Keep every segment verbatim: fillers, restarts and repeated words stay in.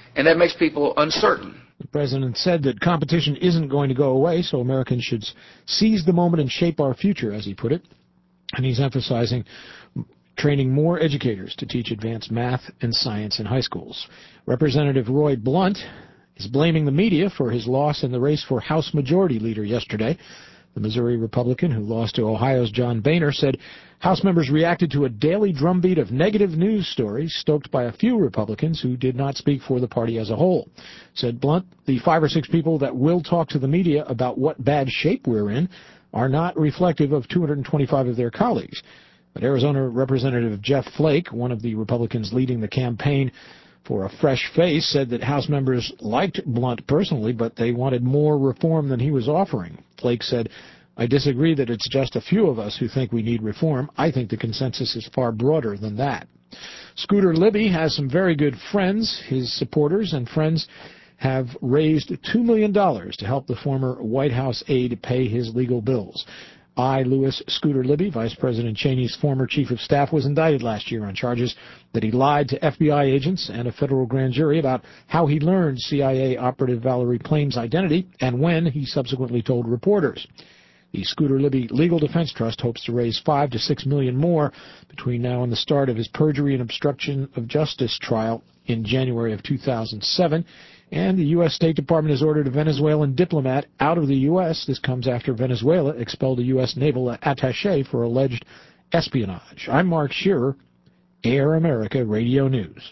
and that makes people uncertain. The president said that competition isn't going to go away, so Americans should seize the moment and shape our future, as he put it. And he's emphasizing training more educators to teach advanced math and science in high schools. Representative Roy Blunt is blaming the media for his loss in the race for House Majority Leader yesterday. The Missouri Republican, who lost to Ohio's John Boehner, said House members reacted to a daily drumbeat of negative news stories stoked by a few Republicans who did not speak for the party as a whole. Said Blunt, the five or six people that will talk to the media about what bad shape we're in are not reflective of two hundred twenty-five of their colleagues. But Arizona Representative Jeff Flake, one of the Republicans leading the campaign for a fresh face, said that House members liked Blunt personally, but they wanted more reform than he was offering. Flake said, I disagree that it's just a few of us who think we need reform. I think the consensus is far broader than that. Scooter Libby has some very good friends. His supporters and friends have raised two million dollars to help the former White House aide pay his legal bills. I, Louis Scooter Libby, Vice President Cheney's former chief of staff, was indicted last year on charges that he lied to F B I agents and a federal grand jury about how he learned C I A operative Valerie Plame's identity and when he subsequently told reporters. The Scooter Libby Legal Defense Trust hopes to raise five to six million more between now and the start of his perjury and obstruction of justice trial in January of two thousand seven. And the U S State Department has ordered a Venezuelan diplomat out of the U S This comes after Venezuela expelled a U S naval attaché for alleged espionage. I'm Mark Shearer, Air America Radio News.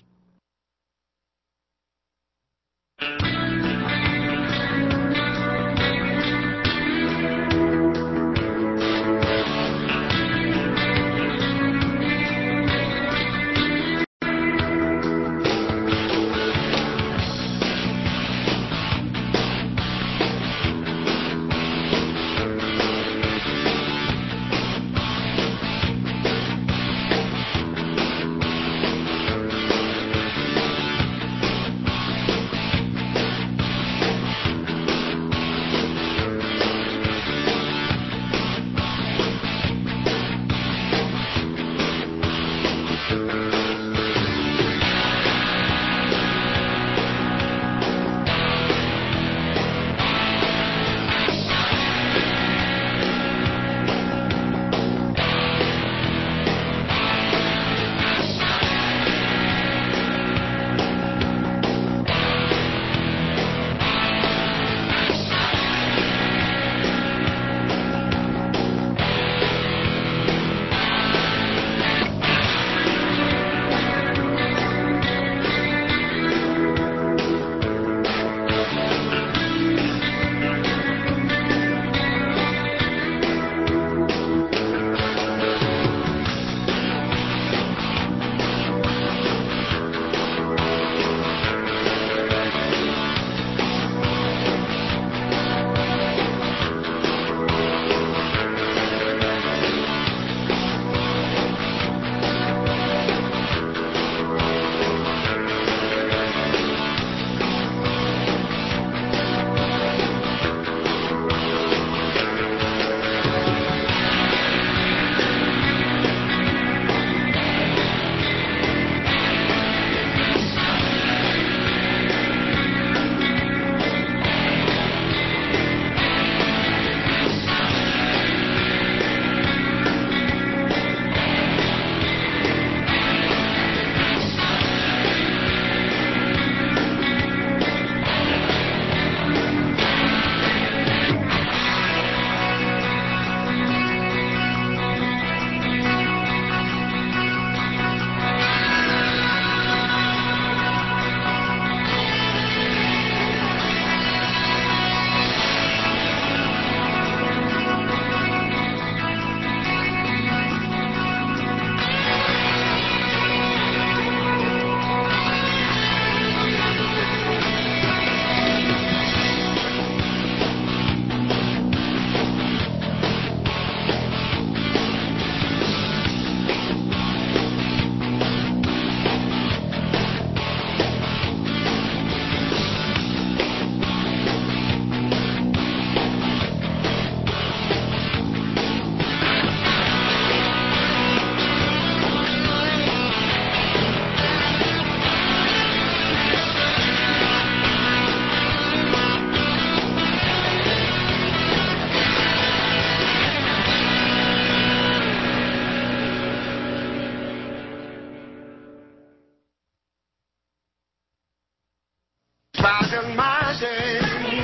Friday's my day.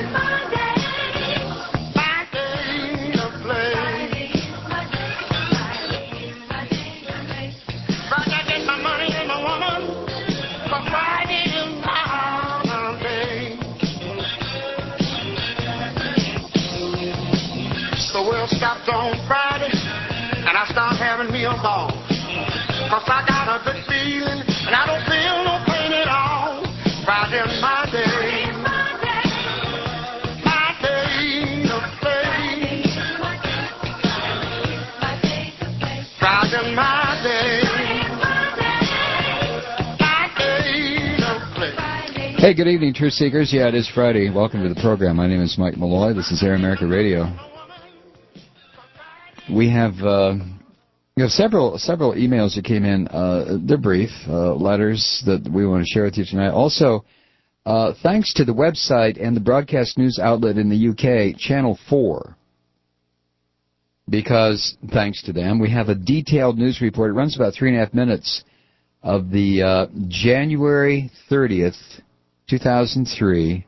My day to play. Friday I get my money and my woman. But Friday is my day. The world stops on Friday, and I start having me a ball. Cause I got a good feeling, and I don't feel no pain at all. Friday's my day. My day to play. Friday's my day. My day to play. Hey, good evening, Truth Seekers. Yeah, it is Friday. Welcome to the program. My name is Mike Malloy. This is Air America Radio. We have uh, we have several several emails that came in. Uh, they're brief uh, letters that we want to share with you tonight. Also, uh, thanks to the website and the broadcast news outlet in the U K, Channel four, because thanks to them, we have a detailed news report. It runs about three and a half minutes of the uh, January thirtieth, two thousand three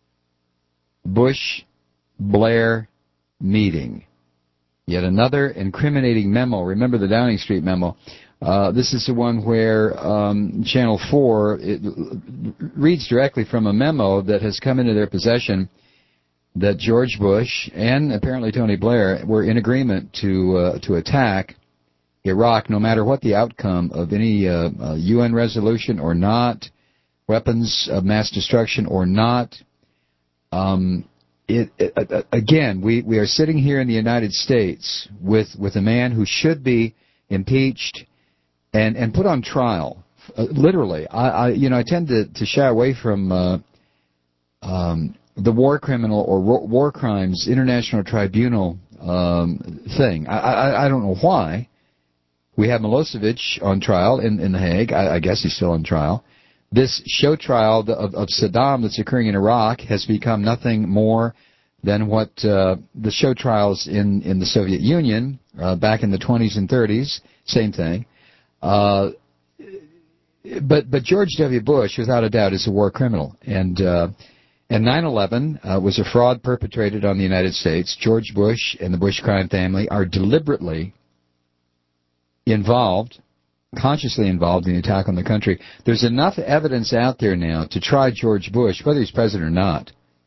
Bush-Blair meeting. Yet another incriminating memo. Remember the Downing Street memo. Uh, this is the one where um, Channel four it reads directly from a memo that has come into their possession that George Bush and apparently Tony Blair were in agreement to uh, to attack Iraq no matter what the outcome of any uh, uh, U N resolution or not, weapons of mass destruction or not. Um It, it, uh, again, we, we are sitting here in the United States with, with a man who should be impeached and, and put on trial. Uh, literally, I, I you know I tend to, to shy away from uh, um, the war criminal or war, war crimes international tribunal um, thing. I, I I don't know why. We have Milosevic on trial in, in The Hague. I, I guess he's still on trial. This show trial of, of Saddam that's occurring in Iraq has become nothing more than what uh, the show trials in, in the Soviet Union uh, back in the twenties and thirties, same thing. Uh, but but George W. Bush, without a doubt, is a war criminal. And uh, and nine eleven uh, was a fraud perpetrated on the United States. George Bush and the Bush crime family are deliberately involved, consciously involved in the attack on the country. There's enough evidence out there now to try George Bush, whether he's president or not,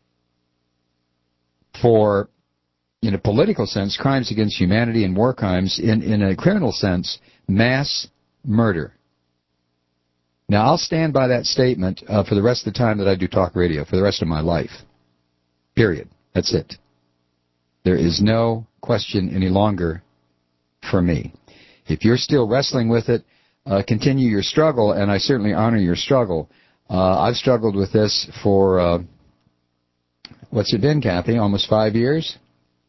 for, in a political sense, crimes against humanity and war crimes, in, in a criminal sense, mass murder. Now, I'll stand by that statement uh, for the rest of the time that I do talk radio, for the rest of my life. Period. That's it. There is no question any longer for me. If you're still wrestling with it, Uh, continue your struggle, and I certainly honor your struggle. Uh, I've struggled with this for, uh, what's it been, Kathy, almost five years?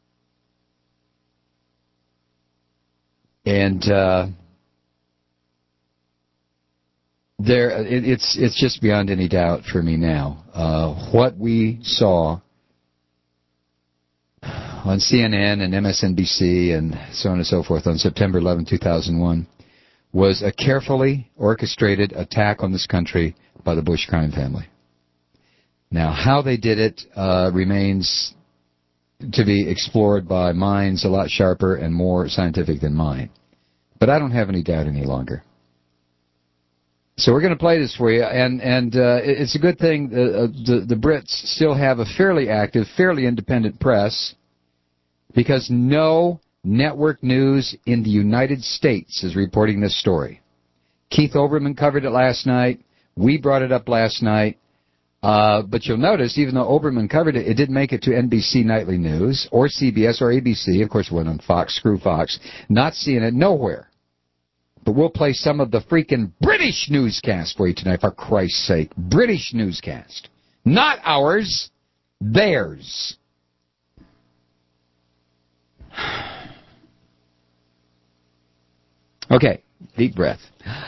And uh, there, it, it's it's just beyond any doubt for me now. Uh, what we saw on C N N and M S N B C and so on and so forth on September eleventh, two thousand one, was a carefully orchestrated attack on this country by the Bush crime family. Now, how they did it uh, remains to be explored by minds a lot sharper and more scientific than mine. But I don't have any doubt any longer. So we're going to play this for you, and, and uh, it's a good thing uh, the, the Brits still have a fairly active, fairly independent press, because no network news in the United States is reporting this story. Keith Olbermann covered it last night. We brought it up last night. Uh, but you'll notice, even though Olbermann covered it, it didn't make it to N B C Nightly News or C B S or A B C. Of course, it went on Fox. Screw Fox. Not seeing it nowhere. But we'll play some of the freaking British newscast for you tonight, for Christ's sake. British newscast. Not ours. Theirs. Okay. Deep breath.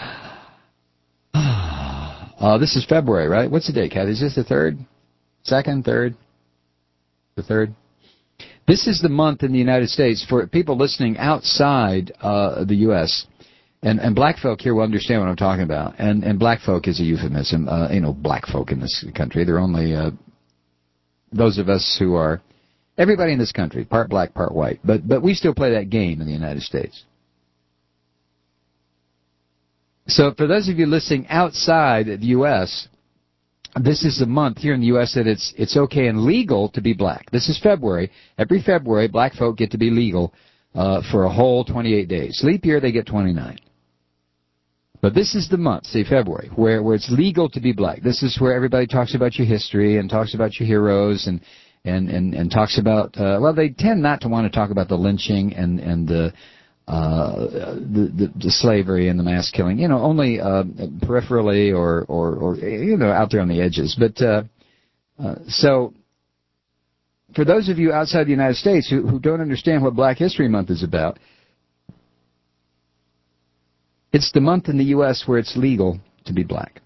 Uh, this is February, right? What's the date, Kathy? Is this the third? Second? Third? The third? This is the month in the United States for people listening outside uh, the U S And, and black folk here will understand what I'm talking about. And, and black folk is a euphemism. Uh, you know, black folk in this country. They're only uh, those of us who are, everybody in this country, part black, part white. But, but we still play that game in the United States. So for those of you listening outside the U S, this is the month here in the U S that it's it's okay and legal to be black. This is February. Every February, black folk get to be legal uh, for a whole twenty-eight days. Leap year, they get twenty-nine. But this is the month, say February, where, where it's legal to be black. This is where everybody talks about your history and talks about your heroes and and, and, and talks about, uh, well, they tend not to want to talk about the lynching and, and the Uh, the, the, the slavery and the mass killing, you know, only uh, peripherally or, or, or, you know, out there on the edges. But uh, uh, so for those of you outside the United States who, who don't understand what Black History Month is about, it's the month in the U S where it's legal to be black.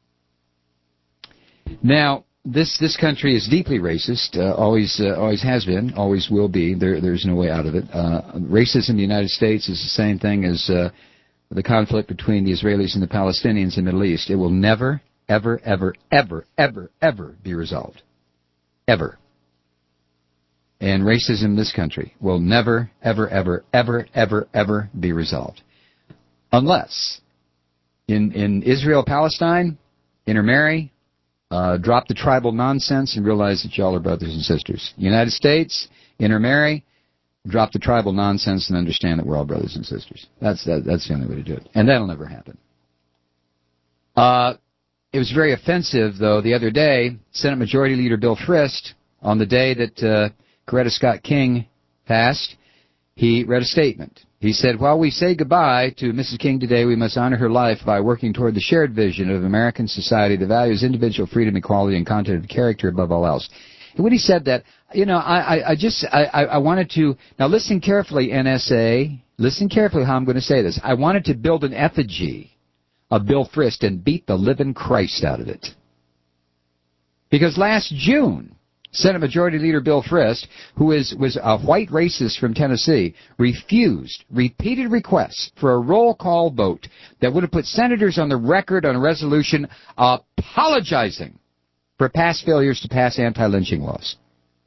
Now, This this country is deeply racist, uh, always uh, always has been, always will be. There There's no way out of it. Uh, racism in the United States is the same thing as uh, the conflict between the Israelis and the Palestinians in the Middle East. It will never, ever, ever, ever, ever, ever be resolved. Ever. And racism in this country will never, ever, ever, ever, ever, ever be resolved. Unless in, in Israel-Palestine, intermarry, Uh, drop the tribal nonsense and realize that y'all are brothers and sisters. United States, intermarry, drop the tribal nonsense and understand that we're all brothers and sisters. That's that, that's the only way to do it. And that'll never happen. Uh, it was very offensive, though, the other day, Senate Majority Leader Bill Frist, on the day that uh, Coretta Scott King passed, he read a statement. He said, while we say goodbye to Missus King today, we must honor her life by working toward the shared vision of American society that values individual freedom, equality, and content of character above all else. And when he said that, you know, I, I, I just, I, I wanted to, now listen carefully, N S A, listen carefully how I'm going to say this. I wanted to build an effigy of Bill Frist and beat the living Christ out of it. Because last June, Senate Majority Leader Bill Frist, who is, was a white racist from Tennessee, refused repeated requests for a roll call vote that would have put senators on the record on a resolution apologizing for past failures to pass anti-lynching laws.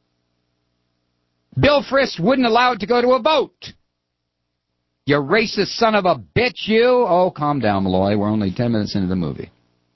Bill Frist wouldn't allow it to go to a vote. You racist son of a bitch, you. Oh, calm down, Malloy. We're only ten minutes into the movie.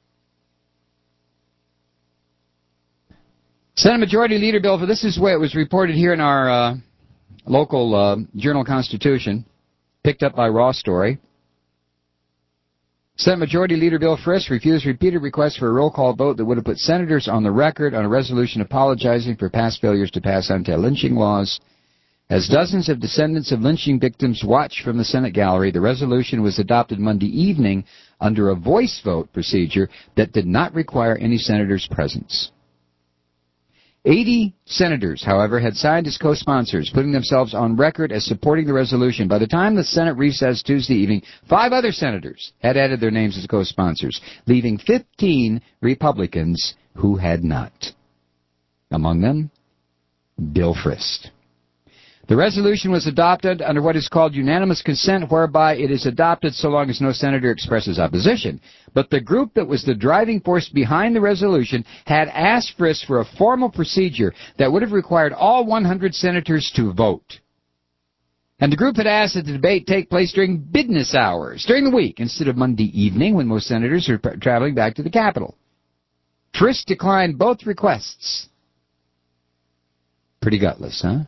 Senate Majority Leader Bill, for this is the way it was reported here in our uh, local uh, Journal-Constitution, picked up by Raw Story. Senate Majority Leader Bill Frist refused repeated requests for a roll call vote that would have put senators on the record on a resolution apologizing for past failures to pass anti-lynching laws. As dozens of descendants of lynching victims watched from the Senate gallery, the resolution was adopted Monday evening under a voice vote procedure that did not require any senators' presence. Eighty senators, however, had signed as co-sponsors, putting themselves on record as supporting the resolution. By the time the Senate recessed Tuesday evening, five other senators had added their names as co-sponsors, leaving fifteen Republicans who had not. Among them, Bill Frist. The resolution was adopted under what is called unanimous consent, whereby it is adopted so long as no senator expresses opposition. But the group that was the driving force behind the resolution had asked Frist for a formal procedure that would have required all one hundred senators to vote. And the group had asked that the debate take place during business hours, during the week, instead of Monday evening when most senators are traveling back to the Capitol. Frist declined both requests. Pretty gutless, huh?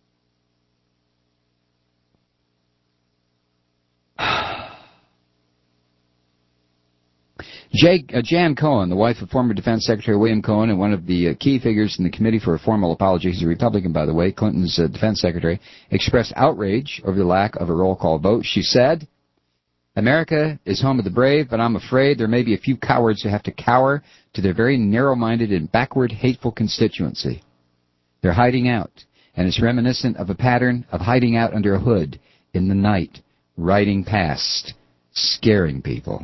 Jay, uh, Jan Cohen, the wife of former Defense Secretary William Cohen and one of the uh, key figures in the Committee for a Formal Apology, he's a Republican, by the way, Clinton's uh, Defense Secretary, expressed outrage over the lack of a roll call vote. She said, America is home of the brave, but I'm afraid there may be a few cowards who have to cower to their very narrow-minded and backward, hateful constituency. They're hiding out, and it's reminiscent of a pattern of hiding out under a hood in the night, riding past, scaring people.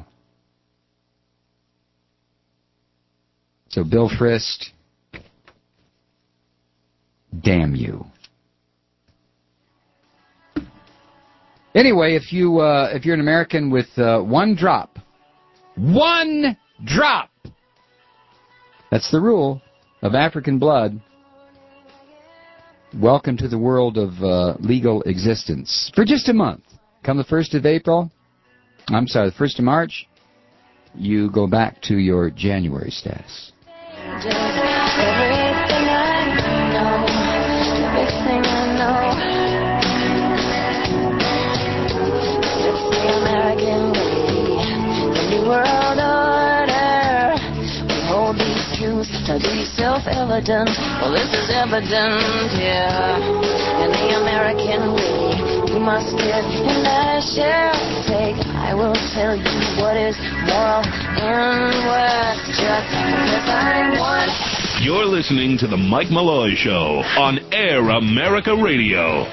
So, Bill Frist, damn you. Anyway, if you uh, if you're an American with uh, one drop, one drop, that's the rule, of African blood, welcome to the world of uh, legal existence for just a month. Come the first of April, I'm sorry, the first of March, you go back to your January status. World order. We hold these truths to be self-evident. Well, this is evident, yeah. In the American way, you must give and I shall take. I will tell you what is moral and what's just because I'm one. You're listening to the Mike Malloy Show on Air America Radio.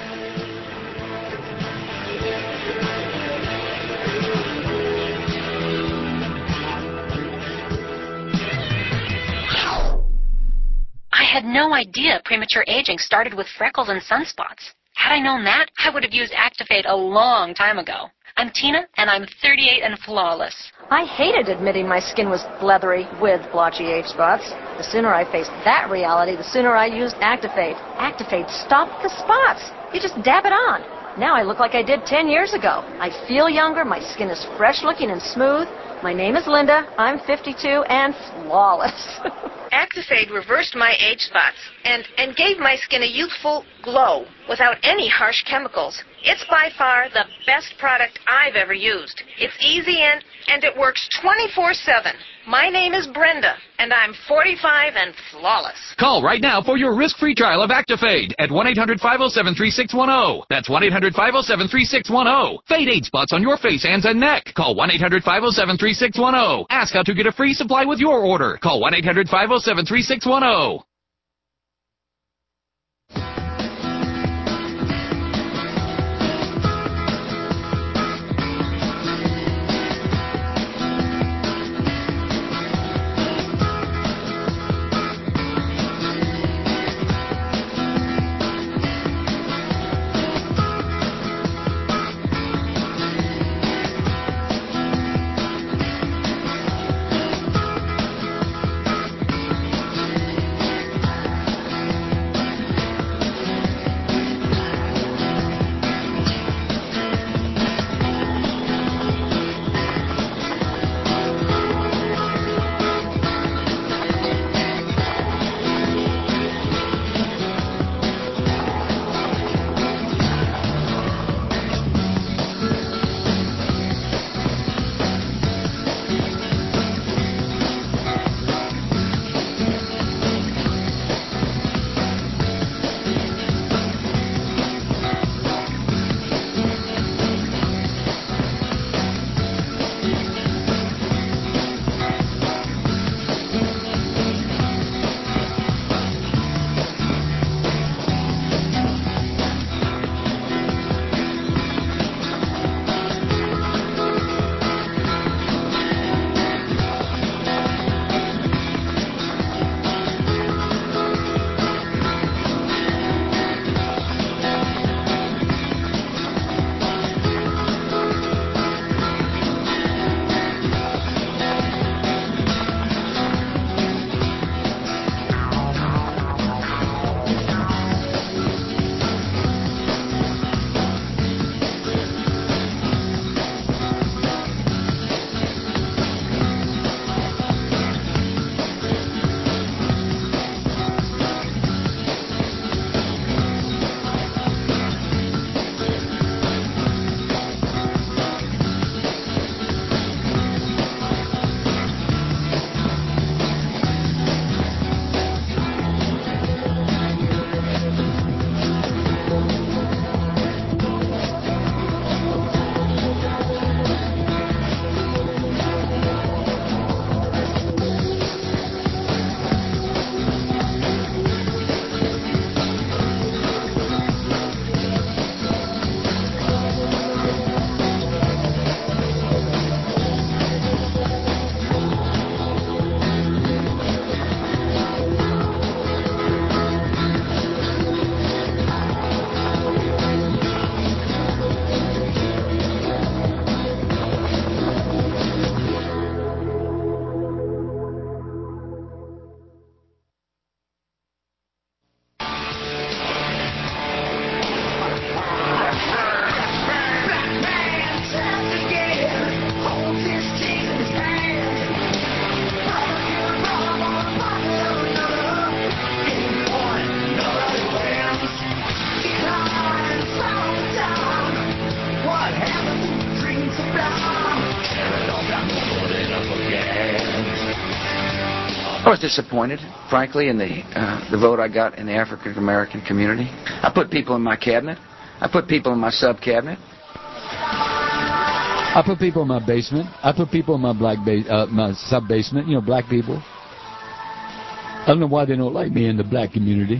I had no idea premature aging started with freckles and sunspots. Had I known that, I would have used Activate a long time ago. I'm Tina, and I'm thirty-eight and flawless. I hated admitting my skin was leathery with blotchy age spots. The sooner I faced that reality, the sooner I used Activate. Activate stopped the spots. You just dab it on. Now I look like I did ten years ago. I feel younger, my skin is fresh looking and smooth. My name is Linda, I'm fifty-two and flawless. Activate reversed my age spots and, and gave my skin a youthful glow without any harsh chemicals. It's by far the best product I've ever used. It's easy and, and it works twenty-four seven. My name is Brenda, and I'm forty-five and flawless. Call right now for your risk-free trial of Actifade at one eight hundred five oh seven three six one oh. That's one eight hundred five oh seven three six one oh. Fade age spots on your face, hands, and neck. Call one eight hundred five oh seven three six one oh. Ask how to get a free supply with your order. Call one eight hundred five oh seven three six one oh. I was disappointed, frankly, in the uh, the vote I got in the African American community. I put people in my cabinet. I put people in my sub-cabinet. I put people in my basement. I put people in my black ba- uh, my sub-basement, you know, black people. I don't know why they don't like me in the black community.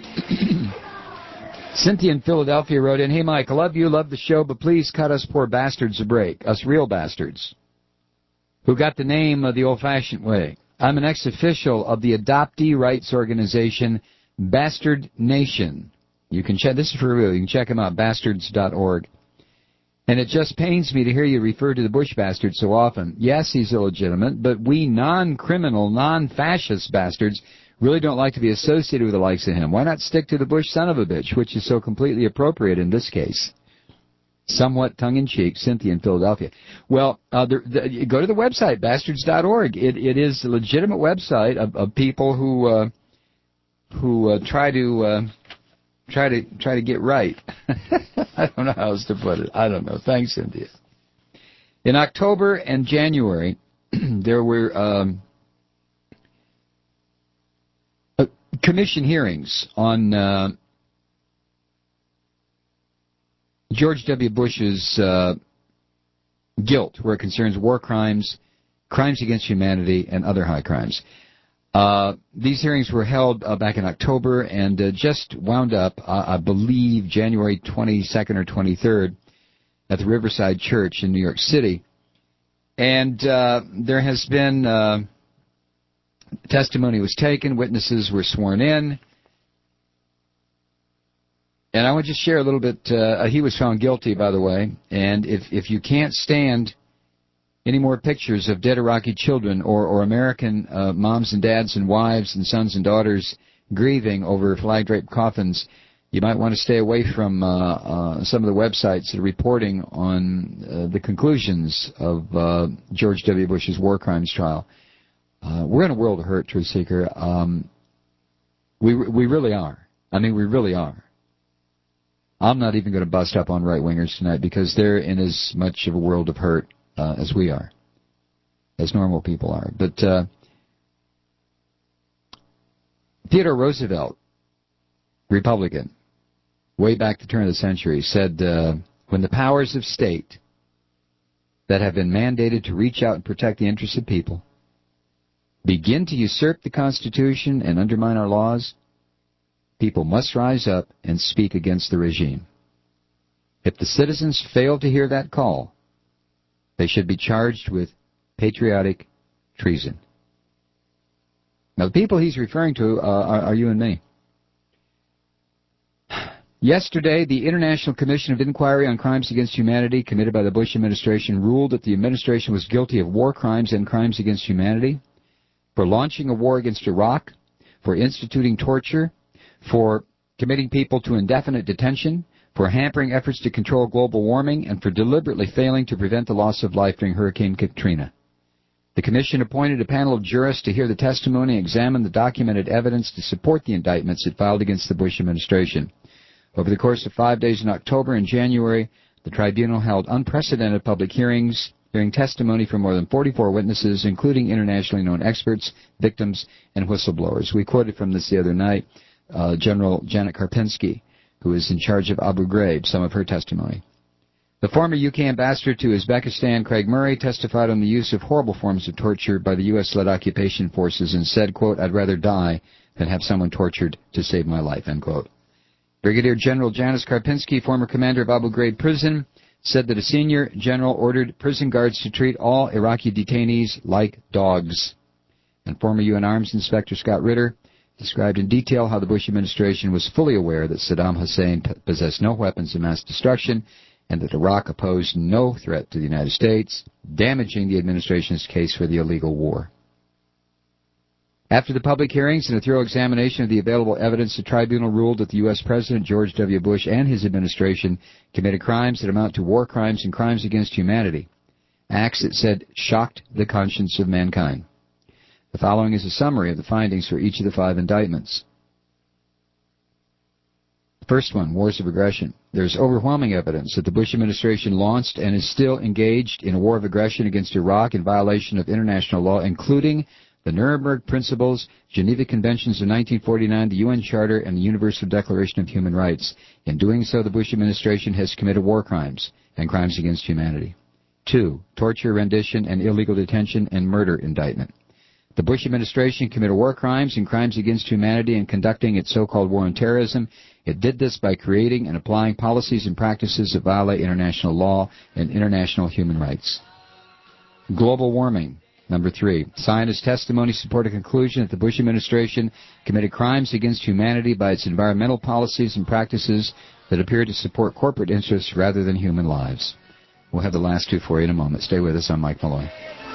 Cynthia in Philadelphia wrote in, "Hey, Mike, I love you, love the show, but please cut us poor bastards a break, us real bastards, who got the name of the old-fashioned way. I'm an ex-official of the adoptee rights organization Bastard Nation. You can check, this is for real, you can check them out, bastards dot org. And it just pains me to hear you refer to the Bush bastard so often. Yes, he's illegitimate, but we non-criminal, non-fascist bastards really don't like to be associated with the likes of him. Why not stick to the Bush son of a bitch, which is so completely appropriate in this case?" Somewhat tongue-in-cheek, Cynthia in Philadelphia. Well, uh, the, the, go to the website, bastards dot org. It, it is a legitimate website of, of people who uh, who uh, try to uh, try to try to get right. I don't know how else to put it. I don't know. Thanks, Cynthia. In October and January, there were um, uh, commission hearings on Uh, George W. Bush's uh, guilt, where it concerns war crimes, crimes against humanity, and other high crimes. Uh, these hearings were held uh, back in October and uh, just wound up, uh, I believe, January twenty-second or twenty-third at the Riverside Church in New York City. And uh, there has been uh, testimony was taken, witnesses were sworn in. And I want to just share a little bit. Uh, he was found guilty, by the way. And if, if you can't stand any more pictures of dead Iraqi children or, or American uh, moms and dads and wives and sons and daughters grieving over flag-draped coffins, you might want to stay away from uh, uh, some of the websites that are reporting on uh, the conclusions of uh, George W. Bush's war crimes trial. Uh, we're in a world of hurt, Truth Seeker. Um, we we really are. I mean, we really are. I'm not even going to bust up on right-wingers tonight because they're in as much of a world of hurt uh, as we are, as normal people are. But uh, Theodore Roosevelt, Republican, way back at the turn of the century, said, uh, when the powers of state that have been mandated to reach out and protect the interests of people begin to usurp the Constitution and undermine our laws, people must rise up and speak against the regime. If the citizens fail to hear that call, they should be charged with patriotic treason. Now, the people he's referring to uh, are, are you and me. Yesterday, the International Commission of Inquiry on Crimes Against Humanity, committed by the Bush administration, ruled that the administration was guilty of war crimes and crimes against humanity, for launching a war against Iraq, for instituting torture, for committing people to indefinite detention, for hampering efforts to control global warming, and for deliberately failing to prevent the loss of life during Hurricane Katrina. The Commission appointed a panel of jurists to hear the testimony and examine the documented evidence to support the indictments it filed against the Bush administration. Over the course of five days in October and January, the tribunal held unprecedented public hearings, hearing testimony from more than forty-four witnesses, including internationally known experts, victims, and whistleblowers. We quoted from this the other night. Uh, General Janet Karpinski, who is in charge of Abu Ghraib, some of her testimony. The former U K ambassador to Uzbekistan, Craig Murray, testified on the use of horrible forms of torture by the U S-led occupation forces and said, quote, "I'd rather die than have someone tortured to save my life," end quote. Brigadier General Janis Karpinski, former commander of Abu Ghraib prison, said that a senior general ordered prison guards to treat all Iraqi detainees like dogs. And former U N Arms Inspector Scott Ritter described in detail how the Bush administration was fully aware that Saddam Hussein possessed no weapons of mass destruction and that Iraq posed no threat to the United States, damaging the administration's case for the illegal war. After the public hearings and a thorough examination of the available evidence, the tribunal ruled that the U S President George W. Bush and his administration committed crimes that amount to war crimes and crimes against humanity, acts it said shocked the conscience of mankind. The following is a summary of the findings for each of the five indictments. The first one, wars of aggression. There is overwhelming evidence that the Bush administration launched and is still engaged in a war of aggression against Iraq in violation of international law, including the Nuremberg Principles, Geneva Conventions of nineteen forty-nine, the U N Charter, and the Universal Declaration of Human Rights. In doing so, the Bush administration has committed war crimes and crimes against humanity. Two, torture, rendition, and illegal detention and murder indictment. The Bush administration committed war crimes and crimes against humanity in conducting its so-called war on terrorism. It did this by creating and applying policies and practices that violate international law and international human rights. Global warming. Number three, scientist testimony support a conclusion that the Bush administration committed crimes against humanity by its environmental policies and practices that appear to support corporate interests rather than human lives. We'll have the last two for you in a moment. Stay with us. I'm Mike Malloy.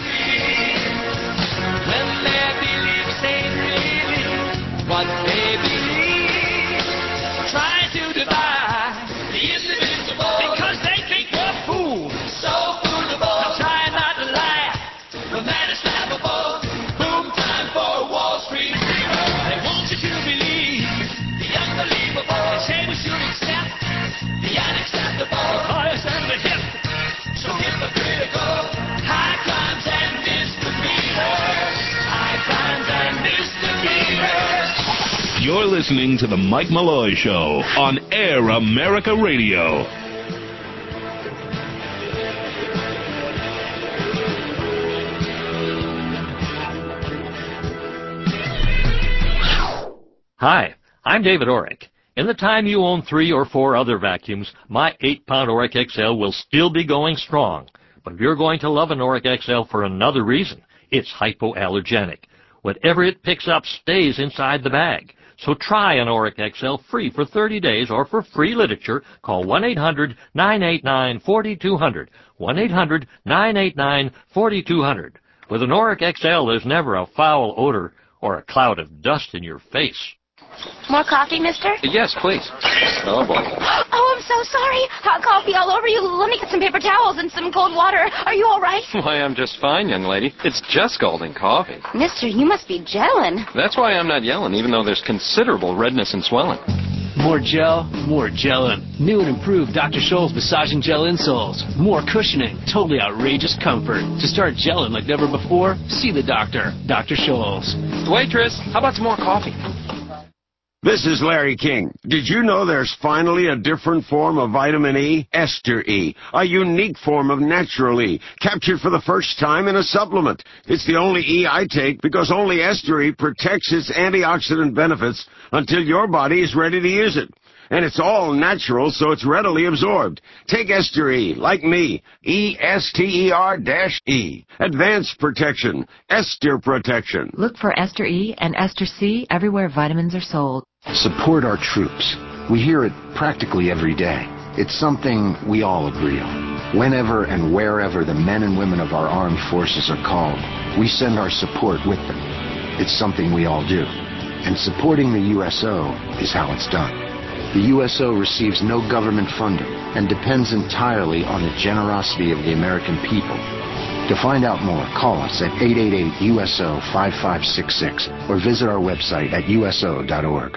What they believe, try to divide the indivisible, because they think we're fools, so foolable. Now try not to laugh, but that is laughable. Boom time for Wall Street. They want you to believe the unbelievable. They say we should accept the unacceptable. The highest and the hip, so hypocritical. High crimes and misdemeanors. High crimes and misdemeanors. You're listening to The Mike Malloy Show on Air America Radio. Hi, I'm David Orick. In the time you own three or four other vacuums, my eight pound Orick X L will still be going strong. But if you're going to love an Orick X L for another reason, it's hypoallergenic. Whatever it picks up stays inside the bag. So try an Orick X L free for thirty days, or for free literature, call one eight hundred nine eight nine four two zero zero, one eight hundred nine eight nine four two zero zero. With an Orick X L, there's never a foul odor or a cloud of dust in your face. More coffee, mister? Yes, please. Oh, boy. Oh, I'm so sorry. Hot coffee all over you. Let me get some paper towels and some cold water. Are you all right? Why, I'm just fine, young lady. It's just scalding coffee. Mister, you must be gelling. That's why I'm not yelling, even though there's considerable redness and swelling. More gel, more gelling. New and improved Doctor Scholl's Massaging Gel Insoles. More cushioning, totally outrageous comfort. To start gelling like never before, see the doctor, Doctor Scholl's. Waitress, how about some more coffee? This is Larry King. Did you know there's finally a different form of vitamin E? Ester E, a unique form of natural E, captured for the first time in a supplement. It's the only E I take because only Ester E protects its antioxidant benefits until your body is ready to use it. And it's all natural, so it's readily absorbed. Take Ester E, like me, E S T E R E. Advanced protection, Ester protection. Look for Ester E and Ester C everywhere vitamins are sold. Support our troops. We hear it practically every day. It's something we all agree on. Whenever and wherever the men and women of our armed forces are called, we send our support with them. It's something we all do. And supporting the U S O is how it's done. The U S O receives no government funding and depends entirely on the generosity of the American people. To find out more, call us at eight eight eight U S O five five six six or visit our website at U S O dot org.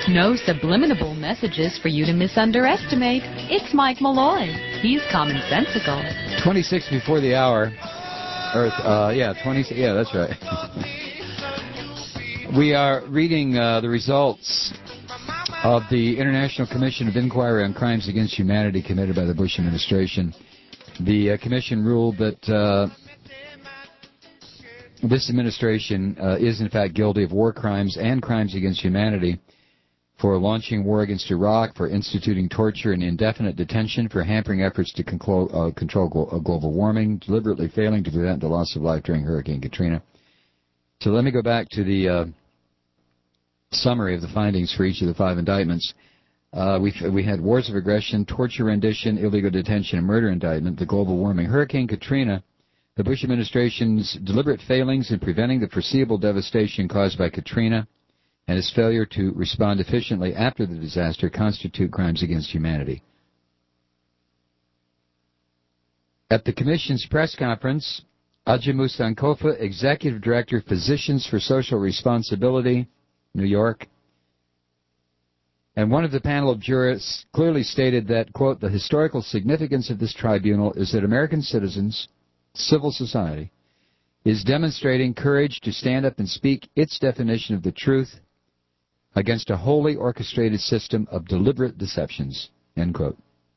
No subliminal messages for you to misunderestimate. It's Mike Malloy. He's commonsensical. twenty-six before the hour. Or, uh, yeah, twenty. Yeah, that's right. We are reading uh, the results of the International Commission of Inquiry on Crimes Against Humanity committed by the Bush administration. The uh, commission ruled that uh, this administration uh, is, in fact, guilty of war crimes and crimes against humanity for launching war against Iraq, for instituting torture and indefinite detention, for hampering efforts to control, uh, control glo- uh, global warming, deliberately failing to prevent the loss of life during Hurricane Katrina. So let me go back to the uh, summary of the findings for each of the five indictments. Uh, we we had wars of aggression, torture, rendition, illegal detention, and murder indictment, the global warming. Hurricane Katrina, the Bush administration's deliberate failings in preventing the foreseeable devastation caused by Katrina and its failure to respond efficiently after the disaster constitute crimes against humanity. At the Commission's press conference, Ajamu Sankofa, Executive Director, Physicians for Social Responsibility, New York, and one of the panel of jurists clearly stated that, quote, the historical significance of this tribunal is that American citizens, civil society, is demonstrating courage to stand up and speak its definition of the truth against a wholly orchestrated system of deliberate deceptions, end quote.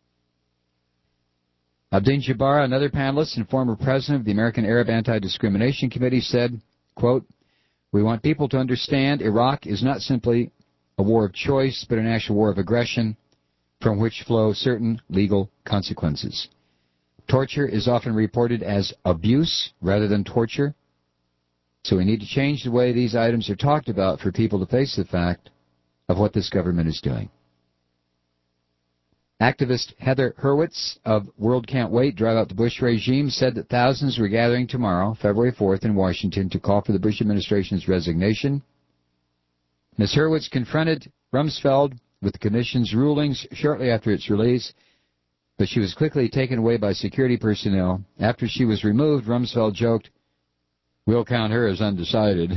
Abdin Jabbar, another panelist and former president of the American Arab Anti-Discrimination Committee, said, quote, we want people to understand Iraq is not simply a war of choice, but an actual war of aggression from which flow certain legal consequences. Torture is often reported as abuse rather than torture, so we need to change the way these items are talked about for people to face the fact of what this government is doing. Activist Heather Hurwitz of World Can't Wait, Drive Out the Bush Regime, said that thousands were gathering tomorrow, February fourth, in Washington to call for the Bush administration's resignation. Miz Hurwitz confronted Rumsfeld with the Commission's rulings shortly after its release, but she was quickly taken away by security personnel. After she was removed, Rumsfeld joked, we'll count her as undecided.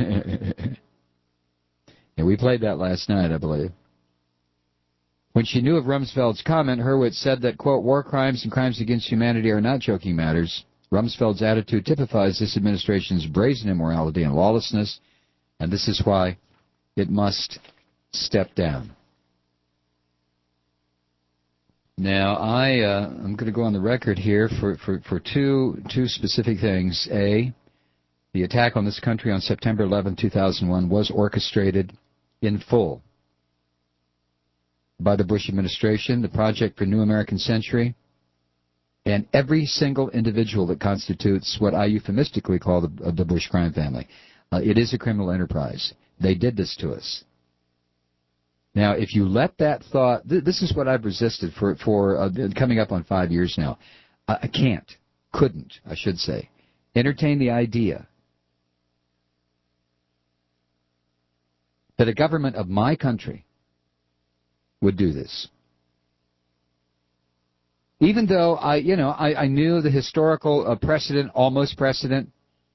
And we played that last night, I believe. When she knew of Rumsfeld's comment, Hurwitz said that, quote, war crimes and crimes against humanity are not joking matters. Rumsfeld's attitude typifies this administration's brazen immorality and lawlessness, and this is why it must step down. Now, I, uh, I'm going to go on the record here for, for, for two, two specific things. A, the attack on this country on September eleventh, two thousand one was orchestrated in full by the Bush administration, the Project for New American Century, and every single individual that constitutes what I euphemistically call the, the Bush crime family. Uh, it is a criminal enterprise. They did this to us. Now, if you let that thought, th- this is what I've resisted for, for uh, coming up on five years now. I, I can't, couldn't, I should say, entertain the idea that a government of my country would do this. Even though I, you know, I, I knew the historical uh, precedent, almost precedent,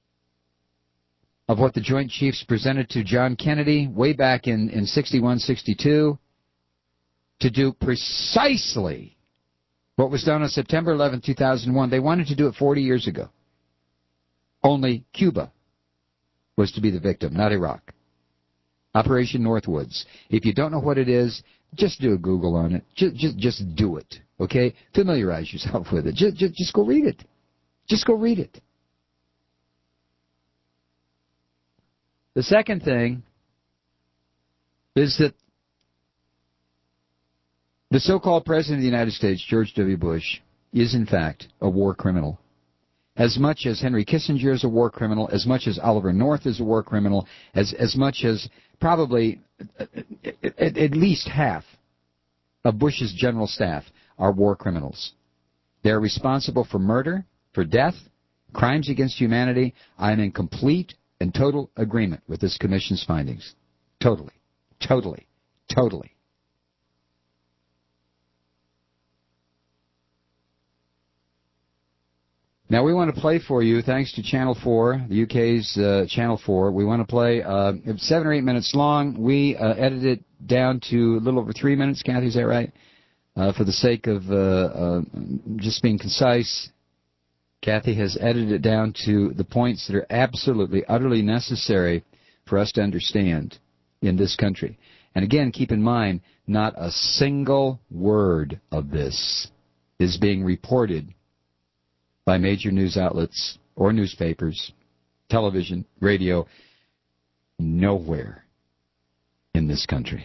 of what the Joint Chiefs presented to John Kennedy way back in, in sixty-one, sixty-two, to do precisely what was done on September eleventh, two thousand one. They wanted to do it forty years ago. Only Cuba was to be the victim, not Iraq. Operation Northwoods. If you don't know what it is, just do a Google on it. Just, just, just do it, okay? Familiarize yourself with it. Just, just, just go read it. Just go read it. The second thing is that the so-called President of the United States, George W. Bush, is in fact a war criminal. As much as Henry Kissinger is a war criminal, as much as Oliver North is a war criminal, as, as much as probably at, at least half of Bush's general staff are war criminals. They're responsible for murder, for death, crimes against humanity. I'm in complete and total agreement with this commission's findings. Totally. Totally. Totally. Now, we want to play for you, thanks to Channel four, the U K's uh, Channel four. We want to play uh, it's seven or eight minutes long. We uh, edited it down to a little over three minutes. Kathy, is that right? Uh, for the sake of uh, uh, just being concise, Kathy has edited it down to the points that are absolutely, utterly necessary for us to understand in this country. And again, keep in mind, not a single word of this is being reported by major news outlets or newspapers, television, radio, nowhere in this country.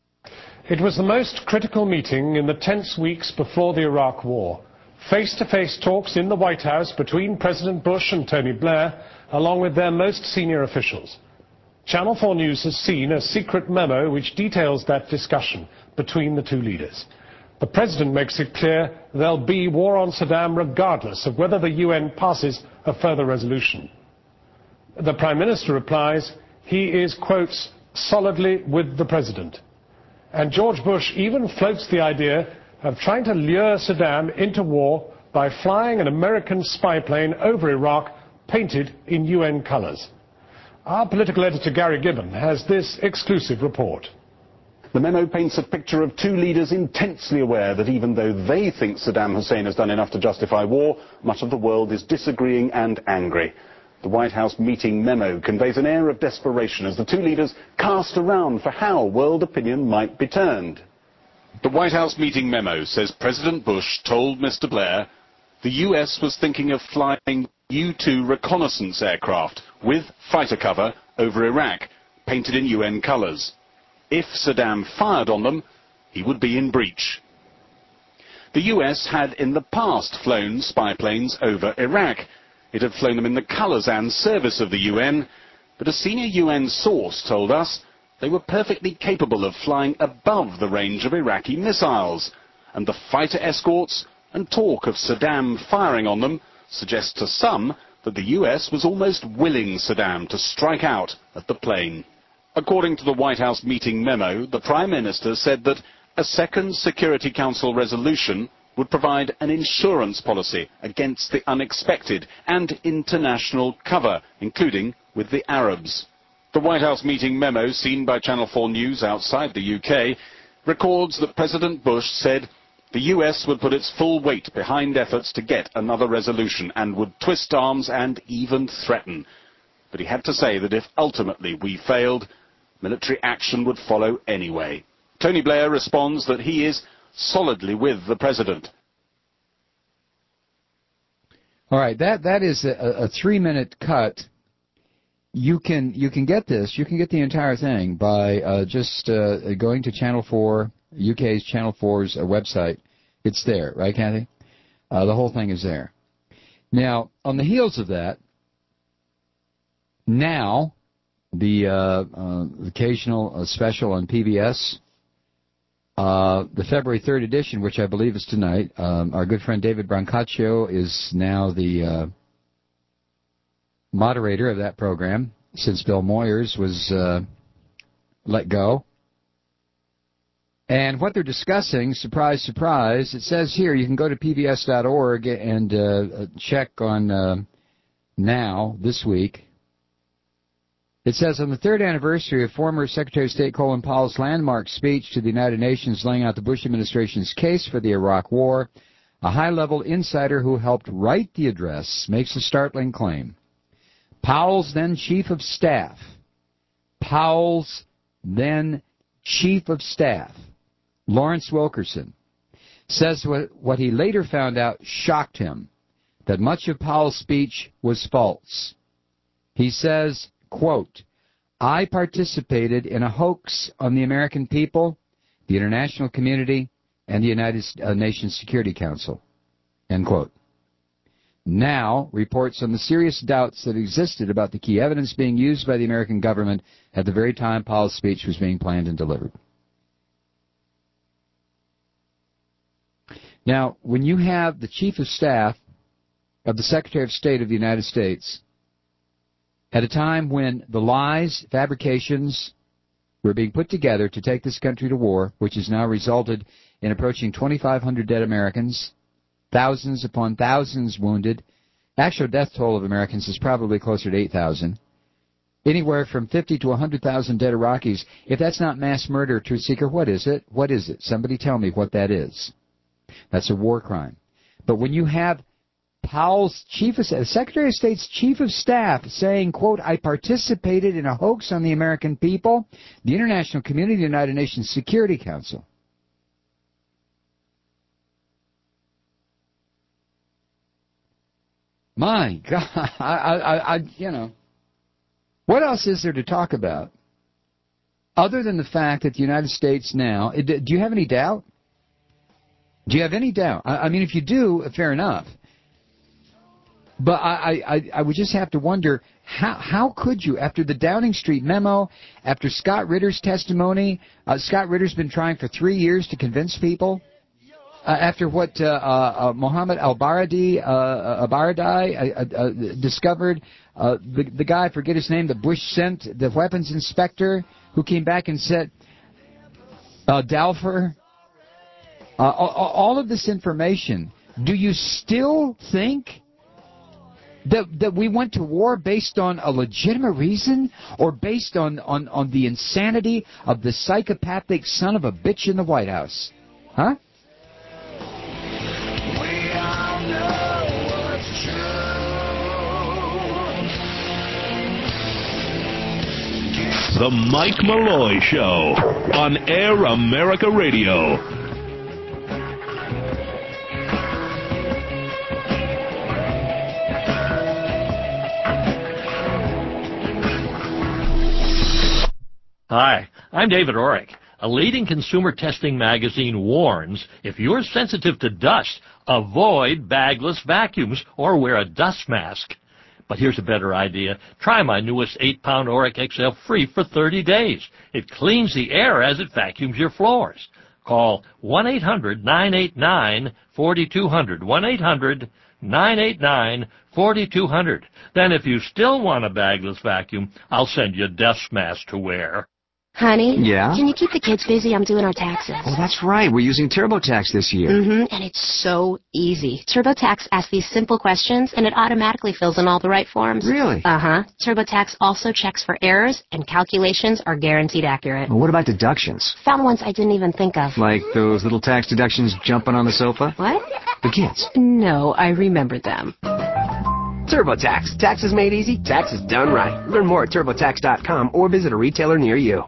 It was the most critical meeting in the tense weeks before the Iraq War. Face-to-face talks in the White House between President Bush and Tony Blair, along with their most senior officials. Channel four News has seen a secret memo which details that discussion between the two leaders. The President makes it clear there'll be war on Saddam regardless of whether the U N passes a further resolution. The Prime Minister replies he is, quotes, solidly with the President. And George Bush even floats the idea of trying to lure Saddam into war by flying an American spy plane over Iraq painted in U N colours. Our political editor Gary Gibbon has this exclusive report. The memo paints a picture of two leaders intensely aware that even though they think Saddam Hussein has done enough to justify war, much of the world is disagreeing and angry. The White House meeting memo conveys an air of desperation as the two leaders cast around for how world opinion might be turned. The White House meeting memo says President Bush told Mister Blair the U S was thinking of flying U two reconnaissance aircraft with fighter cover over Iraq, painted in U N colours. If Saddam fired on them, he would be in breach. The U S had in the past flown spy planes over Iraq. It had flown them in the colours and service of the U N, but a senior U N source told us they were perfectly capable of flying above the range of Iraqi missiles, and the fighter escorts and talk of Saddam firing on them suggests to some that the U S was almost willing Saddam to strike out at the plane. According to the White House meeting memo, the Prime Minister said that a second Security Council resolution would provide an insurance policy against the unexpected and international cover, including with the Arabs. The White House meeting memo, seen by Channel four News outside the U K, records that President Bush said the U S would put its full weight behind efforts to get another resolution and would twist arms and even threaten. But he had to say that if ultimately we failed, military action would follow anyway. Tony Blair responds that he is solidly with the President. All right, that that is a, a three-minute cut. You can you can get this. You can get the entire thing by uh, just uh, going to Channel four, U K's Channel four's uh, website. It's there, right, Kathy? Uh, the whole thing is there. Now, on the heels of that, now the uh, uh, occasional uh, special on P B S. Uh, the February third edition, which I believe is tonight, um, our good friend David Brancaccio is now the uh, moderator of that program since Bill Moyers was uh, let go. And what they're discussing, surprise, surprise, it says here, you can go to P B S dot org and uh, check on uh, now, this week. It says, on the third anniversary of former Secretary of State Colin Powell's landmark speech to the United Nations laying out the Bush administration's case for the Iraq War, a high-level insider who helped write the address makes a startling claim. Powell's then Chief of Staff, Powell's then Chief of Staff, Lawrence Wilkerson, says what, what he later found out shocked him, that much of Powell's speech was false. He says, quote, I participated in a hoax on the American people, the international community, and the United Nations Security Council, end quote. Now reports on the serious doubts that existed about the key evidence being used by the American government at the very time Powell's speech was being planned and delivered. Now, when you have the Chief of Staff of the Secretary of State of the United States at a time when the lies, fabrications were being put together to take this country to war, which has now resulted in approaching twenty-five hundred dead Americans, thousands upon thousands wounded, Actual death toll of Americans is probably closer to eight thousand. Anywhere from fifty to one hundred thousand dead Iraqis. If that's not mass murder, Truth Seeker, what is it? What is it? Somebody tell me what that is. That's a war crime. But when you have Powell's chief of Secretary of State's chief of staff saying, quote, I participated in a hoax on the American people, the international community, the United Nations Security Council. My God, I, I, I, you know, what else is there to talk about other than the fact that the United States now, do you have any doubt? Do you have any doubt? I, I mean, if you do, fair enough. But I, I, I would just have to wonder, how how could you, after the Downing Street memo, after Scott Ritter's testimony, uh, Scott Ritter's been trying for three years to convince people, uh, after what uh, uh, Mohammed al-Baradei uh, al-Baradei uh, uh, discovered, uh, the, the guy, I forget his name, that Bush sent, the weapons inspector, who came back and said, uh, Dalfer, uh, all, all of this information, do you still think That that we went to war based on a legitimate reason, or based on, on, on the insanity of the psychopathic son of a bitch in the White House? Huh? The Mike Malloy Show on Air America Radio. Hi, I'm David Orrick. A leading consumer testing magazine warns if you're sensitive to dust, avoid bagless vacuums or wear a dust mask. But here's a better idea. Try my newest eight pound Orrick X L free for thirty days. It cleans the air as it vacuums your floors. Call one eight hundred nine eight nine four two zero zero, one eight hundred nine eight nine four two zero zero. Then if you still want a bagless vacuum, I'll send you a dust mask to wear. Honey? Yeah? Can you keep the kids busy? I'm doing our taxes. Oh, that's right. We're using TurboTax this year. Mm-hmm, and it's so easy. TurboTax asks these simple questions, and it automatically fills in all the right forms. Really? Uh-huh. TurboTax also checks for errors, and calculations are guaranteed accurate. Well, what about deductions? Found ones I didn't even think of. Like those little tax deductions jumping on the sofa? What? The kids. No, I remembered them. TurboTax. Taxes made easy, taxes done right. Learn more at TurboTax dot com or visit a retailer near you.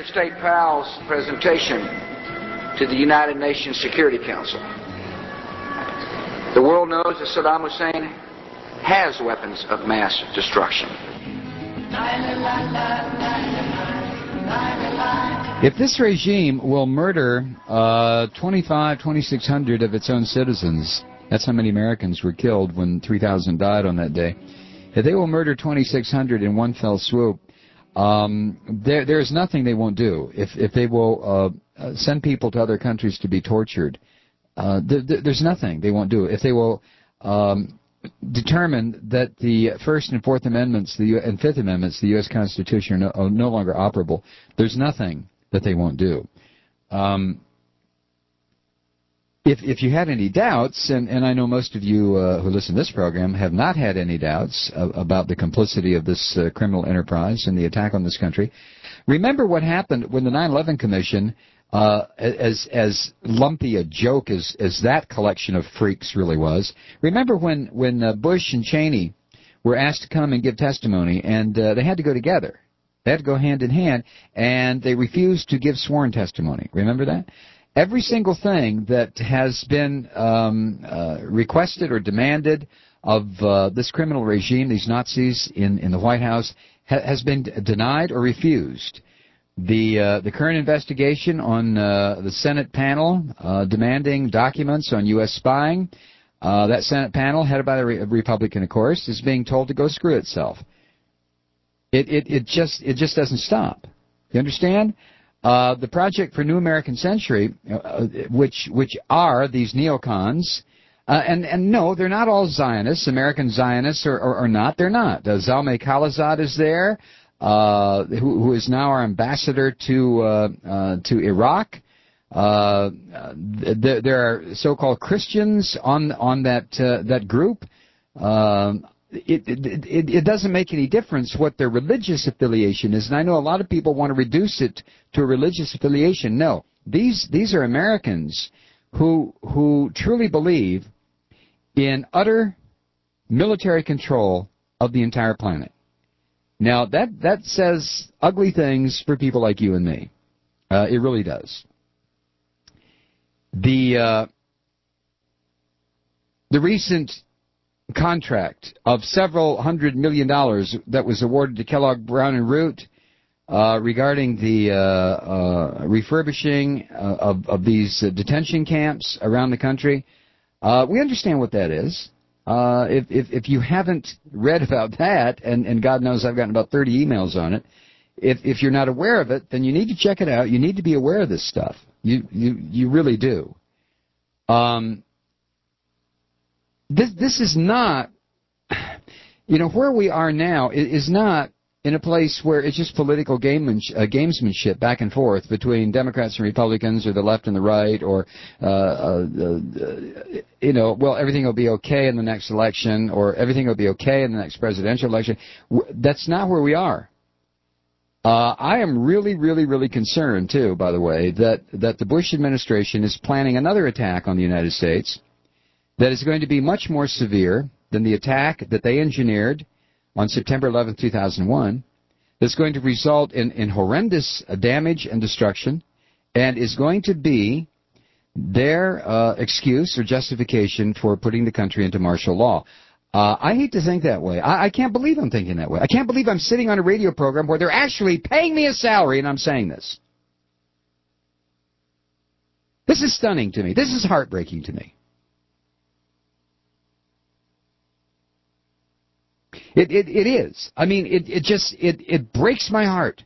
United States PAL's presentation to the United Nations Security Council. The world knows that Saddam Hussein has weapons of mass destruction. If this regime will murder uh, twenty-five, twenty-six hundred of its own citizens, that's how many Americans were killed when three thousand died on that day. If they will murder twenty-six hundred in one fell swoop, um, there, there is nothing they won't do. If, if they will uh, send people to other countries to be tortured, uh, th- th- there's nothing they won't do. If they will um, determine that the First and Fourth Amendments the U- and Fifth Amendments, the U S Constitution, are no, are no longer operable, there's nothing that they won't do. Um, If if you had any doubts, and, and I know most of you uh, who listen to this program have not had any doubts uh, about the complicity of this uh, criminal enterprise and the attack on this country, remember what happened when the nine eleven Commission, uh, as as lumpy a joke as, as that collection of freaks really was, remember when, when uh, Bush and Cheney were asked to come and give testimony, and uh, they had to go together. They had to go hand in hand, and they refused to give sworn testimony. Remember that? Every single thing that has been um, uh, requested or demanded of uh, this criminal regime, these Nazis in, in the White House, ha- has been d- denied or refused. The uh, the current investigation on uh, the Senate panel uh, demanding documents on U S spying, uh, that Senate panel, headed by the re- Republican, of course, is being told to go screw itself. It it it just it just doesn't stop. You understand? Uh, the Project for New American Century, uh, which which are these neocons, uh, and and no, they're not all Zionists, American Zionists or, or, or not. They're not. Uh, Zalmay Khalilzad is there, uh, who, who is now our ambassador to uh, uh, to Iraq. Uh, th- there are so-called Christians on on that uh, that group. Um, It, it, it, it doesn't make any difference what their religious affiliation is, and I know a lot of people want to reduce it to a religious affiliation. No, these these are Americans who who truly believe in utter military control of the entire planet. Now that that says ugly things for people like you and me. Uh, it really does. The uh, the recent contract of several hundred million dollars that was awarded to Kellogg, Brown and Root uh, regarding the uh, uh, refurbishing uh, of, of these uh, detention camps around the country. Uh, we understand what that is. Uh, if, if, if you haven't read about that, and, and God knows I've gotten about thirty emails on it, if, if you're not aware of it, then you need to check it out. You need to be aware of this stuff. You, you, you really do. Um, This this is not, you know, where we are now is not in a place where it's just political gamemanship, uh, gamesmanship back and forth between Democrats and Republicans, or the left and the right, or uh, uh, uh, you know, well, everything will be okay in the next election, or everything will be okay in the next presidential election. That's not where we are. Uh, I am really, really, really concerned too, by the way, that that the Bush administration is planning another attack on the United States that is going to be much more severe than the attack that they engineered on September eleventh, two thousand one, that's going to result in, in horrendous damage and destruction, and is going to be their uh, excuse or justification for putting the country into martial law. Uh, I hate to think that way. I, I can't believe I'm thinking that way. I can't believe I'm sitting on a radio program where they're actually paying me a salary and I'm saying this. This is stunning to me. This is heartbreaking to me. It, it, it is. I mean, it, it just, it, it breaks my heart.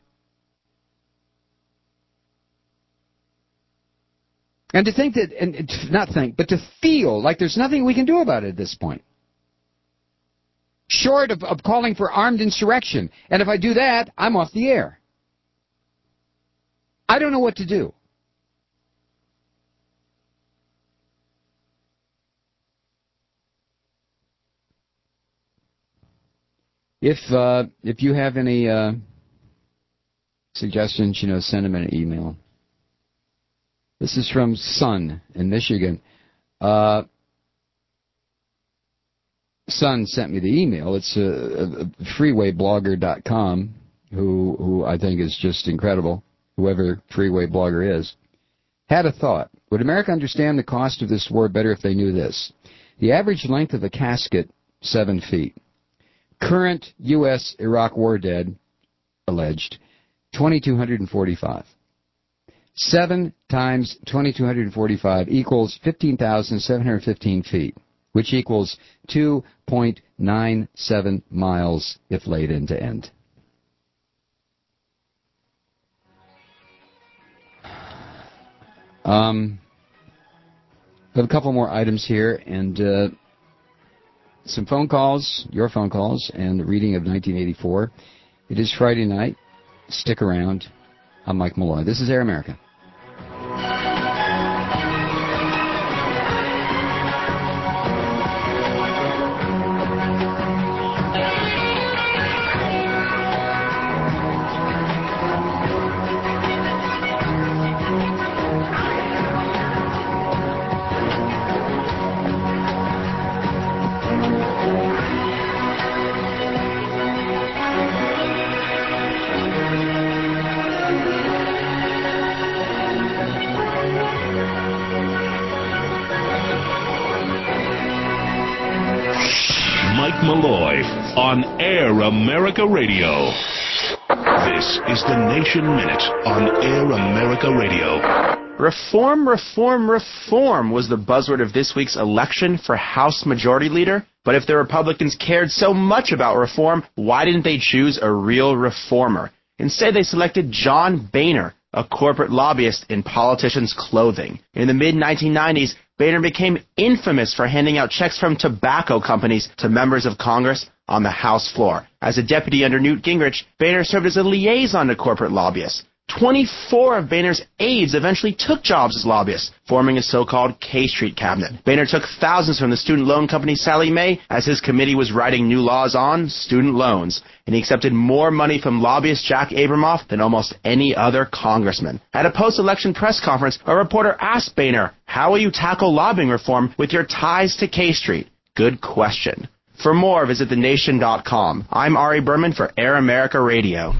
And to think that, and not think, but to feel like there's nothing we can do about it at this point. Short of, of calling for armed insurrection. And if I do that, I'm off the air. I don't know what to do. If uh, if you have any uh, suggestions, you know, send them an email. This is from Sun in Michigan. Uh, Sun sent me the email. It's uh, freeway blogger dot com, who who I think is just incredible. whoever Freeway Blogger is, had a thought. Would America understand the cost of this war better if they knew this? The average length of a casket, seven feet. Current U S Iraq war dead, alleged, two thousand two hundred forty-five. Seven times two thousand two hundred forty-five equals fifteen thousand seven hundred fifteen feet, which equals two point nine seven miles if laid end to end. Um, I have a couple more items here, and uh, some phone calls, your phone calls, and the reading of nineteen eighty-four. It is Friday night. Stick around. I'm Mike Malloy. This is Air America. Mike Malloy on Air America Radio. This is the Nation Minute on Air America Radio. Reform, reform, reform was the buzzword of this week's election for House Majority Leader. But if the Republicans cared so much about reform, why didn't they choose a real reformer? Instead, they selected John Boehner, a corporate lobbyist in politicians' clothing. In the mid nineteen nineties, Boehner became infamous for handing out checks from tobacco companies to members of Congress on the House floor. As a deputy under Newt Gingrich, Boehner served as a liaison to corporate lobbyists. twenty-four of Boehner's aides eventually took jobs as lobbyists, forming a so-called K Street cabinet. Boehner took thousands from the student loan company Sallie Mae as his committee was writing new laws on student loans, and he accepted more money from lobbyist Jack Abramoff than almost any other congressman. At a post-election press conference, a reporter asked Boehner, "How will you tackle lobbying reform with your ties to K Street?" Good question. For more, visit the nation dot com. I'm Ari Berman for Air America Radio.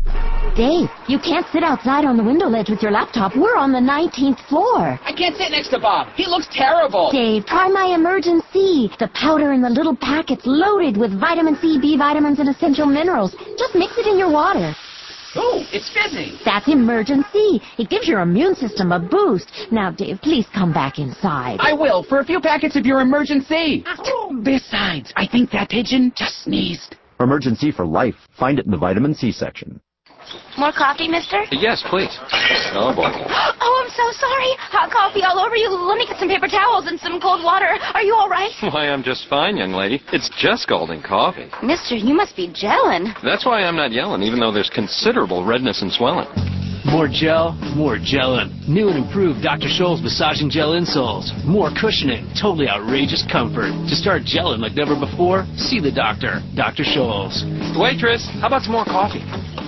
Dave, you can't sit outside on the window ledge with your laptop. We're on the nineteenth floor. I can't sit next to Bob. He looks terrible. Dave, try my Emergen-C. The powder in the little packets loaded with vitamin C, B vitamins, and essential minerals. Just mix it in your water. Oh, it's fizzing. That's Emergen-C. It gives your immune system a boost. Now, Dave, please come back inside. I will, for a few packets of your Emergen-C. Besides, I think that pigeon just sneezed. Emergen-C for life. Find it in the vitamin C section. More coffee, mister? Yes, please. Oh, boy. Oh, I'm so sorry. Hot coffee all over you. Let me get some paper towels and some cold water. Are you all right? Why, I'm just fine, young lady. It's just scalding coffee. Mister, you must be gelling. That's why I'm not yelling, even though there's considerable redness and swelling. More gel, more gelling. New and improved Doctor Scholl's massaging gel insoles. More cushioning, totally outrageous comfort. To start gelling like never before, see the doctor, Doctor Scholl's. Waitress, how about some more coffee?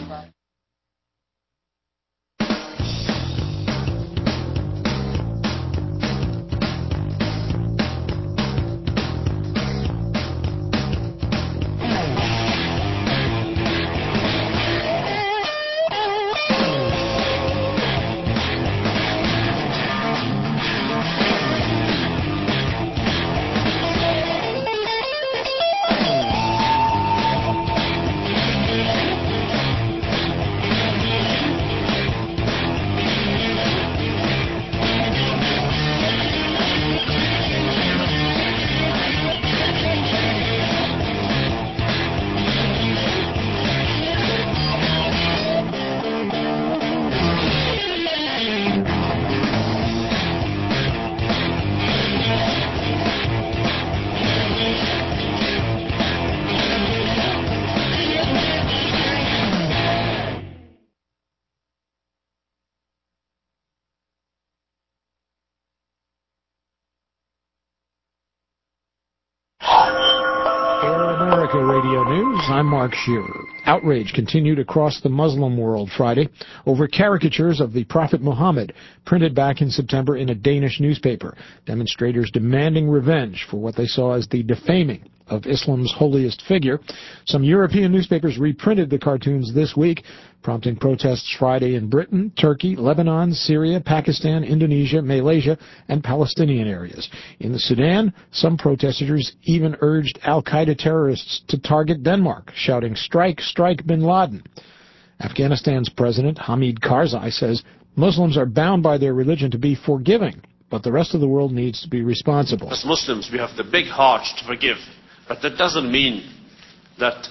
Radio News, I'm Mark Shearer. Outrage continued across the Muslim world Friday over caricatures of the Prophet Muhammad printed back in September in a Danish newspaper. Demonstrators demanding revenge for what they saw as the defaming of Islam's holiest figure. Some European newspapers reprinted the cartoons this week, prompting protests Friday in Britain, Turkey, Lebanon, Syria, Pakistan, Indonesia, Malaysia, and Palestinian areas. In the Sudan, some protesters even urged al-Qaeda terrorists to target Denmark, shouting, "Strike, strike bin Laden." Afghanistan's President Hamid Karzai says Muslims are bound by their religion to be forgiving, but the rest of the world needs to be responsible. As Muslims, we have the big heart to forgive, but that doesn't mean that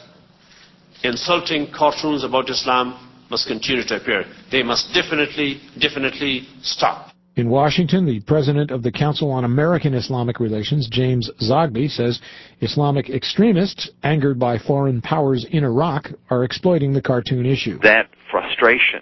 insulting cartoons about Islam must continue to appear. They must definitely, definitely stop. In Washington, the president of the Council on American Islamic Relations, James Zogby, says Islamic extremists, angered by foreign powers in Iraq, are exploiting the cartoon issue. That frustration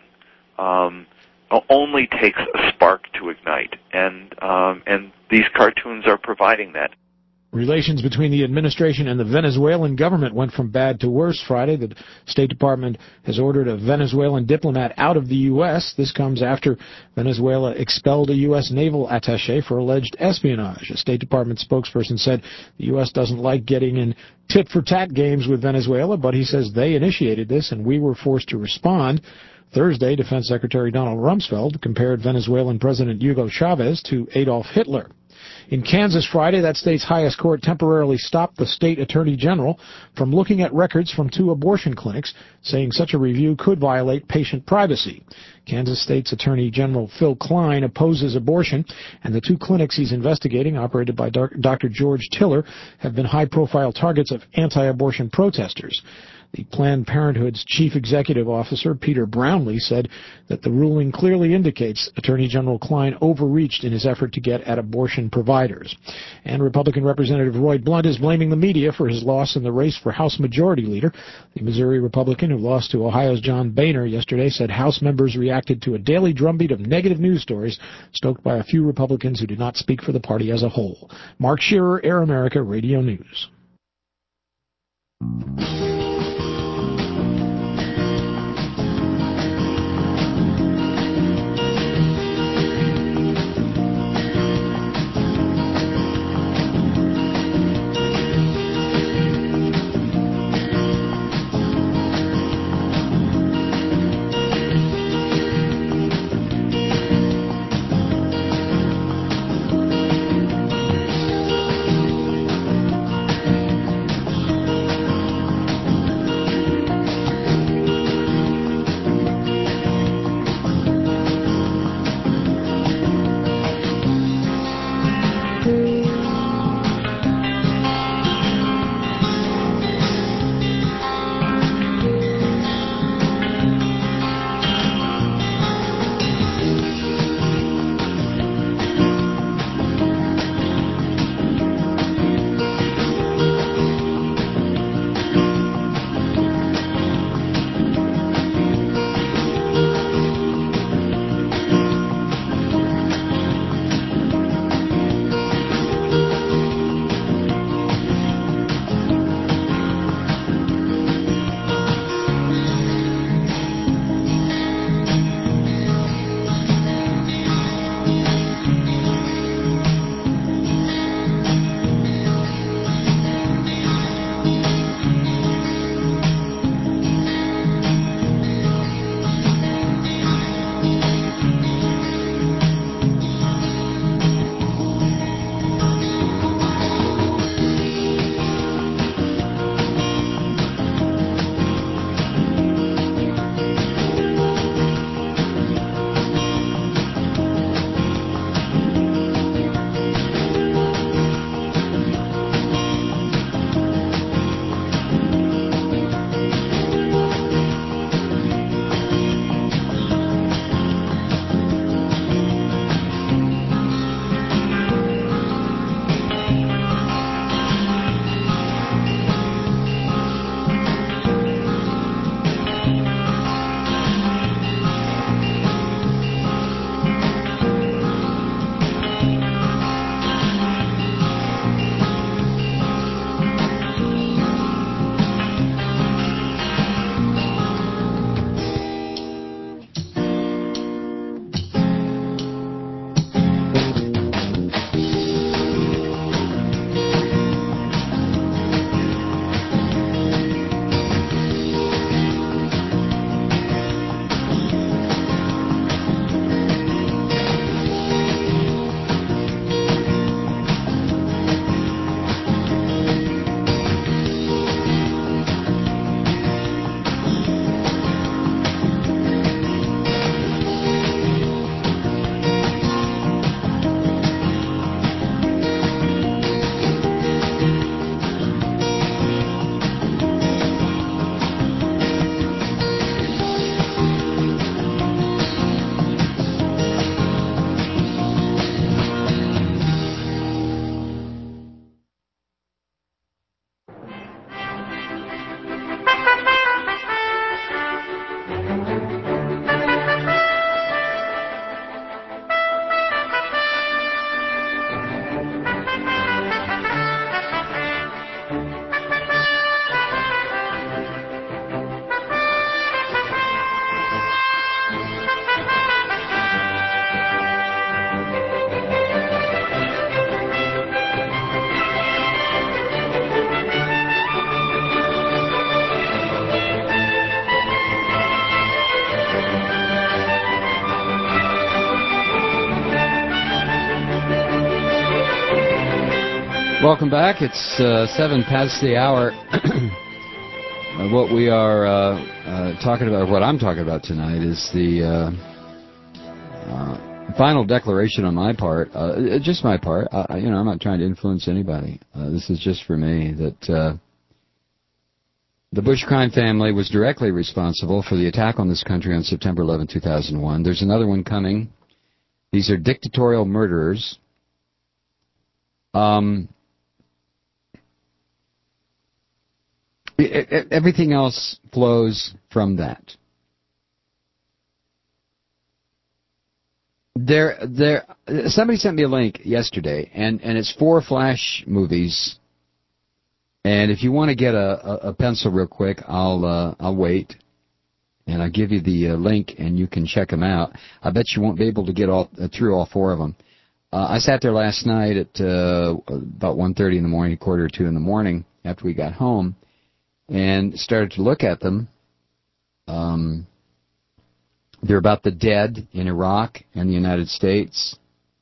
um, only takes a spark to ignite, and um, and these cartoons are providing that. Relations between the administration and the Venezuelan government went from bad to worse Friday. The State Department has ordered a Venezuelan diplomat out of the U S This comes after Venezuela expelled a U S naval attaché for alleged espionage. A State Department spokesperson said the U S doesn't like getting in tit-for-tat games with Venezuela, but he says they initiated this and we were forced to respond. Thursday, Defense Secretary Donald Rumsfeld compared Venezuelan President Hugo Chavez to Adolf Hitler. In Kansas Friday, that state's highest court temporarily stopped the state attorney general from looking at records from two abortion clinics, saying such a review could violate patient privacy. Kansas State's Attorney General Phil Klein opposes abortion, and the two clinics he's investigating, operated by Doctor George Tiller, have been high-profile targets of anti-abortion protesters. The Planned Parenthood's chief executive officer, Peter Brownlee, said that the ruling clearly indicates Attorney General Klein overreached in his effort to get at abortion providers. And Republican Representative Roy Blunt is blaming the media for his loss in the race for House Majority Leader. The Missouri Republican, who lost to Ohio's John Boehner yesterday, said House members reacted to a daily drumbeat of negative news stories stoked by a few Republicans who did not speak for the party as a whole. Mark Shearer, Air America Radio News. Welcome back. It's uh, seven past the hour. uh, what we are uh, uh, talking about, what I'm talking about tonight, is the uh, uh, final declaration on my part, uh, just my part. Uh, you know, I'm not trying to influence anybody. Uh, this is just for me that uh, the Bush crime family was directly responsible for the attack on this country on September eleventh, two thousand one. There's another one coming. These are dictatorial murderers. Um. Everything else flows from that. There, there. Somebody sent me a link yesterday, and, and it's four Flash movies. And if you want to get a, a, a pencil real quick, I'll uh, I'll wait, and I'll give you the uh, link, and you can check them out. I bet you won't be able to get all uh, through all four of them. Uh, I sat there last night at uh, about one thirty in the morning, quarter to two in the morning after we got home, and started to look at them. Um, they're about the dead in Iraq and the United States.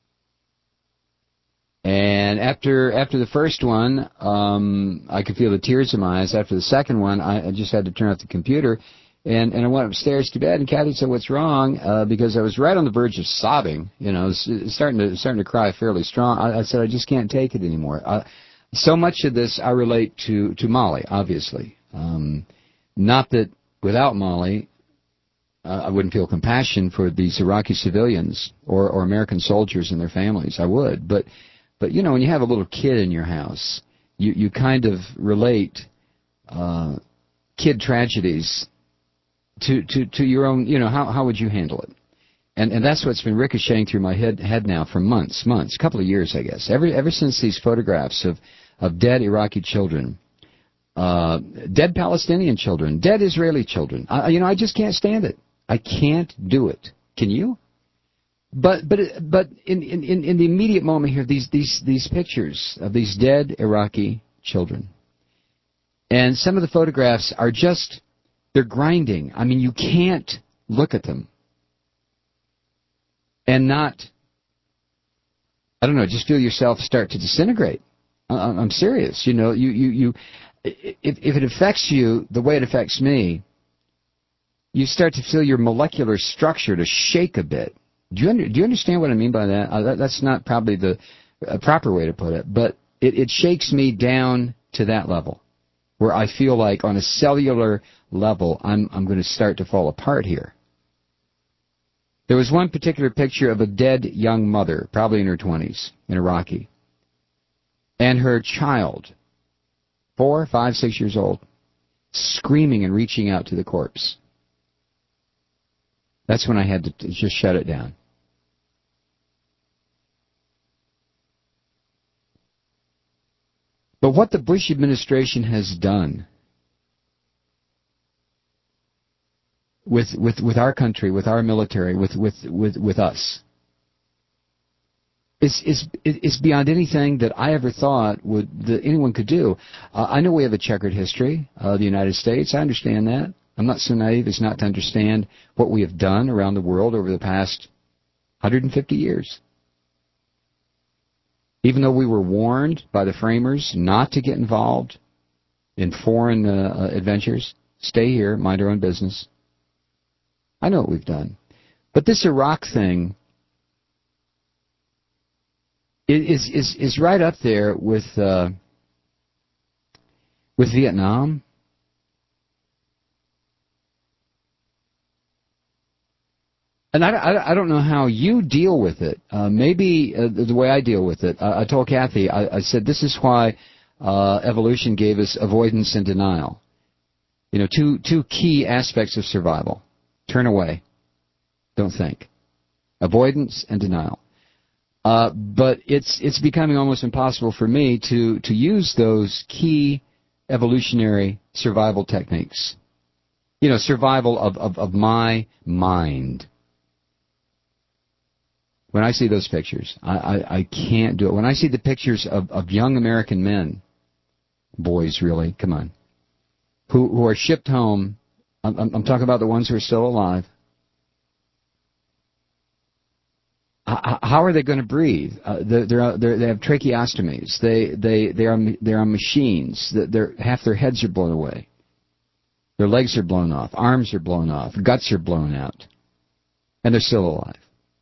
And after after the first one, um, I could feel the tears in my eyes. After the second one, I, I just had to turn off the computer, and, and I went upstairs to bed. And Kathy said, "What's wrong?" Uh, because I was right on the verge of sobbing. You know, I was starting to starting to cry fairly strong. I, I said, "I just can't take it anymore." I, So much of this I relate to, to Mali, obviously. Um, not that without Mali, uh, I wouldn't feel compassion for these Iraqi civilians or, or American soldiers and their families. I would. But, but you know, when you have a little kid in your house, you, you kind of relate uh, kid tragedies to, to, to your own, you know, how, how would you handle it? And, and that's what's been ricocheting through my head, head now for months, months, a couple of years, I guess. Ever, ever since these photographs of of dead Iraqi children, uh, dead Palestinian children, dead Israeli children. I, you know, I just can't stand it. I can't do it. Can you? But but but in in, in the immediate moment here, these these these pictures of these dead Iraqi children, and some of the photographs are just, they're grinding. I mean, you can't look at them and not, I don't know, just feel yourself start to disintegrate. I'm serious. You know, you, you, you if, if it affects you the way it affects me, you start to feel your molecular structure to shake a bit. Do you, under, do you understand what I mean by that? Uh, that that's not probably the uh, proper way to put it, but it, it shakes me down to that level where I feel like on a cellular level I'm, I'm going to start to fall apart here. There was one particular picture of a dead young mother, probably in her twenties, in Iraqi. And her child, four, five, six years old, screaming and reaching out to the corpse. That's when I had to just shut it down. But what the Bush administration has done with with with our country, with our military, with with with, with us, It's, it's, it's beyond anything that I ever thought would that anyone could do. Uh, I know we have a checkered history, uh, the United States. I understand that. I'm not so naive as not to understand what we have done around the world over the past one hundred fifty years. Even though we were warned by the framers not to get involved in foreign uh, adventures, stay here, mind our own business. I know what we've done. But this Iraq thing is is is right up there with uh, with Vietnam. And I, I, I don't know how you deal with it. Uh, maybe uh, the way I deal with it. I, I told Kathy, I, I said, this is why uh, evolution gave us avoidance and denial. You know, two two key aspects of survival. Turn away. Don't think. Avoidance and denial. Uh, but it's it's becoming almost impossible for me to, to use those key evolutionary survival techniques. You know, survival of, of, of my mind. When I see those pictures, I, I, I can't do it. When I see the pictures of, of young American men, boys really, come on, who, who are shipped home, I'm, I'm talking about the ones who are still alive, How are they going to breathe? Uh, they're, they're, they're, they have tracheostomies. They they they are they are machines. They're, half their heads are blown away. Their legs are blown off. Arms are blown off. Guts are blown out, and they're still alive.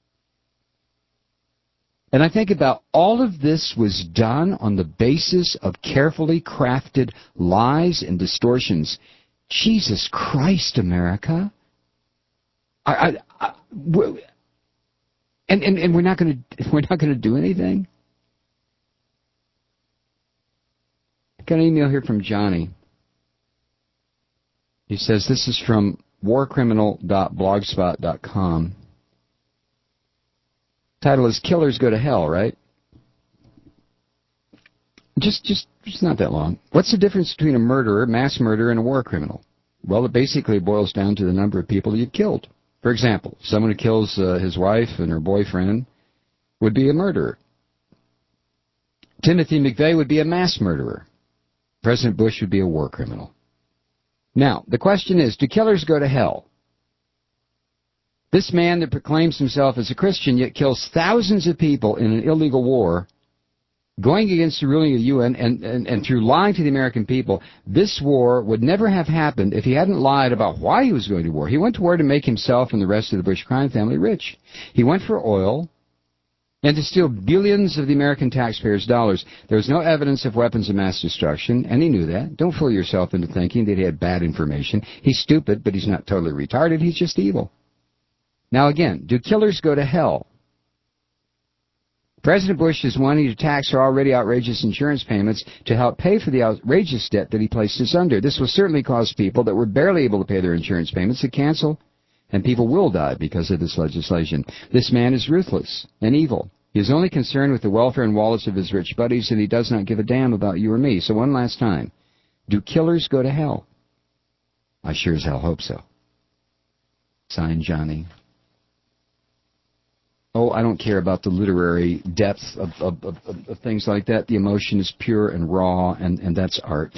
And I think about all of this was done on the basis of carefully crafted lies and distortions. Jesus Christ, America! I. I, I And, and and we're not going to we're not going to do anything. I got an email here from Johnny. He says this is from war criminal dot blogspot dot com. Title is "Killers Go to Hell," right? Just just just not that long. What's the difference between a murderer, mass murderer, and a war criminal? Well, it basically boils down to the number of people you've killed. For example, someone who kills uh, his wife and her boyfriend would be a murderer. Timothy McVeigh would be a mass murderer. President Bush would be a war criminal. Now, the question is, do killers go to hell? This man that proclaims himself as a Christian yet kills thousands of people in an illegal war, going against the ruling of the U N and, and, and through lying to the American people, this war would never have happened if he hadn't lied about why he was going to war. He went to war to make himself and the rest of the Bush crime family rich. He went for oil and to steal billions of the American taxpayers' dollars. There was no evidence of weapons of mass destruction, and he knew that. Don't fool yourself into thinking that he had bad information. He's stupid, but he's not totally retarded. He's just evil. Now again, do killers go to hell? President Bush is wanting to tax our already outrageous insurance payments to help pay for the outrageous debt that he placed us under. This will certainly cause people that were barely able to pay their insurance payments to cancel, and people will die because of this legislation. This man is ruthless and evil. He is only concerned with the welfare and wallets of his rich buddies, and he does not give a damn about you or me. So one last time, do killers go to hell? I sure as hell hope so. Signed, Johnny. Oh, I don't care about the literary depth of, of, of, of things like that. The emotion is pure and raw, and, and that's art.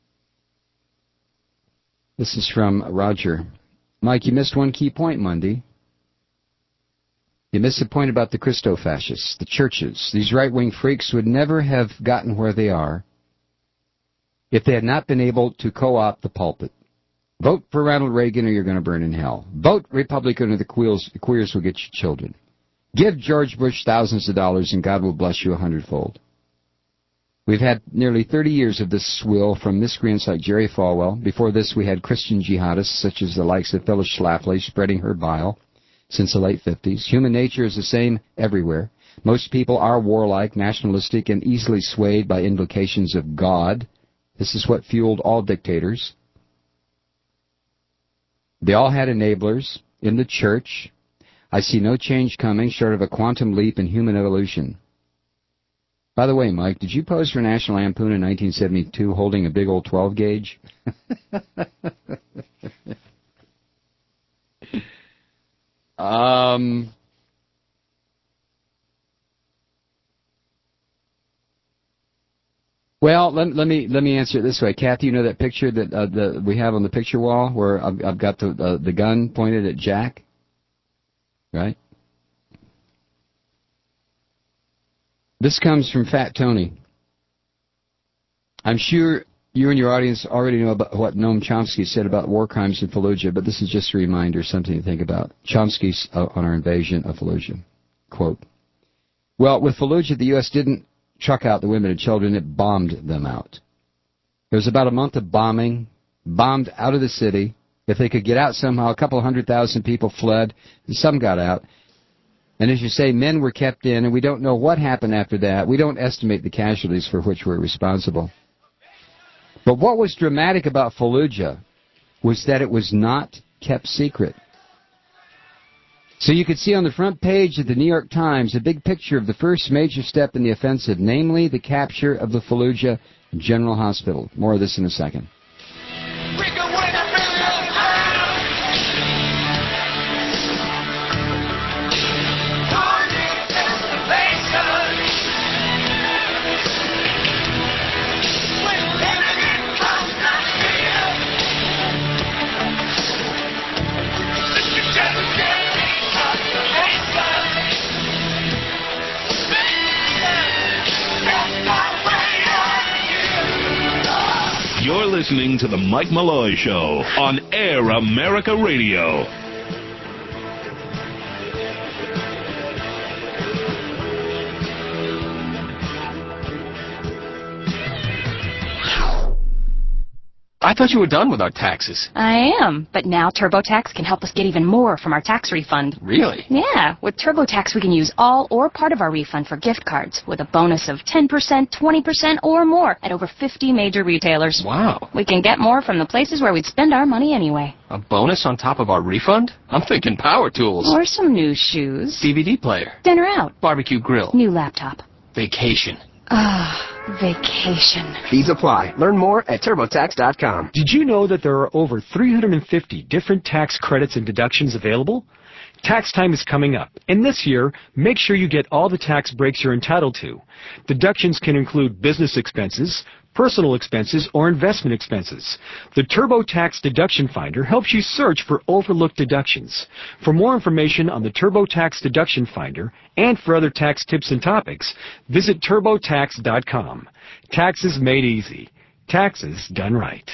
This is from Roger. Mike, you missed one key point Monday. You missed the point about the Christo-fascists, the churches. These right-wing freaks would never have gotten where they are if they had not been able to co-opt the pulpit. Vote for Ronald Reagan or you're going to burn in hell. Vote Republican or the queers, the queers will get your children. Give George Bush thousands of dollars and God will bless you a hundredfold. We've had nearly thirty years of this swill from miscreants like Jerry Falwell. Before this, we had Christian jihadists such as the likes of Phyllis Schlafly spreading her bile since the late fifties. Human nature is the same everywhere. Most people are warlike, nationalistic, and easily swayed by invocations of God. This is what fueled all dictators. They all had enablers in the church. I see no change coming short of a quantum leap in human evolution. By the way, Mike, did you pose for National Lampoon in nineteen seventy-two holding a big old twelve gauge? um... Well, let, let me let me answer it this way, Kathy. You know that picture that uh, the, we have on the picture wall where I've, I've got the uh, the gun pointed at Jack, right? This comes from Fat Tony. I'm sure you and your audience already know about what Noam Chomsky said about war crimes in Fallujah, but this is just a reminder, something to think about. Chomsky's uh, on our invasion of Fallujah. Quote, well, with Fallujah, the U S didn't truck out the women and children, it bombed them out. There was about a month of bombing, bombed out of the city. If they could get out somehow, a couple hundred thousand people fled, and some got out. And as you say, men were kept in, and we don't know what happened after that. We don't estimate the casualties for which we're responsible. But what was dramatic about Fallujah was that it was not kept secret. So you could see on the front page of the New York Times a big picture of the first major step in the offensive, namely the capture of the Fallujah General Hospital. More of this in a second. You're listening to The Mike Malloy Show on Air America Radio. I thought you were done with our taxes. I am, but now TurboTax can help us get even more from our tax refund. Really? Yeah, with TurboTax we can use all or part of our refund for gift cards with a bonus of ten percent, twenty percent, or more at over fifty major retailers. Wow. We can get more from the places where we'd spend our money anyway. A bonus on top of our refund? I'm thinking power tools. Or some new shoes. D V D player. Dinner out. Barbecue grill. New laptop. Vacation. Ah, vacation. Fees apply. Learn more at TurboTax dot com. Did you know that there are over three hundred fifty different tax credits and deductions available? Tax time is coming up, and this year, make sure you get all the tax breaks you're entitled to. Deductions can include business expenses, personal expenses, or investment expenses. The TurboTax Deduction Finder helps you search for overlooked deductions. For more information on the TurboTax Deduction Finder and for other tax tips and topics, visit TurboTax dot com. Taxes made easy. Taxes done right.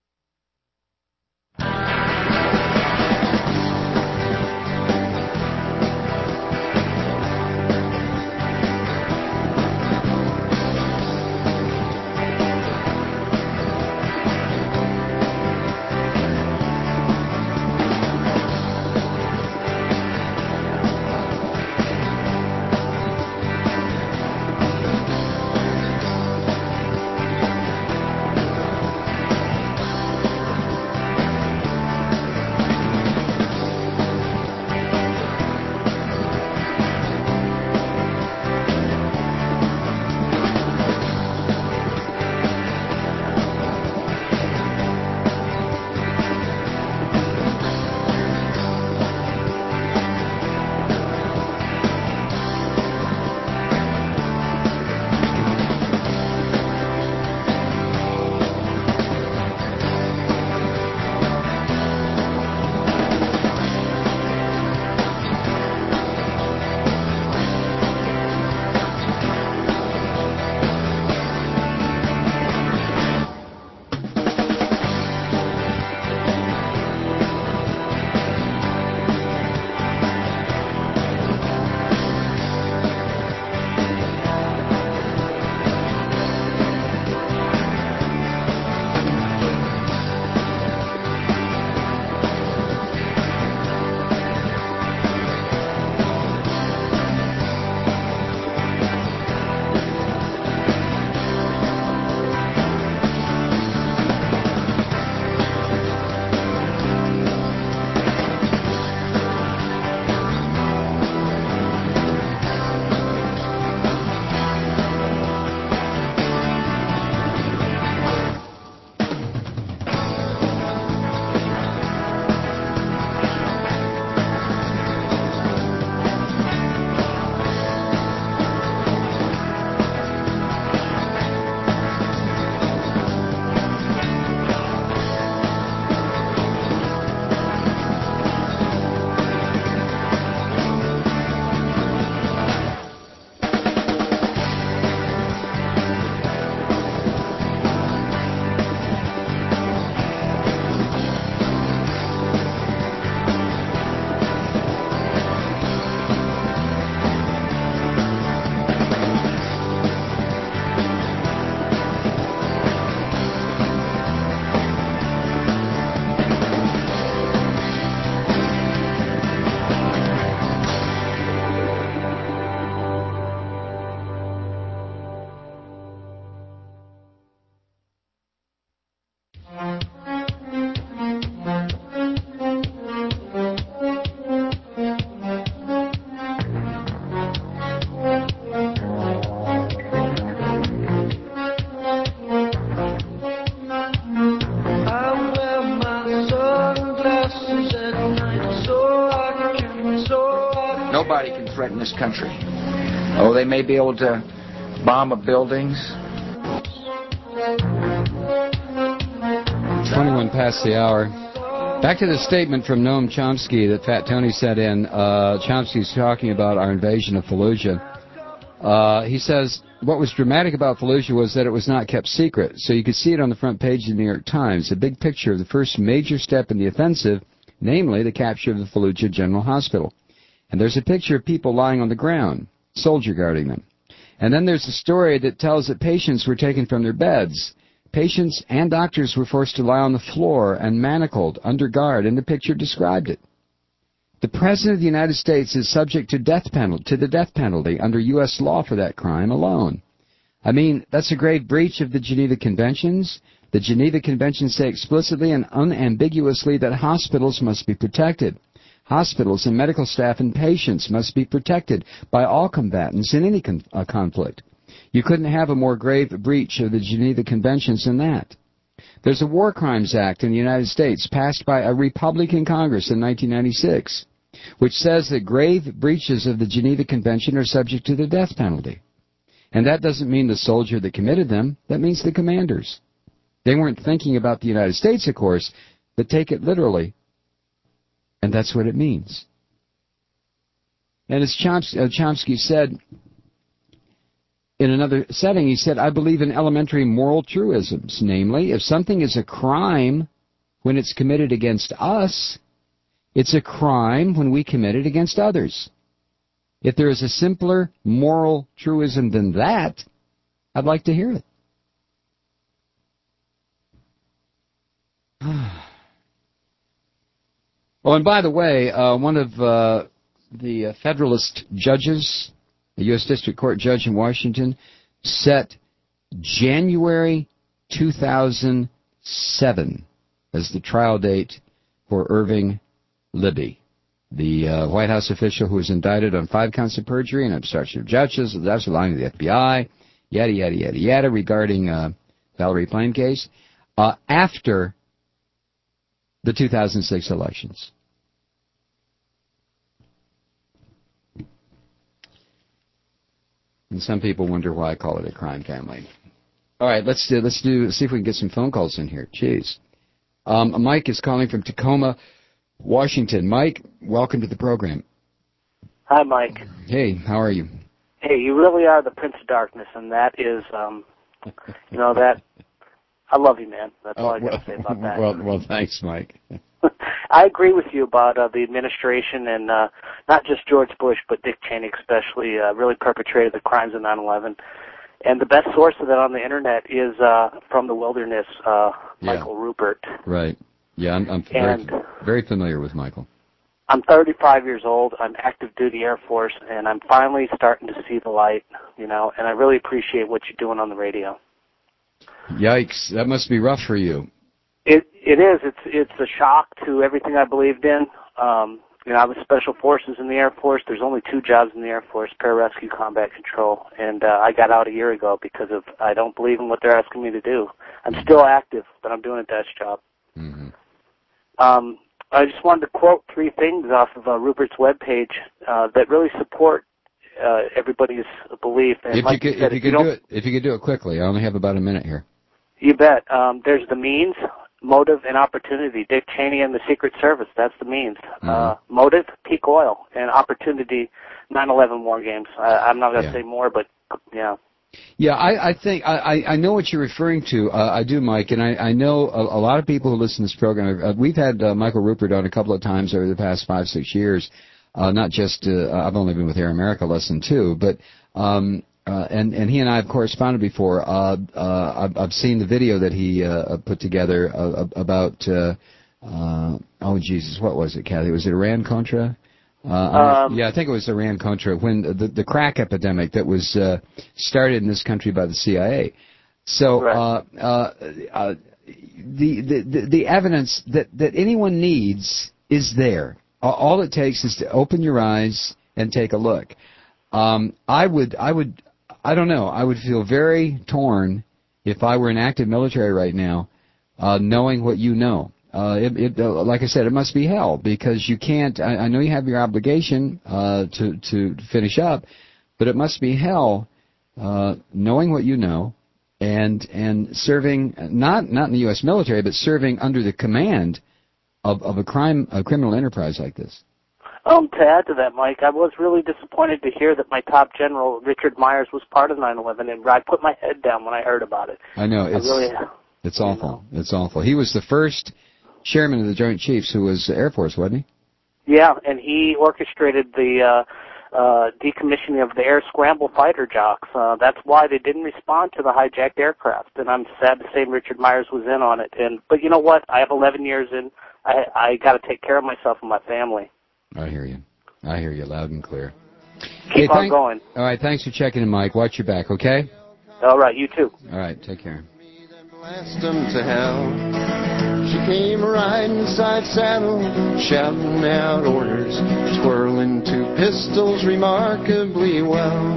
Nobody can threaten this country. Oh, they may be able to bomb up buildings. twenty-one past the hour. Back to the statement from Noam Chomsky that Fat Tony sent in. Uh, Chomsky's talking about our invasion of Fallujah. Uh, he says, what was dramatic about Fallujah was that it was not kept secret. So you could see it on the front page of the New York Times, a big picture of the first major step in the offensive, namely the capture of the Fallujah General Hospital. And there's a picture of people lying on the ground, soldier guarding them. And then there's a story that tells that patients were taken from their beds. Patients and doctors were forced to lie on the floor and manacled under guard, and the picture described it. The President of the United States is subject to death penalty, to the death penalty under U S law for that crime alone. I mean, that's a grave breach of the Geneva Conventions. The Geneva Conventions say explicitly and unambiguously that hospitals must be protected. Hospitals and medical staff and patients must be protected by all combatants in any con- uh, conflict. You couldn't have a more grave breach of the Geneva Conventions than that. There's a War Crimes Act in the United States passed by a Republican Congress in nineteen ninety-six, which says that grave breaches of the Geneva Convention are subject to the death penalty. And that doesn't mean the soldier that committed them. That means the commanders. They weren't thinking about the United States, of course, but take it literally. And that's what it means. And as Chomsky, uh, Chomsky said in another setting, he said, I believe in elementary moral truisms. Namely, if something is a crime when it's committed against us, it's a crime when we commit it against others. If there is a simpler moral truism than that, I'd like to hear it. Oh, and by the way, uh, one of uh, the uh, Federalist judges, a U S District Court judge in Washington, set January two thousand seven as the trial date for Irving Libby, the uh, White House official who was indicted on five counts of perjury and obstruction of justice, that's lying to the F B I, yada, yada, yada, yada, regarding uh, Valerie Plame case, uh, after the two thousand six elections. And some people wonder why I call it a crime family. All right, let's do, let's do see if we can get some phone calls in here. Jeez. Um, Mike is calling from Tacoma, Washington. Mike, welcome to the program. Hi, Mike. Hey, how are you? Hey, you really are the Prince of Darkness, and that is, um, you know, that, I love you, man. That's all Oh, I got well, to say about that. Well, well, thanks, Mike. I agree with you about uh, the administration and uh, not just George Bush, but Dick Cheney especially, uh, really perpetrated the crimes of nine eleven. And the best source of that on the Internet is uh, from the wilderness, uh, Michael Yeah. Rupert. Right. Yeah, I'm, I'm And- very, very familiar with Michael. I'm thirty-five years old. I'm active duty Air Force, and I'm finally starting to see the light, you know, and I really appreciate what you're doing on the radio. Yikes, that must be rough for you. It it is. It's it's a shock to everything I believed in. Um, you know, I was Special Forces in the Air Force. There's only two jobs in the Air Force: pararescue, combat control. And uh, I got out a year ago because of I don't believe in what they're asking me to do. I'm still active, but I'm doing a desk job. Mm-hmm. Um, I just wanted to quote three things off of uh, Rupert's webpage uh, that really support uh, everybody's belief. And If like you could, said, if you if could you do don't- it, if you could do it quickly, I only have about a minute here. You bet. Um, there's the means, motive, and opportunity. Dick Cheney and the Secret Service, that's the means. Mm-hmm. Uh, motive, peak oil, and opportunity, nine eleven war games. I, I'm not going to Yeah. say more, but yeah. Yeah, I, I think I, I I know what you're referring to. Uh, I do, Mike, and I, I know a, a lot of people who listen to this program. Uh, we've had uh, Michael Rupert on a couple of times over the past five, six years. Uh, not just uh, I've only been with Air America less than two, but um, uh, and and he and I have corresponded before. Uh, uh, I've, I've seen the video that he uh, put together uh, about. Uh, uh, oh Jesus, what was it, Kathy? Was it Iran Contra? Uh, Um, yeah, I think it was Iran Contra, when the, the crack epidemic that was uh, started in this country by the C I A. So uh, uh, uh, the, the the evidence that, that anyone needs is there. All it takes is to open your eyes and take a look. Um, I would I would I don't know. I would feel very torn if I were in active military right now, uh, knowing what you know. Uh, it, it, uh, like I said, it must be hell, because you can't. I, I know you have your obligation uh, to to finish up, but it must be hell uh, knowing what you know, and and serving not not in the U S military, but serving under the command of of a crime a criminal enterprise like this. Um, to add to that, Mike, I was really disappointed to hear that my top general, Richard Myers, was part of nine eleven, and I put my head down when I heard about it. I know. It's, I really, it's awful. It's awful. He was the first chairman of the Joint Chiefs who was Air Force, wasn't he? Yeah, and he orchestrated the uh, uh, decommissioning of the air scramble fighter jocks. Uh, that's why they didn't respond to the hijacked aircraft, and I'm sad to say Richard Myers was in on it. And But you know what? I have eleven years in. I, I got to take care of myself and my family. I hear you. I hear you loud and clear. Keep hey, on thank, going. All right, thanks for checking in, Mike. Watch your back, okay? All right, you too. All right, take care. Blast them to hell. She came riding side saddle, shouting out orders, twirling two pistols remarkably well.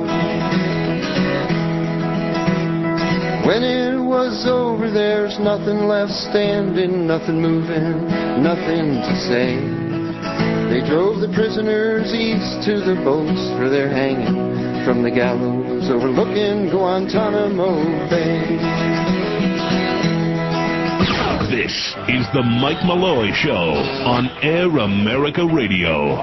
When it was over, there's nothing left standing, nothing moving, nothing to say. They drove the prisoners east to the boats where they're hanging from the gallows overlooking Guantanamo Bay. This is the Mike Malloy Show on Air America Radio.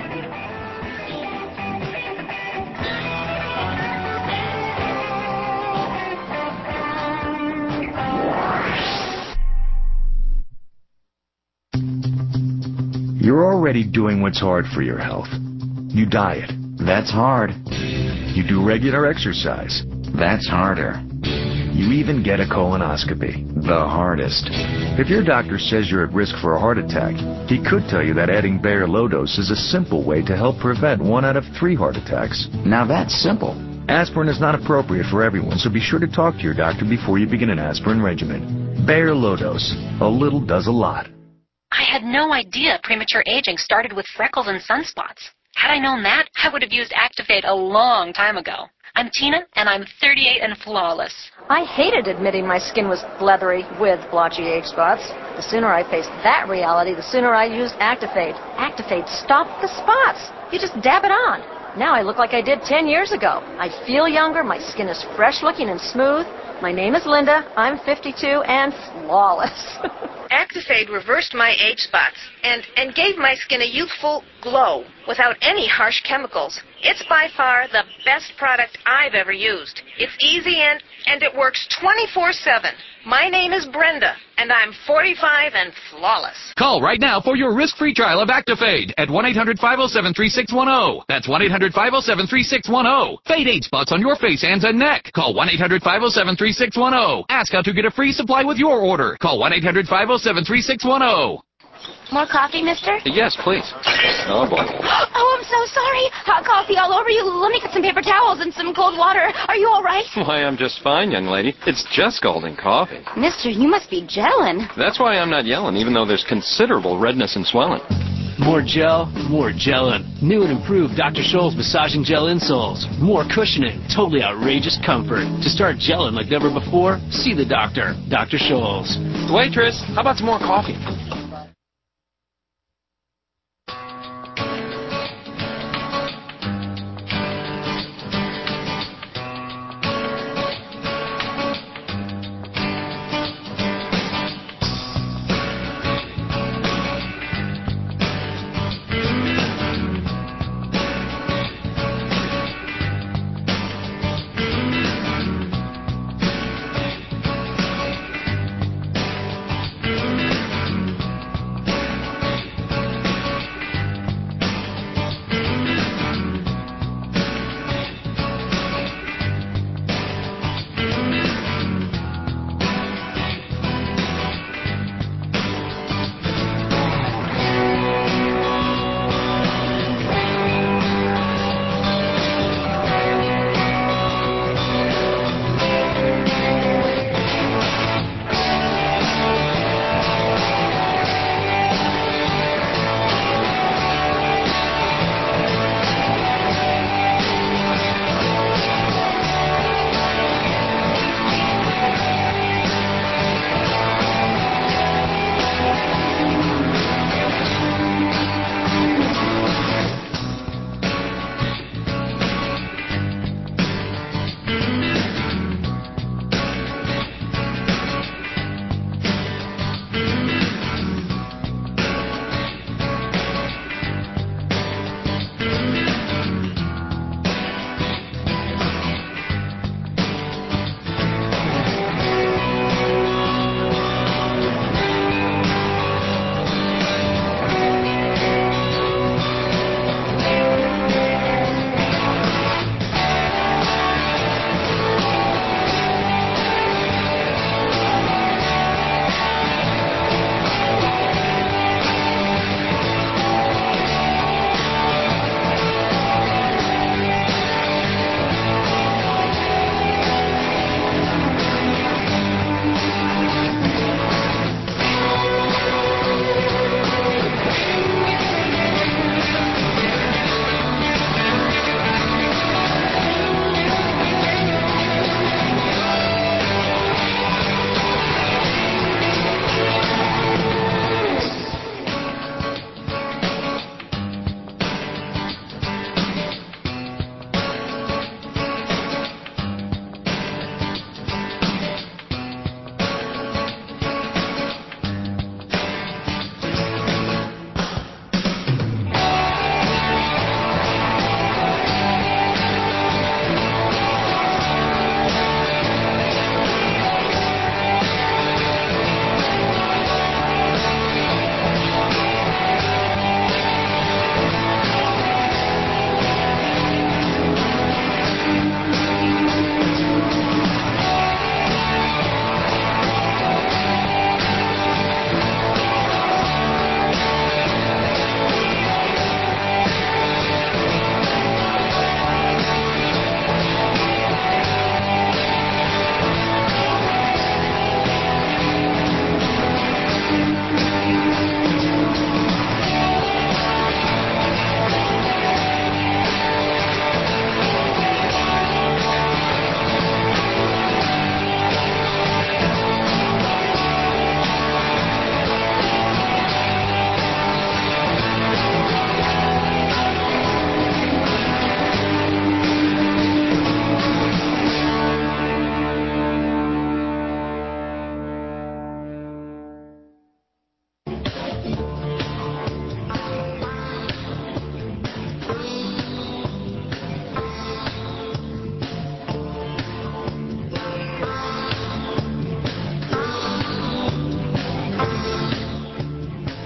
You're already doing what's hard for your health. You diet. That's hard. You do regular exercise. That's harder. You even get a colonoscopy. The hardest. If your doctor says you're at risk for a heart attack, he could tell you that adding Bayer Low Dose is a simple way to help prevent one out of three heart attacks. Now that's simple. Aspirin is not appropriate for everyone, so be sure to talk to your doctor before you begin an aspirin regimen. Bayer Low Dose. A little does a lot. I had no idea premature aging started with freckles and sunspots. Had I known that, I would have used Activate a long time ago. I'm Tina, and I'm thirty-eight and flawless. I hated admitting my skin was leathery with blotchy age spots. The sooner I faced that reality, the sooner I used Activate. Activate stopped the spots. You just dab it on. Now I look like I did ten years ago. I feel younger, my skin is fresh looking and smooth. My name is Linda, I'm fifty-two and flawless. Activate reversed my age spots and, and gave my skin a youthful glow without any harsh chemicals. It's by far the best product I've ever used. It's easy and, and it works twenty-four seven. My name is Brenda, and I'm forty-five and flawless. Call right now for your risk-free trial of Actifade at one eight hundred five oh seven three six one oh. That's one eight hundred five oh seven three six one oh. Fade age spots on your face, hands, and neck. Call one eight hundred five oh seven three six one oh. Ask how to get a free supply with your order. Call one eight hundred five oh seven three six one oh. More coffee, mister? Yes, please. Oh, boy. Oh, I'm so sorry. Hot coffee all over you. Let me get some paper towels and some cold water. Are you all right? Why, I'm just fine, young lady. It's just scalding coffee. Mister, you must be gelling. That's why I'm not yelling, even though there's considerable redness and swelling. More gel, more gelling. New and improved Doctor Scholl's massaging gel insoles. More cushioning, totally outrageous comfort. To start gelling like never before, see the doctor, Doctor Scholl's. Waitress, how about some more coffee?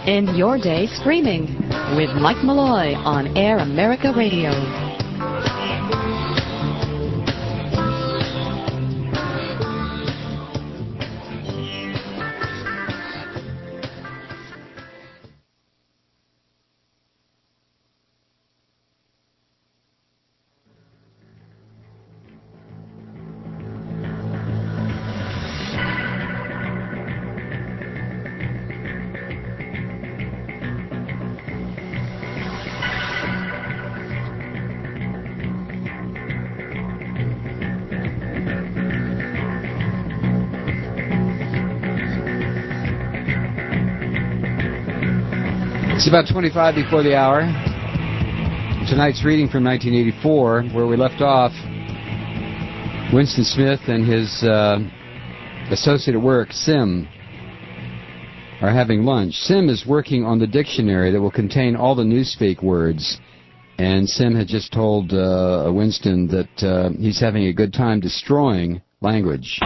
End your day screaming with Mike Malloy on Air America Radio. It's about twenty-five before the hour. Tonight's reading from nineteen eighty-four, where we left off. Winston Smith and his uh, associate at work, Sim, are having lunch. Sim is working on the dictionary that will contain all the Newspeak words. And Sim had just told uh, Winston that uh, he's having a good time destroying language.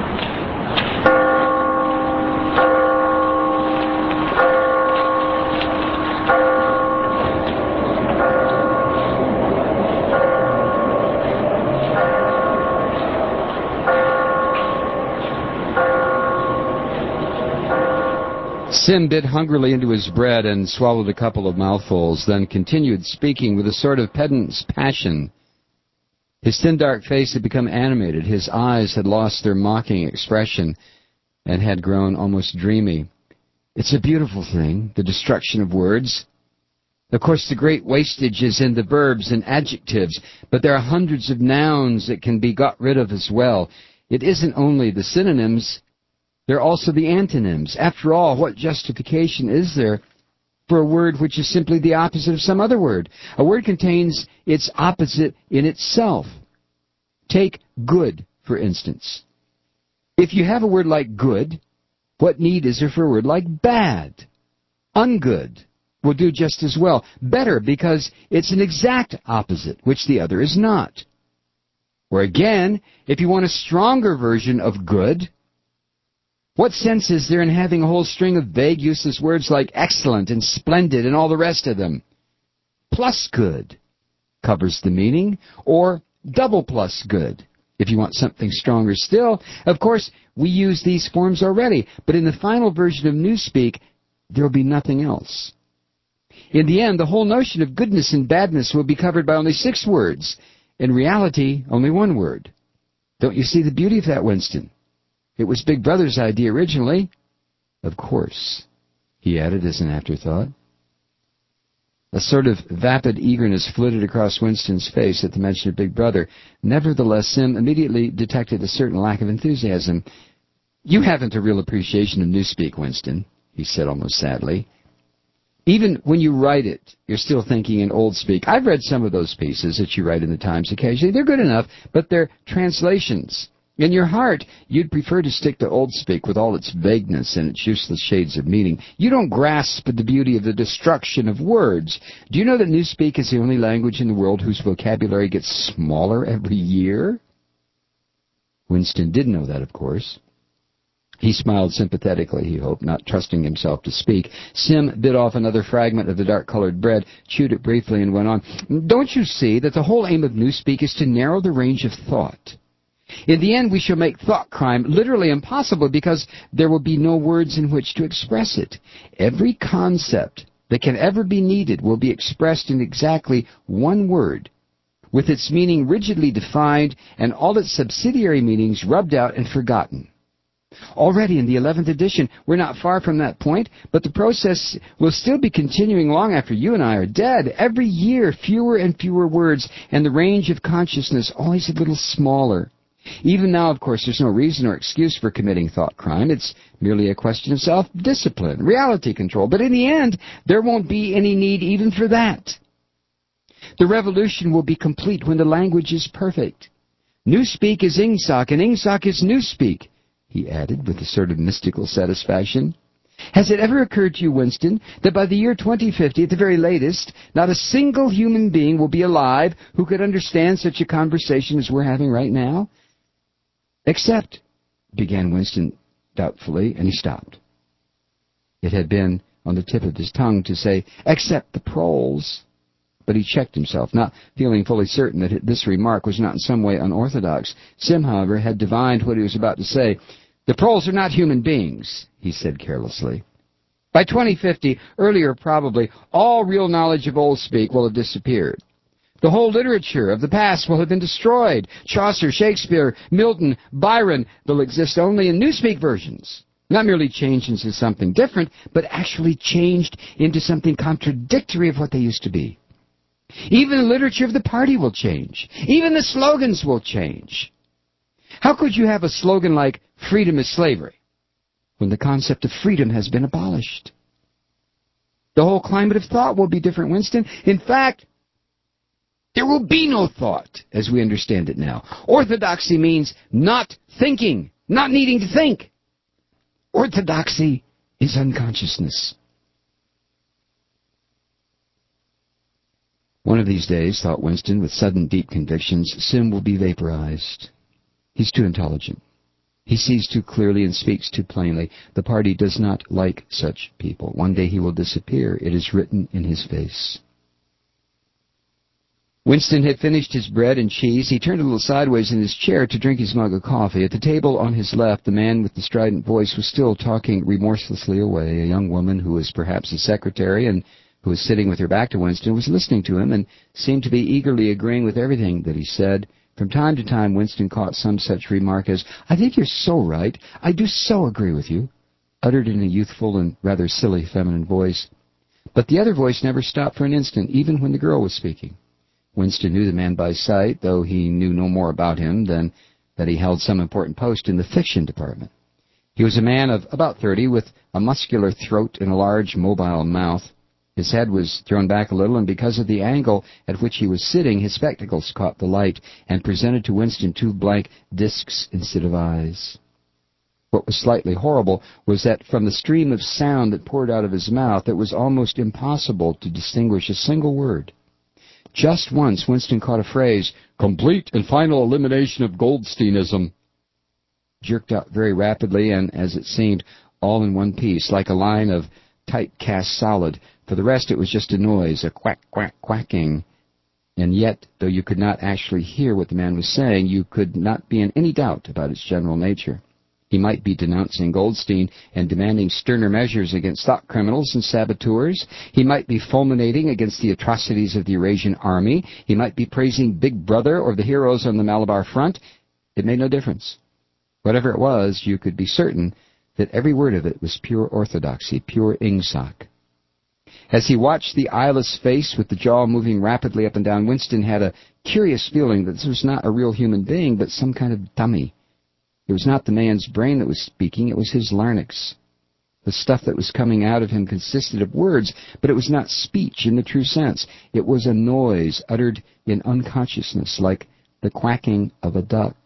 Sim bit hungrily into his bread and swallowed a couple of mouthfuls, then continued speaking with a sort of pedant's passion. His thin, dark face had become animated. His eyes had lost their mocking expression and had grown almost dreamy. It's a beautiful thing, the destruction of words. Of course, the great wastage is in the verbs and adjectives, but there are hundreds of nouns that can be got rid of as well. It isn't only the synonyms. There are also the antonyms. After all, what justification is there for a word which is simply the opposite of some other word? A word contains its opposite in itself. Take good, for instance. If you have a word like good, what need is there for a word like bad? Ungood will do just as well. Better, because it's an exact opposite, which the other is not. Or again, if you want a stronger version of good, what sense is there in having a whole string of vague, useless words like excellent and splendid and all the rest of them? Plus good covers the meaning, or double plus good, if you want something stronger still. Of course, we use these forms already, but in the final version of Newspeak, there will be nothing else. In the end, the whole notion of goodness and badness will be covered by only six words. In reality, only one word. Don't you see the beauty of that, Winston? It was Big Brother's idea originally. Of course, he added as an afterthought. A sort of vapid eagerness flitted across Winston's face at the mention of Big Brother. Nevertheless, Sim immediately detected a certain lack of enthusiasm. You haven't a real appreciation of Newspeak, Winston, he said almost sadly. Even when you write it, you're still thinking in old speak. I've read some of those pieces that you write in the Times occasionally. They're good enough, but they're translations. In your heart, you'd prefer to stick to old speak with all its vagueness and its useless shades of meaning. You don't grasp the beauty of the destruction of words. Do you know that Newspeak is the only language in the world whose vocabulary gets smaller every year? Winston did know that, of course. He smiled sympathetically, he hoped, not trusting himself to speak. Sim bit off another fragment of the dark-colored bread, chewed it briefly, and went on. Don't you see that the whole aim of Newspeak is to narrow the range of thought? In the end, we shall make thought crime literally impossible because there will be no words in which to express it. Every concept that can ever be needed will be expressed in exactly one word, with its meaning rigidly defined and all its subsidiary meanings rubbed out and forgotten. Already in the eleventh edition, we're not far from that point, but the process will still be continuing long after you and I are dead. Every year, fewer and fewer words, and the range of consciousness always a little smaller. Even now, of course, there's no reason or excuse for committing thought crime. It's merely a question of self-discipline, reality control. But in the end, there won't be any need even for that. The revolution will be complete when the language is perfect. Newspeak is Ingsoc, and Ingsoc is Newspeak, he added with a sort of mystical satisfaction. Has it ever occurred to you, Winston, that by the year twenty fifty, at the very latest, not a single human being will be alive who could understand such a conversation as we're having right now? Except, began Winston doubtfully, and he stopped. It had been on the tip of his tongue to say, "Except the proles." But he checked himself, not feeling fully certain that this remark was not in some way unorthodox. Sim, however, had divined what he was about to say. "The proles are not human beings," he said carelessly. By twenty fifty, earlier probably, all real knowledge of old speak will have disappeared. The whole literature of the past will have been destroyed. Chaucer, Shakespeare, Milton, Byron will exist only in newspeak versions. Not merely changed into something different, but actually changed into something contradictory of what they used to be. Even the literature of the party will change. Even the slogans will change. How could you have a slogan like, "Freedom is slavery," when the concept of freedom has been abolished? The whole climate of thought will be different, Winston. In fact, there will be no thought as we understand it now. Orthodoxy means not thinking, not needing to think. Orthodoxy is unconsciousness. One of these days, thought Winston with sudden deep convictions, Sim will be vaporized. He's too intelligent. He sees too clearly and speaks too plainly. The party does not like such people. One day he will disappear. It is written in his face. Winston had finished his bread and cheese. He turned a little sideways in his chair to drink his mug of coffee. At the table on his left, the man with the strident voice was still talking remorselessly away. A young woman who was perhaps a secretary and who was sitting with her back to Winston was listening to him and seemed to be eagerly agreeing with everything that he said. From time to time, Winston caught some such remark as, "I think you're so right. I do so agree with you," uttered in a youthful and rather silly feminine voice. But the other voice never stopped for an instant, even when the girl was speaking. Winston knew the man by sight, though he knew no more about him than that he held some important post in the fiction department. He was a man of about thirty, with a muscular throat and a large, mobile mouth. His head was thrown back a little, and because of the angle at which he was sitting, his spectacles caught the light and presented to Winston two blank discs instead of eyes. What was slightly horrible was that from the stream of sound that poured out of his mouth, it was almost impossible to distinguish a single word. Just once, Winston caught a phrase, "complete and final elimination of Goldsteinism," jerked out very rapidly and, as it seemed, all in one piece, like a line of typecast solid. For the rest, it was just a noise, a quack, quack, quacking. And yet, though you could not actually hear what the man was saying, you could not be in any doubt about its general nature. He might be denouncing Goldstein and demanding sterner measures against thought criminals and saboteurs. He might be fulminating against the atrocities of the Eurasian Army. He might be praising Big Brother or the heroes on the Malabar Front. It made no difference. Whatever it was, you could be certain that every word of it was pure orthodoxy, pure Ingsoc. As he watched the eyeless face with the jaw moving rapidly up and down, Winston had a curious feeling that this was not a real human being, but some kind of dummy. It was not the man's brain that was speaking, it was his larynx. The stuff that was coming out of him consisted of words, but it was not speech in the true sense. It was a noise uttered in unconsciousness, like the quacking of a duck.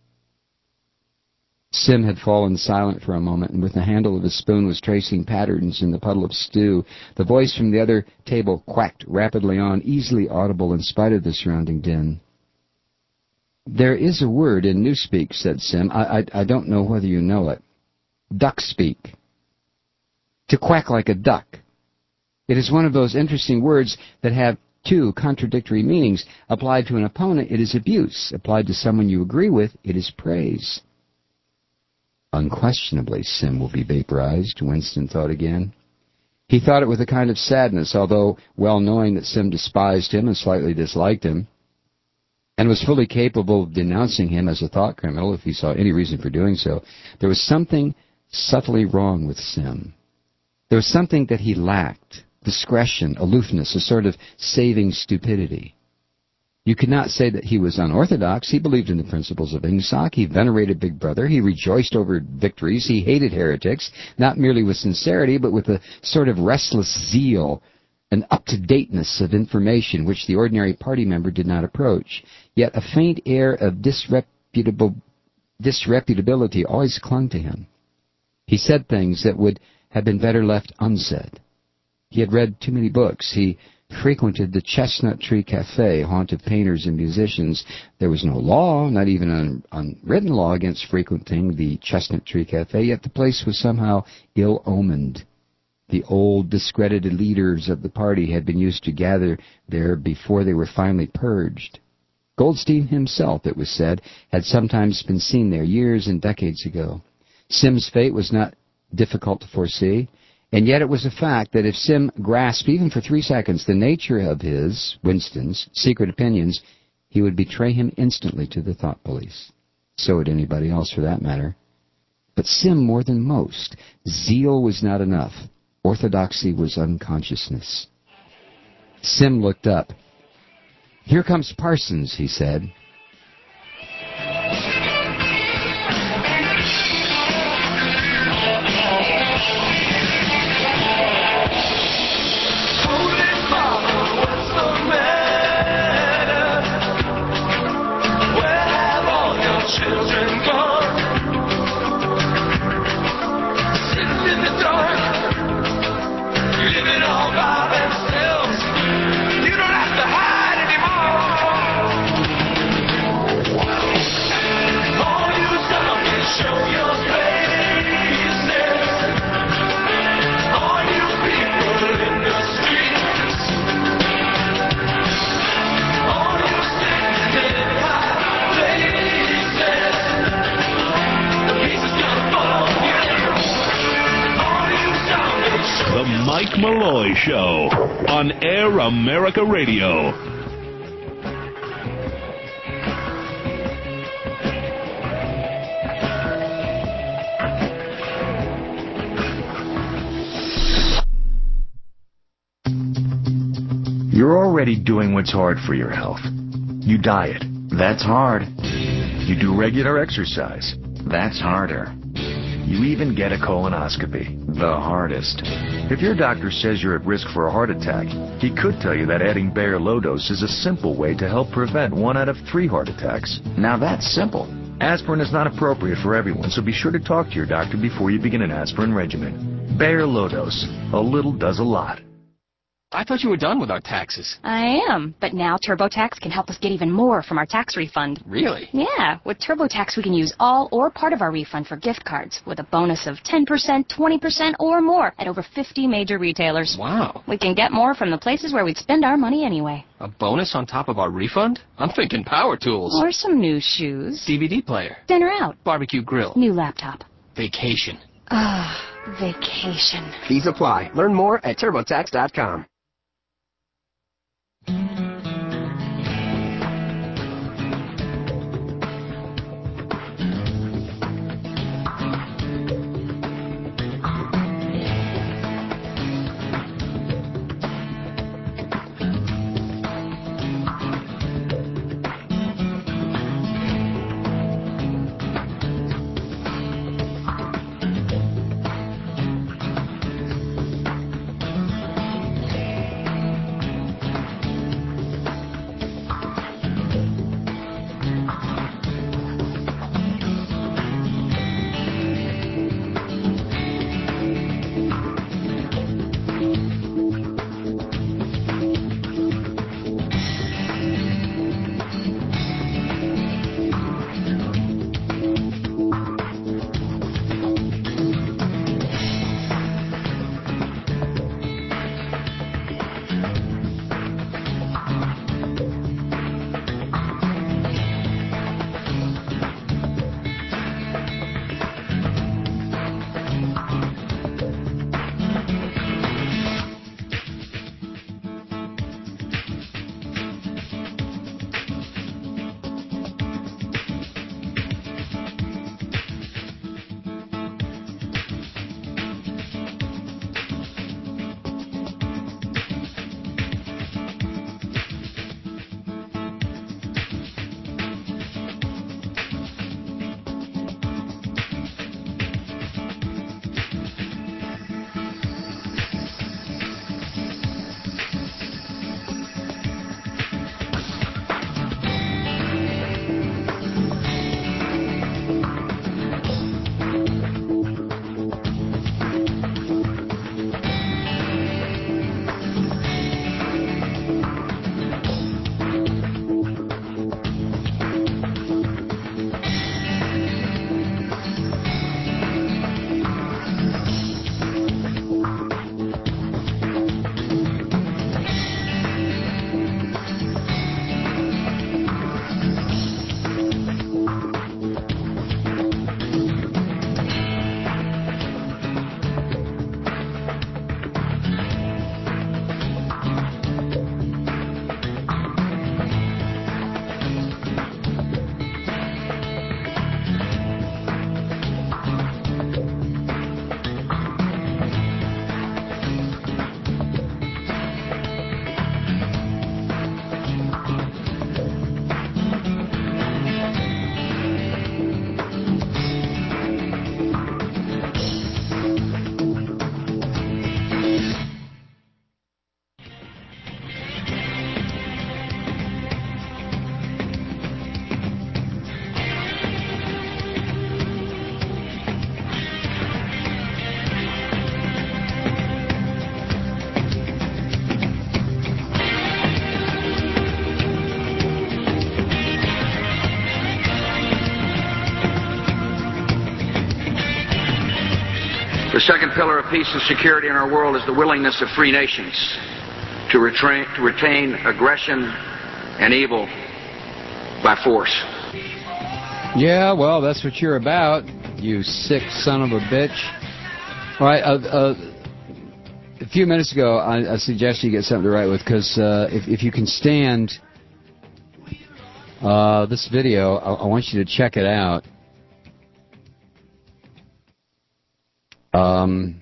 Sim had fallen silent for a moment, and with the handle of his spoon was tracing patterns in the puddle of stew. The voice from the other table quacked rapidly on, easily audible in spite of the surrounding din. "There is a word in Newspeak," said Sim. I, I, I don't know whether you know it. Duck speak. To quack like a duck. It is one of those interesting words that have two contradictory meanings. Applied to an opponent, it is abuse. Applied to someone you agree with, it is praise. Unquestionably, Sim will be vaporized, Winston thought again. He thought it with a kind of sadness, although well knowing that Sim despised him and slightly disliked him, and was fully capable of denouncing him as a thought criminal if he saw any reason for doing so. There was something subtly wrong with Sim. There was something that he lacked, discretion, aloofness, a sort of saving stupidity. You could not say that he was unorthodox. He believed in the principles of Ingsoc. He venerated Big Brother. He rejoiced over victories. He hated heretics, not merely with sincerity, but with a sort of restless zeal, an up-to-dateness of information which the ordinary party member did not approach. Yet a faint air of disreputable, disreputability always clung to him. He said things that would have been better left unsaid. He had read too many books. He frequented the Chestnut Tree Cafe, haunt of painters and musicians. There was no law, not even an unwritten law, against frequenting the Chestnut Tree Cafe, yet the place was somehow ill-omened. The old, discredited leaders of the party had been used to gather there before they were finally purged. Goldstein himself, it was said, had sometimes been seen there years and decades ago. Sim's fate was not difficult to foresee, and yet it was a fact that if Sim grasped even for three seconds the nature of his, Winston's, secret opinions, he would betray him instantly to the thought police. So would anybody else, for that matter. But Sim, more than most, zeal was not enough. Orthodoxy was unconsciousness. Sim looked up. "Here comes Parsons," he said. The Mike Malloy Show on Air America Radio. You're already doing what's hard for your health. You diet. That's hard. You do regular exercise. That's harder. You even get a colonoscopy. The hardest. If your doctor says you're at risk for a heart attack, he could tell you that adding Bayer Low Dose is a simple way to help prevent one out of three heart attacks. Now that's simple. Aspirin is not appropriate for everyone, so be sure to talk to your doctor before you begin an aspirin regimen. Bayer Low Dose. A little does a lot. I thought you were done with our taxes. I am, but now TurboTax can help us get even more from our tax refund. Really? Yeah, with TurboTax we can use all or part of our refund for gift cards with a bonus of ten percent, twenty percent, or more at over fifty major retailers. Wow. We can get more from the places where we'd spend our money anyway. A bonus on top of our refund? I'm thinking power tools. Or some new shoes. D V D player. Dinner out. Barbecue grill. New laptop. Vacation. Ah, vacation. Fees apply. Learn more at TurboTax dot com. second pillar of peace and security in our world is the willingness of free nations to, retrain, to retain aggression and evil by force. Yeah, well, that's what you're about, you sick son of a bitch. All right, uh, uh, a few minutes ago, I, I suggested you get something to write with, because uh, if, if you can stand uh, this video, I, I want you to check it out. Um,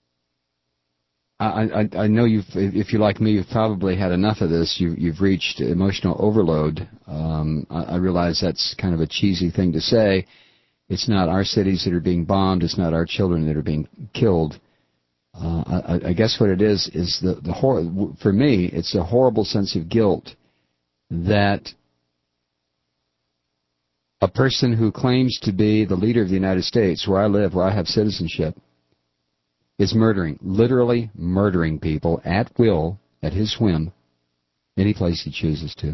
I, I, I know you've, if you're like me, you've probably had enough of this. You, you've reached emotional overload. Um, I, I realize that's kind of a cheesy thing to say. It's not our cities that are being bombed. It's not our children that are being killed. Uh, I, I guess what it is is the the hor- for me, it's a horrible sense of guilt that a person who claims to be the leader of the United States, where I live, where I have citizenship, is murdering, literally murdering people at will, at his whim, any place he chooses to.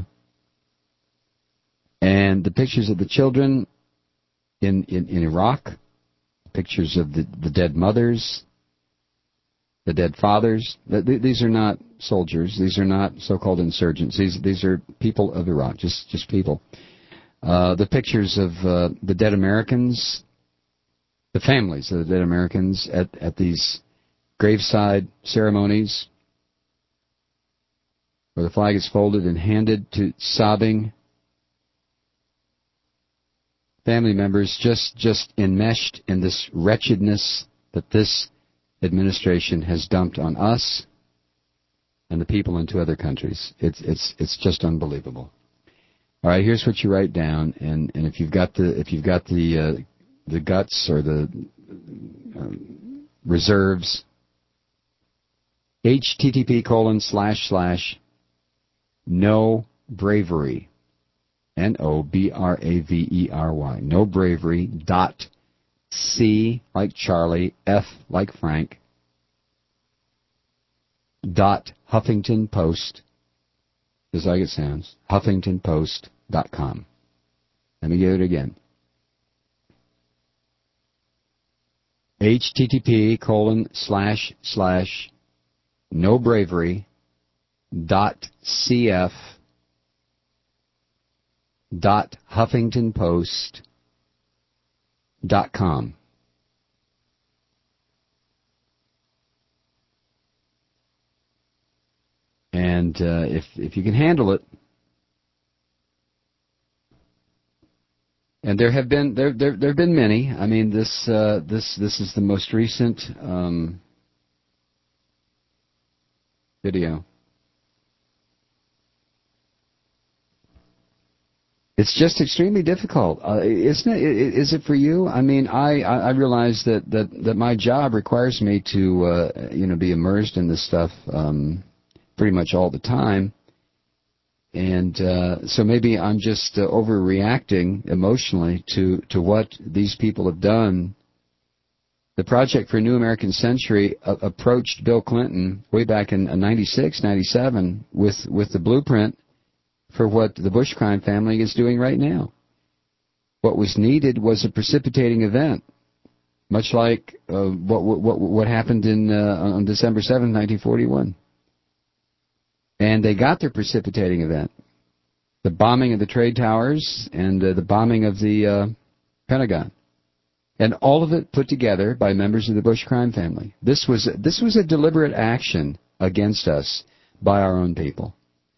And the pictures of the children in, in, in Iraq, pictures of the, the dead mothers, the dead fathers, these are not soldiers, these are not so-called insurgents, these, these are people of Iraq, just, just people. Uh, the pictures of uh, the dead Americans, the families of the dead Americans at, at these graveside ceremonies where the flag is folded and handed to sobbing family members, just, just enmeshed in this wretchedness that this administration has dumped on us and the people into other countries. It's, it's, it's just unbelievable. All right, here's what you write down, and, and if you've got the if you've got the uh, the guts or the um, reserves, H T T P colon slash slash no bravery, N O B R A V E R Y, no bravery dot C like Charlie, F like Frank, dot Huffington Post, just like it sounds, Huffington Post dot com. Let me give it again. H T T P colon slash slash no bravery dot C F dot Huffington Post dot com. And uh, if if you can handle it, and there have been there there there have been many. I mean, this uh, this this is the most recent um, video. It's just extremely difficult, uh, isn't it? Is it for you? I mean, I, I realize that, that, that my job requires me to uh, you know be immersed in this stuff um, pretty much all the time, and uh, so maybe I'm just uh, overreacting emotionally to to what these people have done. The Project for a New American Century uh, approached Bill Clinton way back in ninety-six, ninety-seven with with the blueprint for what the Bush crime family is doing right now. What was needed was a precipitating event, much like uh, what, what what happened in uh, on December seventh, nineteen forty-one. And they got their precipitating event, the bombing of the trade towers and uh, the bombing of the uh, Pentagon, and all of it put together by members of the Bush crime family. This was this was a deliberate action against us by our own people.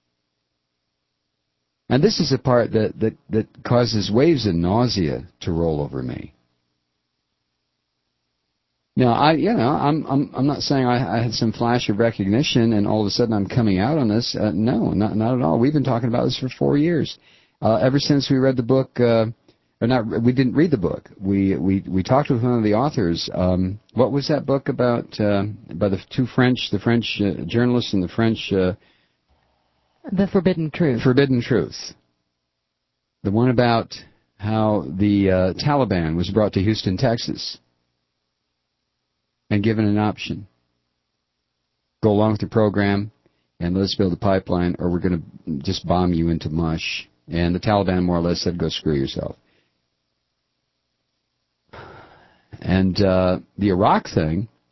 And this is the part that, that, that causes waves of nausea to roll over me. Now, I, you know, I'm, I'm, I'm not saying I, I had some flash of recognition and all of a sudden I'm coming out on this. Uh, no, not, not at all. We've been talking about this for four years. Uh, ever since we read the book, uh, or not, we didn't read the book. We, we, we talked with one of the authors. Um, what was that book about, uh, by the two French, the French uh, journalists and the French, uh, The Forbidden Truth. Forbidden Truth. The one about how the uh, Taliban was brought to Houston, Texas, and given an option. Go along with the program, and let's build a pipeline, or we're going to just bomb you into mush. And the Taliban more or less said, go screw yourself. And uh, the Iraq thing,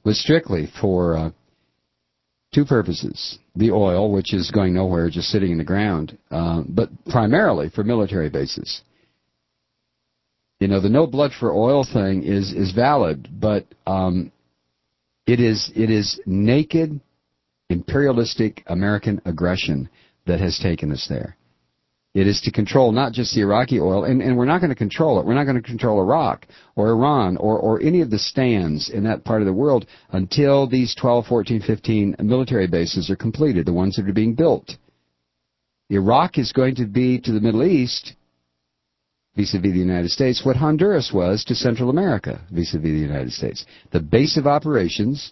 was strictly for uh, two purposes. The oil, which is going nowhere, just sitting in the ground, uh, but primarily for military bases. You know, the no blood for oil thing is, is valid, but um, it is it is naked, imperialistic American aggression that has taken us there. It is to control not just the Iraqi oil, and, and we're not going to control it. We're not going to control Iraq or Iran or, or any of the stands in that part of the world until these twelve, fourteen, fifteen military bases are completed, the ones that are being built. Iraq is going to be to the Middle East, vis-a-vis the United States, what Honduras was to Central America, vis-a-vis the United States. The base of operations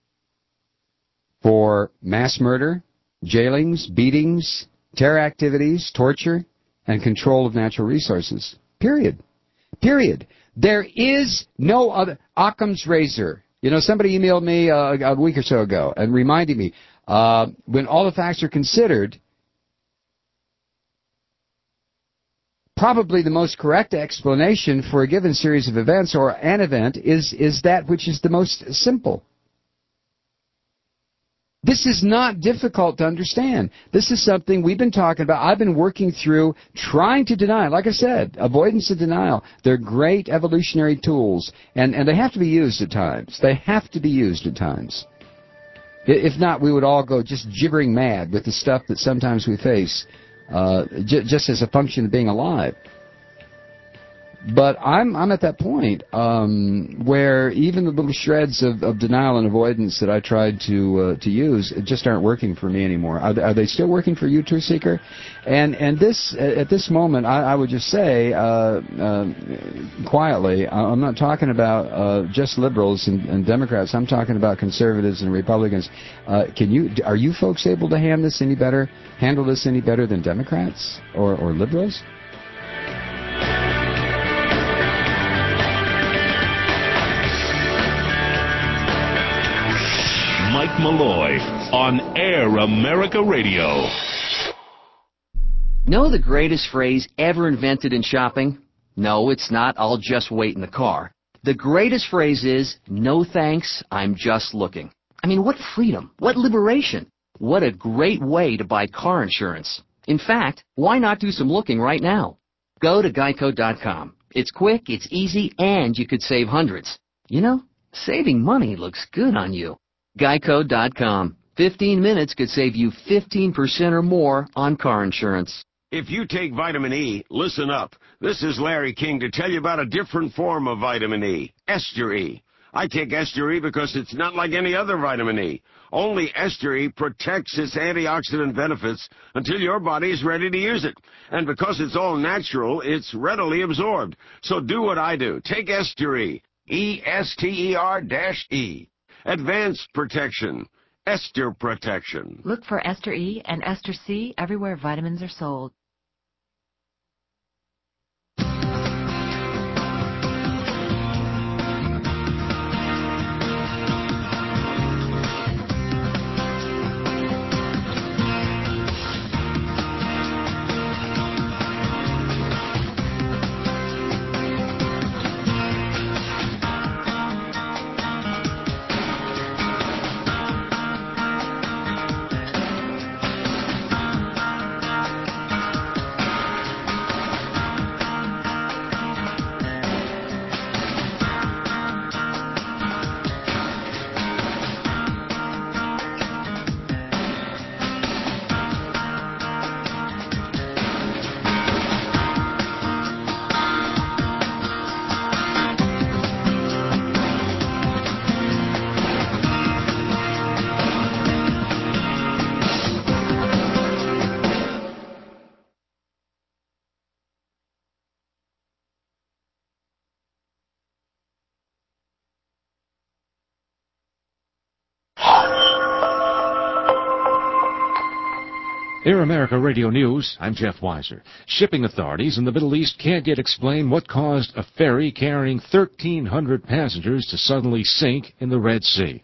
for mass murder, jailings, beatings, terror activities, torture, and control of natural resources. Period. Period. There is no other. Occam's razor. You know, somebody emailed me uh, a week or so ago and reminded me, uh, when all the facts are considered, probably the most correct explanation for a given series of events or an event is, is that which is the most simple. This is not difficult to understand. This is something we've been talking about. I've been working through trying to deny. Like I said, avoidance and denial. They're great evolutionary tools, and, and they have to be used at times. They have to be used at times. If not, we would all go just gibbering mad with the stuff that sometimes we face, uh, j- just as a function of being alive. But I'm I'm at that point um, where even the little shreds of, of denial and avoidance that I tried to uh, to use just aren't working for me anymore. Are they, are they still working for you, Truth Seeker? And and this at this moment, I, I would just say uh, uh, quietly, I'm not talking about uh, just liberals and, and Democrats. I'm talking about conservatives and Republicans. Uh, can you are you folks able to handle this any better? Handle this any better than Democrats or, or liberals? Mike Malloy on Air America Radio. Know the greatest phrase ever invented in shopping? No, it's not, I'll just wait in the car. The greatest phrase is, no thanks, I'm just looking. I mean, what freedom, what liberation, what a great way to buy car insurance. In fact, why not do some looking right now? Go to geico dot com. It's quick, it's easy, and you could save hundreds. You know, saving money looks good on you. geico dot com. fifteen minutes could save you fifteen percent or more on car insurance. If you take vitamin E, listen up. This is Larry King to tell you about a different form of vitamin E, Ester E. I take Ester E because it's not like any other vitamin E. Only Ester E protects its antioxidant benefits until your body is ready to use it. And because it's all natural, it's readily absorbed. So do what I do. Take Ester E. E S T E R E. Advanced protection. Ester protection. Look for Ester E and Ester C everywhere vitamins are sold. Air America Radio News, I'm Jeff Weiser. Shipping authorities in the Middle East can't yet explain what caused a ferry carrying thirteen hundred passengers to suddenly sink in the Red Sea.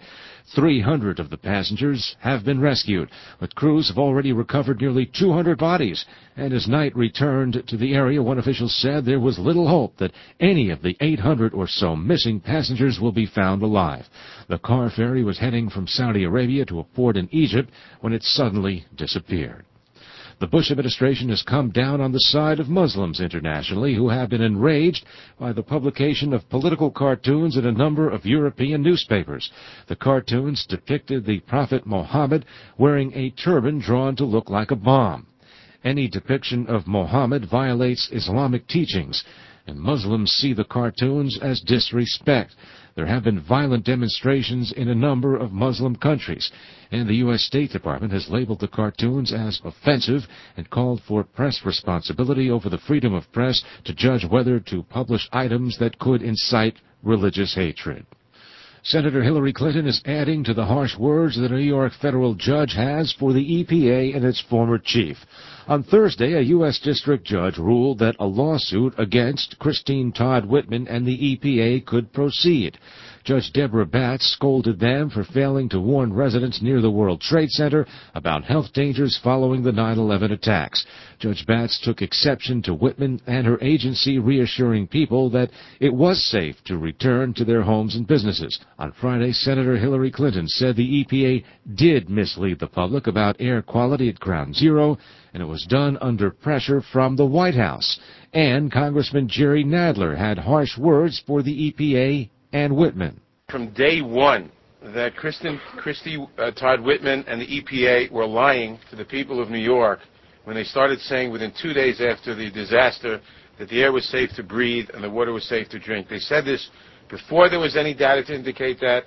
three hundred of the passengers have been rescued, but crews have already recovered nearly two hundred bodies. And as night returned to the area, one official said there was little hope that any of the eight hundred or so missing passengers will be found alive. The car ferry was heading from Saudi Arabia to a port in Egypt when it suddenly disappeared. The Bush administration has come down on the side of Muslims internationally who have been enraged by the publication of political cartoons in a number of European newspapers. The cartoons depicted the Prophet Muhammad wearing a turban drawn to look like a bomb. Any depiction of Muhammad violates Islamic teachings, and Muslims see the cartoons as disrespect. There have been violent demonstrations in a number of Muslim countries, and the U S State Department has labeled the cartoons as offensive and called for press responsibility over the freedom of press to judge whether to publish items that could incite religious hatred. Senator Hillary Clinton is adding to the harsh words that a New York federal judge has for the E P A and its former chief. On Thursday, a U S district judge ruled that a lawsuit against Christine Todd Whitman and the E P A could proceed. Judge Deborah Batts scolded them for failing to warn residents near the World Trade Center about health dangers following the nine eleven attacks. Judge Batts took exception to Whitman and her agency reassuring people that it was safe to return to their homes and businesses. On Friday, Senator Hillary Clinton said the E P A did mislead the public about air quality at Ground Zero, and it was done under pressure from the White House. And Congressman Jerry Nadler had harsh words for the E P A and Whitman. From day one, that Kristen, Christy uh, Todd Whitman and the E P A were lying to the people of New York when they started saying within two days after the disaster that the air was safe to breathe and the water was safe to drink. They said this before there was any data to indicate that.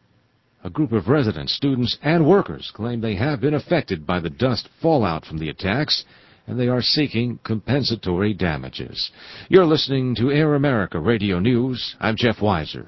A group of residents, students, and workers claim they have been affected by the dust fallout from the attacks, and they are seeking compensatory damages. You're listening to Air America Radio News. I'm Jeff Weiser.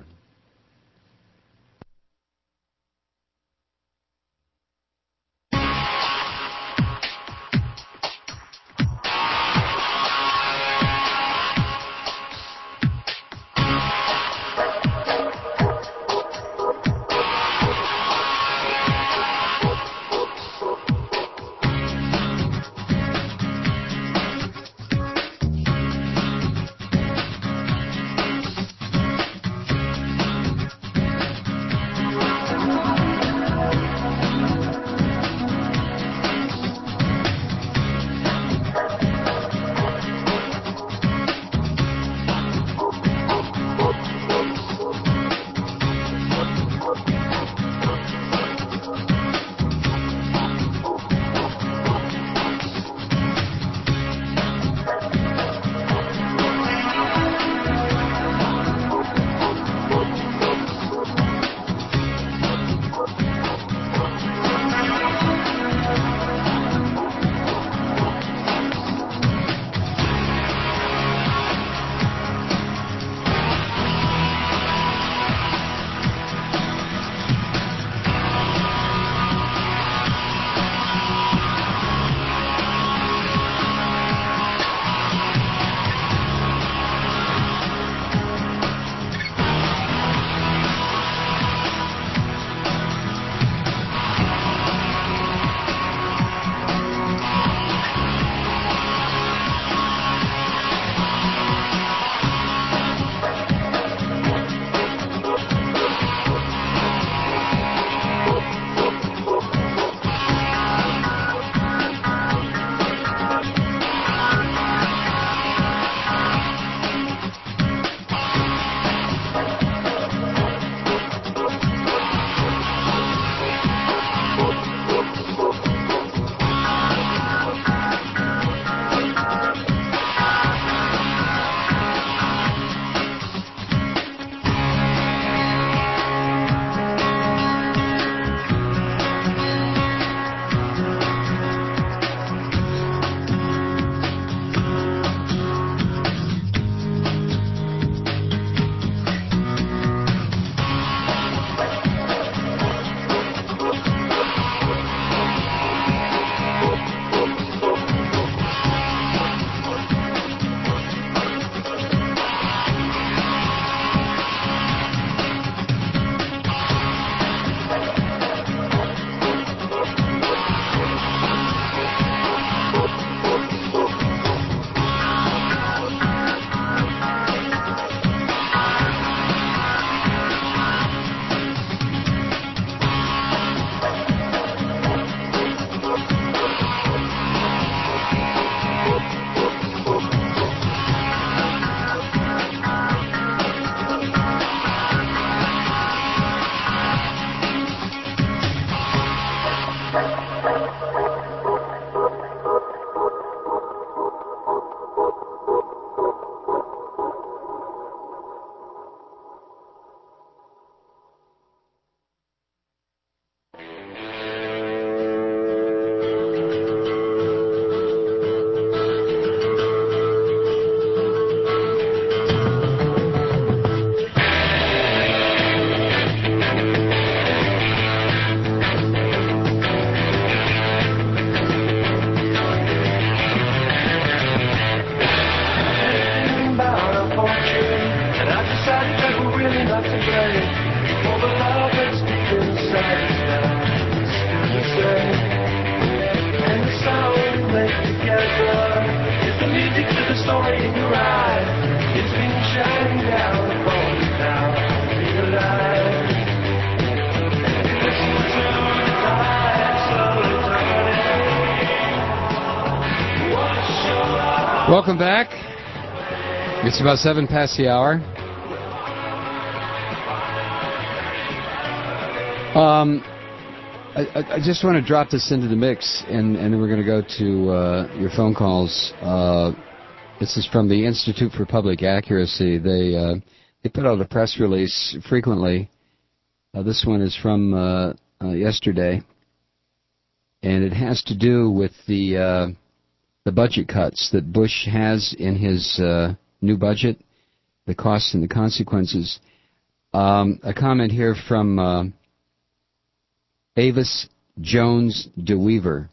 Welcome back. It's about seven past the hour. Um, I, I just want to drop this into the mix, and, and then we're going to go to uh, your phone calls. Uh, this is from the Institute for Public Accuracy. They uh, they put out a press release frequently. Uh, this one is from uh, uh, yesterday, and it has to do with the uh, the budget cuts that Bush has in his uh, new budget, the costs and the consequences. Um, a comment here from Uh, Avis Jones DeWeaver.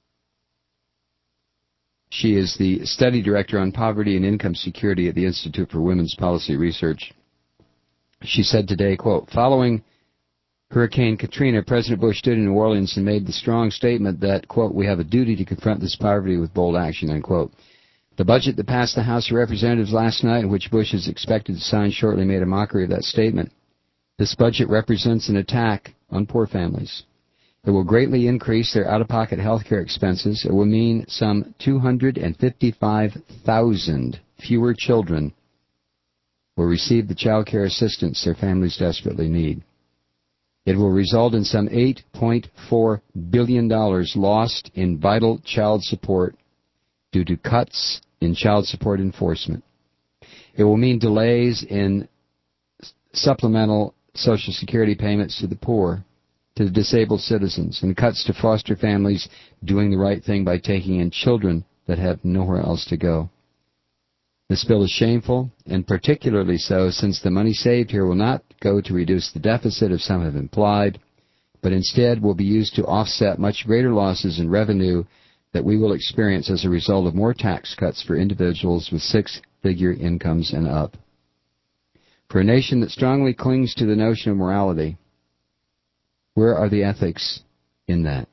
She is the study director on poverty and income security at the Institute for Women's Policy Research. She said today, quote, following Hurricane Katrina, President Bush stood in New Orleans and made the strong statement that, quote, we have a duty to confront this poverty with bold action, unquote. The budget that passed the House of Representatives last night, and which Bush is expected to sign shortly, made a mockery of that statement. This budget represents an attack on poor families. It will greatly increase their out-of-pocket health care expenses. It will mean some two hundred fifty-five thousand fewer children will receive the child care assistance their families desperately need. It will result in some eight point four billion dollars lost in vital child support due to cuts in child support enforcement. It will mean delays in supplemental Social Security payments to the poor, to the disabled citizens, and cuts to foster families doing the right thing by taking in children that have nowhere else to go. This bill is shameful, and particularly so since the money saved here will not go to reduce the deficit, as some have implied, but instead will be used to offset much greater losses in revenue that we will experience as a result of more tax cuts for individuals with six-figure incomes and up. For a nation that strongly clings to the notion of morality, where are the ethics in that?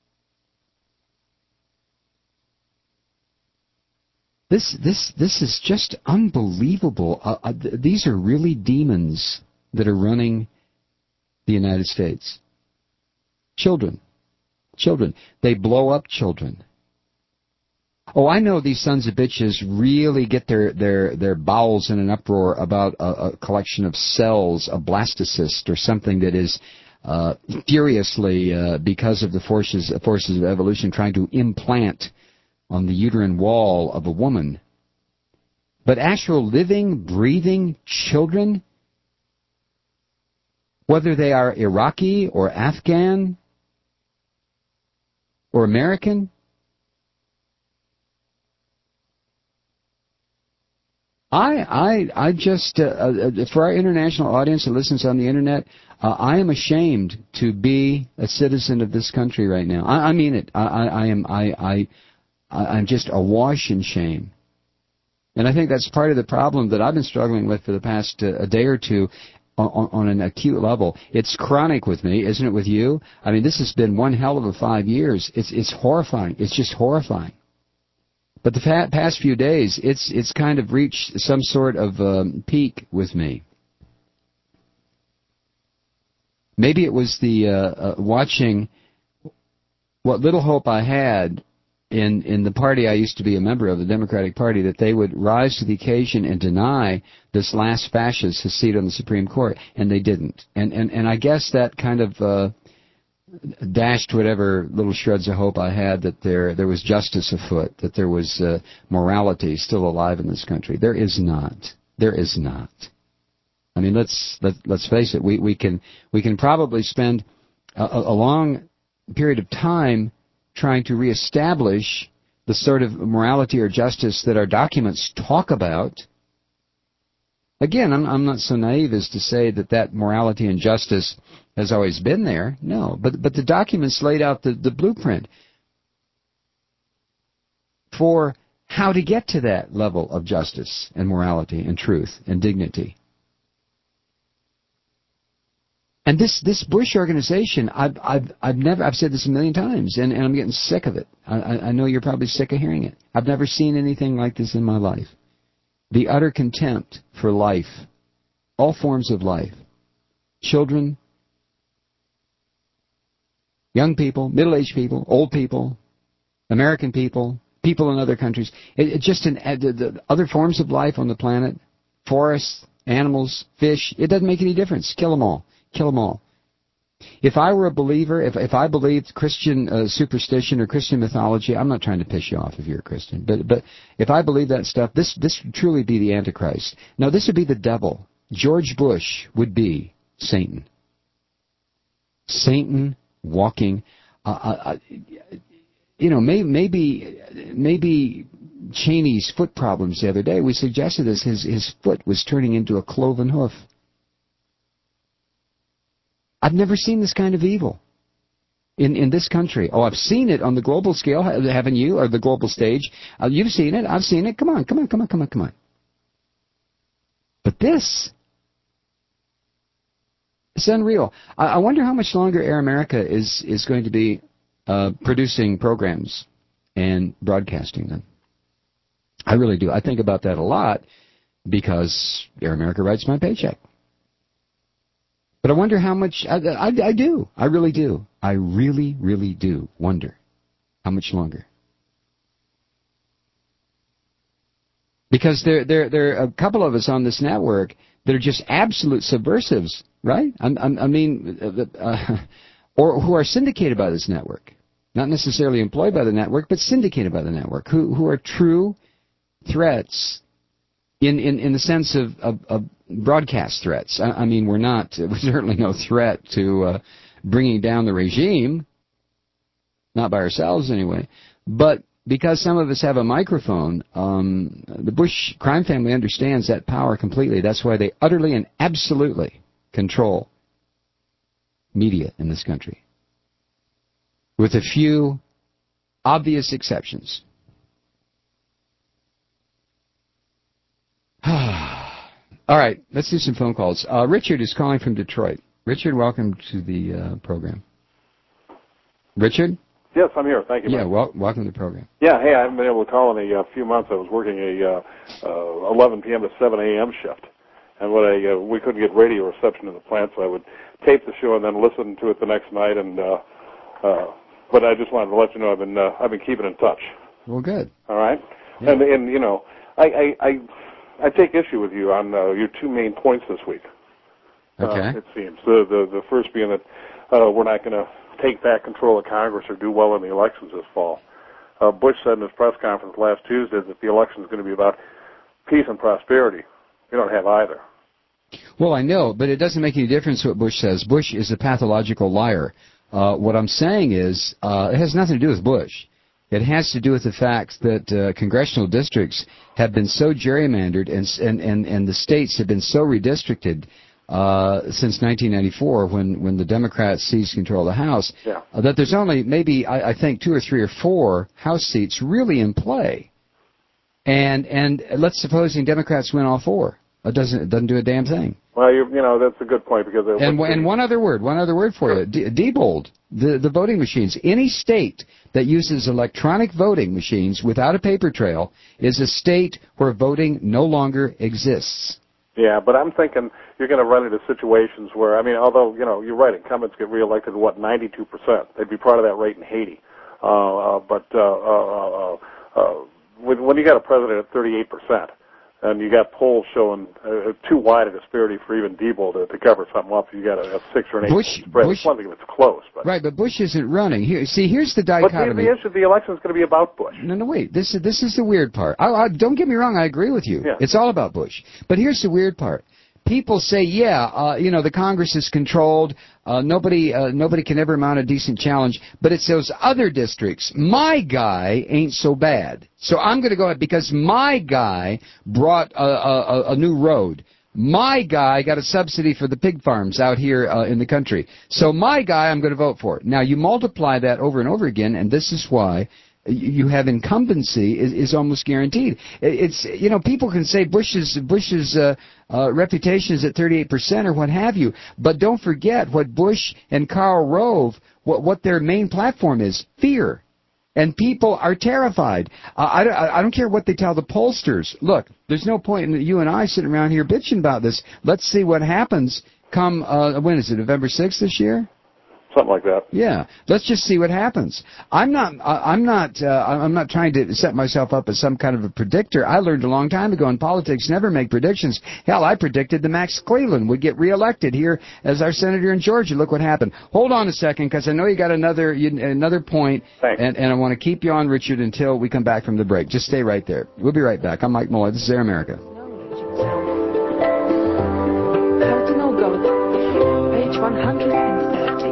This this this is just unbelievable. Uh, uh, th- these are really demons that are running the United States. Children. Children. They blow up children. Oh, I know these sons of bitches really get their, their, their bowels in an uproar about a, a collection of cells, a blastocyst, or something that is uh, furiously, uh, because of the forces, forces of evolution, trying to implant on the uterine wall of a woman. But actual living, breathing children, whether they are Iraqi or Afghan or American, I, I, I just, uh, uh, for our international audience that listens on the Internet, uh, I am ashamed to be a citizen of this country right now. I, I mean it. I, I, I am, I, I, I'm just awash in shame. And I think that's part of the problem that I've been struggling with for the past uh, a day or two on, on an acute level. It's chronic with me, isn't it with you? I mean, this has been one hell of a five years. It's, it's horrifying. It's just horrifying. But the past few days, it's it's kind of reached some sort of um, peak with me. Maybe it was the uh, uh, watching what little hope I had in in the party I used to be a member of, the Democratic Party, that they would rise to the occasion and deny this last fascist his seat on the Supreme Court, and they didn't. And and and I guess that kind of uh, dashed whatever little shreds of hope I had that there there was justice afoot, that there was uh, morality still alive in this country. There is not. There is not. I mean, let's let, let's face it. We we can we can probably spend a, a long period of time trying to reestablish the sort of morality or justice that our documents talk about. Again, I'm, I'm not so naive as to say that that morality and justice has always been there. No, but but the documents laid out the, the blueprint for how to get to that level of justice and morality and truth and dignity. And this, this Bush organization, I've I've I've never I've said this a million times, and, and I'm getting sick of it. I, I know you're probably sick of hearing it. I've never seen anything like this in my life. The utter contempt for life, all forms of life, children, young people, middle-aged people, old people, American people, people in other countries. It, it just in uh, the, the other forms of life on the planet, forests, animals, fish. It doesn't make any difference. Kill them all. Kill them all. If I were a believer, if if I believed Christian uh, superstition or Christian mythology, I'm not trying to piss you off if you're a Christian, but but if I believe that stuff, this this would truly be the Antichrist. Now, this would be the devil. George Bush would be Satan. Satan walking. Uh, uh, you know, may, maybe maybe Cheney's foot problems the other day. We suggested this. His his foot was turning into a cloven hoof. I've never seen this kind of evil in, in this country. Oh, I've seen it on the global scale, haven't you, or the global stage? Uh, you've seen it. I've seen it. Come on, come on, come on, come on, come on. But this, it's unreal. I, I wonder how much longer Air America is, is going to be uh, producing programs and broadcasting them. I really do. I think about that a lot because Air America writes my paycheck. But I wonder how much, I, I, I do, I really do, I really, really do wonder how much longer. Because there, there, there are a couple of us on this network that are just absolute subversives, right? I, I, I mean, uh, or who are syndicated by this network. Not necessarily employed by the network, but syndicated by the network, who, who are true threats in, in, in the sense of, of, of broadcast threats. I, I mean, we're not, we're certainly no threat to uh, bringing down the regime, not by ourselves anyway, but because some of us have a microphone, um, the Bush crime family understands that power completely. That's why they utterly and absolutely control media in this country, with a few obvious exceptions. All right, let's do some phone calls. Uh, Richard is calling from Detroit. Richard, welcome to the uh, program. Richard? Yes, I'm here. Thank you. Yeah, well, welcome to the program. Yeah, hey, I haven't been able to call in a uh, few months. I was working a uh, uh, eleven p.m. to seven a.m. shift, and what I uh, we couldn't get radio reception in the plant, so I would tape the show and then listen to it the next night. And uh, uh, but I just wanted to let you know I've been uh, I've been keeping in touch. Well, good. All right, yeah. and and you know I I. I I take issue with you on uh, your two main points this week. Okay. Uh, it seems the, the the first being that uh, we're not going to take back control of Congress or do well in the elections this fall. Uh, Bush said in his press conference last Tuesday that the election is going to be about peace and prosperity. We don't have either. Well, I know, but it doesn't make any difference what Bush says. Bush is a pathological liar. Uh, what I'm saying is uh, it has nothing to do with Bush. It has to do with the fact that uh, congressional districts have been so gerrymandered and, and, and, and the states have been so redistricted uh, since nineteen ninety-four when, when the Democrats seized control of the House yeah. uh, that there's only maybe, I, I think, two or three or four House seats really in play. And and let's supposing Democrats win all four. It doesn't, it doesn't do a damn thing. Well, you, you know, that's a good point because... And, and one other word, one other word for you. De- Diebold, the, the voting machines. Any state that uses electronic voting machines without a paper trail is a state where voting no longer exists. Yeah, but I'm thinking you're going to run into situations where, I mean, although, you know, you're right, incumbents get reelected at, what, ninety-two percent. They'd be part of that rate in Haiti. Uh, uh, but uh, uh, uh, uh, when, when you got a president at thirty-eight percent, and you got polls showing uh, too wide a disparity for even Diebold to, to cover something up. You got a, a six or an eight Bush, spread. Bush, it's one thing if it's close, but right. But Bush isn't running. Here, see, here's the dichotomy. But the, the issue, the election is going to be about Bush. No, no, wait. This is this is the weird part. I, I, don't get me wrong. I agree with you. Yeah. It's all about Bush. But here's the weird part. People say, yeah, uh, you know, the Congress is controlled. Uh, nobody, uh, nobody can ever mount a decent challenge. But it's those other districts. My guy ain't so bad. So I'm going to go ahead because my guy brought a, a, a new road. My guy got a subsidy for the pig farms out here uh, in the country. So my guy, I'm going to vote for. Now you multiply that over and over again, and this is why you have incumbency is, is almost guaranteed. It's, you know, people can say Bush's Bush's uh, uh, reputation is at thirty-eight percent or what have you, but don't forget what Bush and Karl Rove, what what their main platform is: fear, and people are terrified. Uh, I, I don't care what they tell the pollsters. Look, there's no point in you and I sitting around here bitching about this. Let's see what happens come uh, when is it, November sixth this year? something like that. Yeah, let's just see what happens. I'm not. I'm not. Uh, I'm not trying to set myself up as some kind of a predictor. I learned a long time ago in politics never make predictions. Hell, I predicted that Max Cleland would get reelected here as our senator in Georgia. Look what happened. Hold on a second, because I know you got another you, another point, and, and I want to keep you on, Richard, until we come back from the break. Just stay right there. We'll be right back. I'm Mike Malloy. This is Air America. Page one hundred thirty.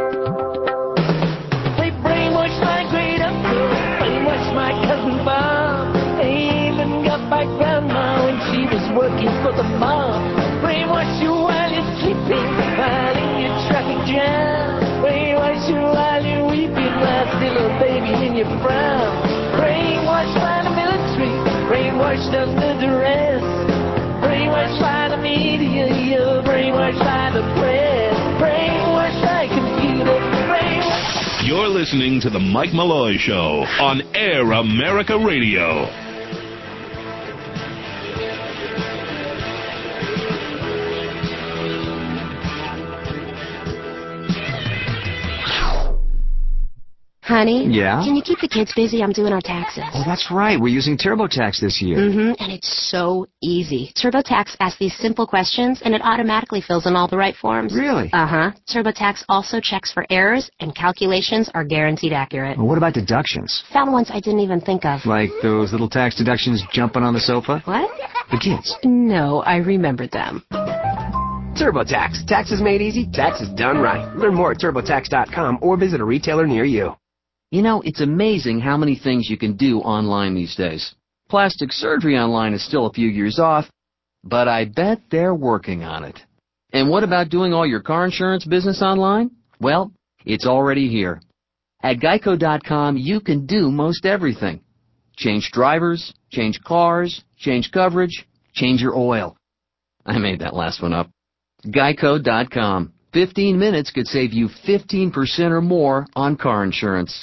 They brainwashed my great uncle, brainwashed my cousin Bob. They even got my grandma when she was working for the mob. Brainwash you while you're sleeping, while in your traffic jam. Brainwash you while you're weeping, while still a baby in your pram. Brainwashed by the military, brainwashed under duress. Brainwashed by the media, you're brainwashed by the press. Brainwashed by computer, brainwashed. You're listening to The Mike Malloy Show on Air America Radio. Honey? Yeah? Can you keep the kids busy? I'm doing our taxes. Oh, that's right. We're using TurboTax this year. Mm-hmm, and it's so easy. TurboTax asks these simple questions, and it automatically fills in all the right forms. Really? Uh-huh. TurboTax also checks for errors, and calculations are guaranteed accurate. Well, what about deductions? Found ones I didn't even think of. Like those little tax deductions jumping on the sofa? What? The kids. No, I remembered them. TurboTax. Taxes made easy, taxes done right. Learn more at TurboTax dot com or visit a retailer near you. You know, it's amazing how many things you can do online these days. Plastic surgery online is still a few years off, but I bet they're working on it. And what about doing all your car insurance business online? Well, it's already here. At Geico dot com, you can do most everything. Change drivers, change cars, change coverage, change your oil. I made that last one up. Geico dot com. fifteen minutes could save you fifteen percent or more on car insurance.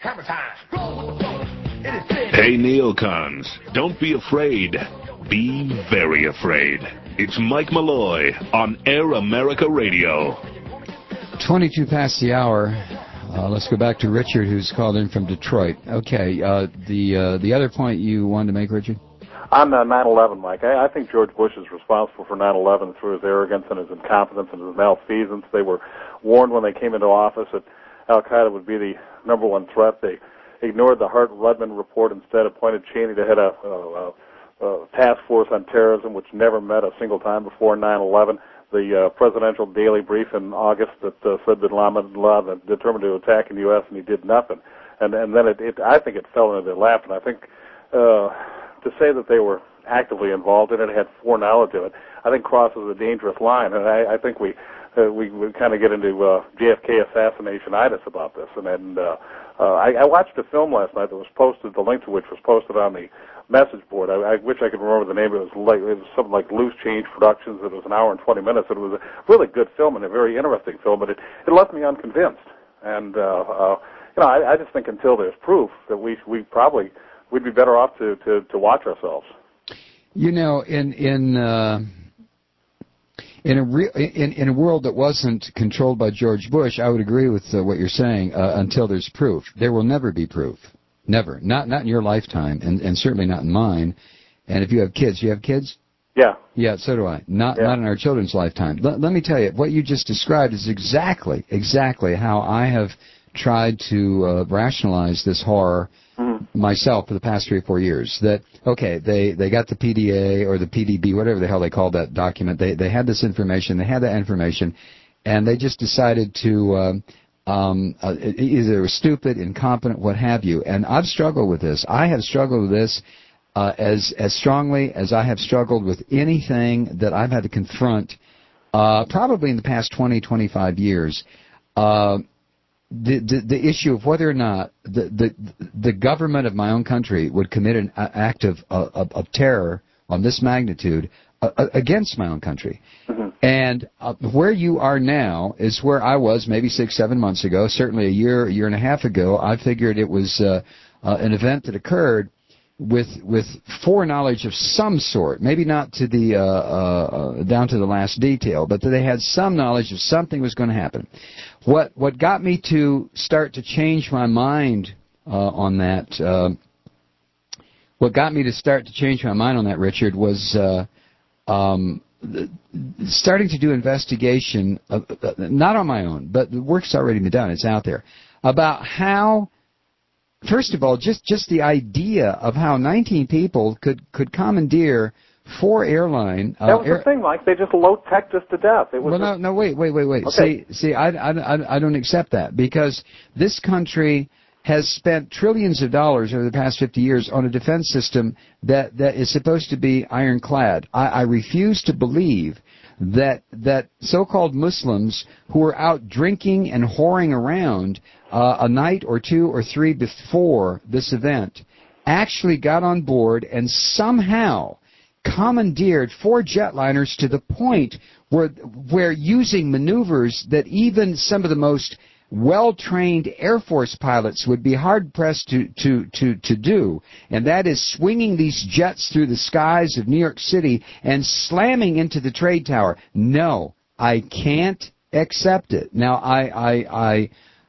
Hammer time. Roll with the flow. It is big. Hey, neocons, don't be afraid. Be very afraid. It's Mike Malloy on Air America Radio. twenty-two past the hour. Uh, let's go back to Richard, who's called in from Detroit. Okay, uh, the uh, the other point you wanted to make, Richard? On uh, nine eleven, Mike, I, I think George Bush is responsible for nine eleven through his arrogance and his incompetence and his malfeasance. They were warned when they came into office that Al-Qaeda would be the number one threat. They ignored the Hart-Rudman report, instead appointed Cheney to head a, a, a task force on terrorism, which never met a single time before nine eleven. The uh, presidential daily brief in August that uh, said that Laden was determined to attack in the U S and he did nothing. And and then it, it I think it fell into their lap. And I think uh, to say that they were actively involved in it, had foreknowledge of it, I think crosses a dangerous line. And I, I think we uh, we, we kind of get into uh, J F K assassination-itis about this. And, and uh, uh, I, I watched a film last night that was posted, the link to which was posted on the message board. I, I wish I could remember the name. It was like it was something like Loose Change Productions. It was an hour and twenty minutes. It was a really good film and a very interesting film, but it, it left me unconvinced. And uh, uh, you know, I, I just think until there's proof that we we probably we'd be better off to to, to watch ourselves. You know, in in uh, in a re- in in a world that wasn't controlled by George Bush, I would agree with uh, what you're saying. Uh, until there's proof, there will never be proof. Never. Not not in your lifetime, and, and certainly not in mine. And if you have kids, you have kids? Yeah. Yeah, so do I. Not yeah. not in our children's lifetime. L- let me tell you, what you just described is exactly, exactly how I have tried to uh, rationalize this horror mm-hmm. myself for the past three or four years. That, okay, they, they got the P D A or the P D B, whatever the hell they called that document. They, they had this information, they had that information, and they just decided to... Uh, Um, uh, either they were stupid, incompetent, what have you. And I've struggled with this. I have struggled with this uh, as as strongly as I have struggled with anything that I've had to confront, uh, probably in the past twenty, twenty-five years. Uh, the, the the issue of whether or not the the the government of my own country would commit an act of of, of terror on this magnitude uh, against my own country. Mm-hmm. And uh, where you are now is where I was maybe six, seven months ago, certainly a year, year and a half ago. I figured it was uh, uh, an event that occurred with with foreknowledge of some sort, maybe not to the uh, uh, down to the last detail, but that they had some knowledge of something was going to happen. What what got me to start to change my mind uh, on that? Uh, what got me to start to change my mind on that, Richard, was. Uh, um, starting to do investigation, uh, not on my own, but the work's already been done, it's out there, about how, first of all, just, just the idea of how nineteen people could, could commandeer four airline... Uh, that was air- the thing, Mike. They just low-teched us to death. It was well, no, no, wait, wait, wait, wait. Okay. See, see I, I, I don't accept that, because this country has spent trillions of dollars over the past fifty years on a defense system that, that is supposed to be ironclad. I, I refuse to believe that that so-called Muslims who are out drinking and whoring around uh, a night or two or three before this event actually got on board and somehow commandeered four jetliners to the point where where using maneuvers that even some of the most well-trained Air Force pilots would be hard-pressed to, to, to, to do, and that is swinging these jets through the skies of New York City and slamming into the trade tower. No, I can't accept it. Now, I I I,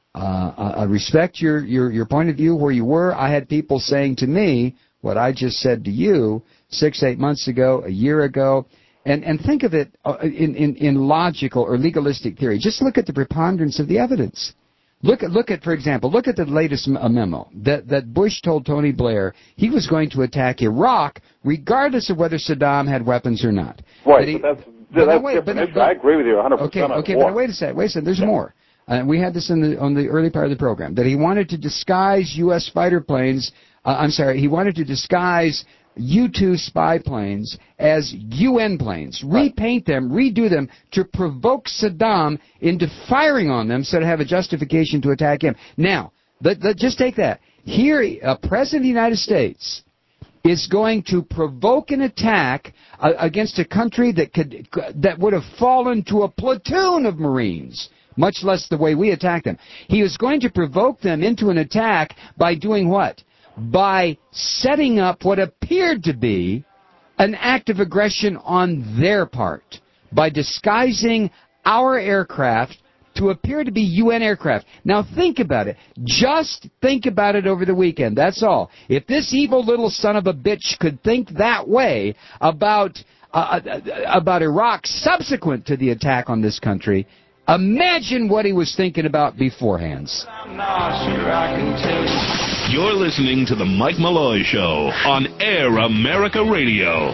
uh, I respect your, your, your point of view where you were. I had people saying to me what I just said to you six, eight months ago, a year ago. And, and think of it in, in, in logical or legalistic theory. Just look at the preponderance of the evidence. Look at, look at, for example, look at the latest memo that, that Bush told Tony Blair he was going to attack Iraq regardless of whether Saddam had weapons or not. Right, he, but that's, but that's wait, different. But, But, but, I agree with you one hundred percent. Okay, okay, war. but wait a second, wait a second. There's yeah. more. And uh, we had this in the, on the early part of the program, that he wanted to disguise U S fighter planes, uh, I'm sorry, he wanted to disguise U two spy planes as U N planes, repaint them, redo them to provoke Saddam into firing on them so to have a justification to attack him. Now, let, let, just take that. Here, a president of the United States is going to provoke an attack uh, against a country that could that would have fallen to a platoon of Marines much less the way we attack them. He was going to provoke them into an attack by doing what? By setting up what appeared to be an act of aggression on their part, by disguising our aircraft to appear to be U N aircraft. Now think about it. Just think about it over the weekend. That's all. If this evil little son of a bitch could think that way about uh, about Iraq subsequent to the attack on this country, imagine what he was thinking about beforehand. You're listening to The Mike Malloy Show on Air America Radio.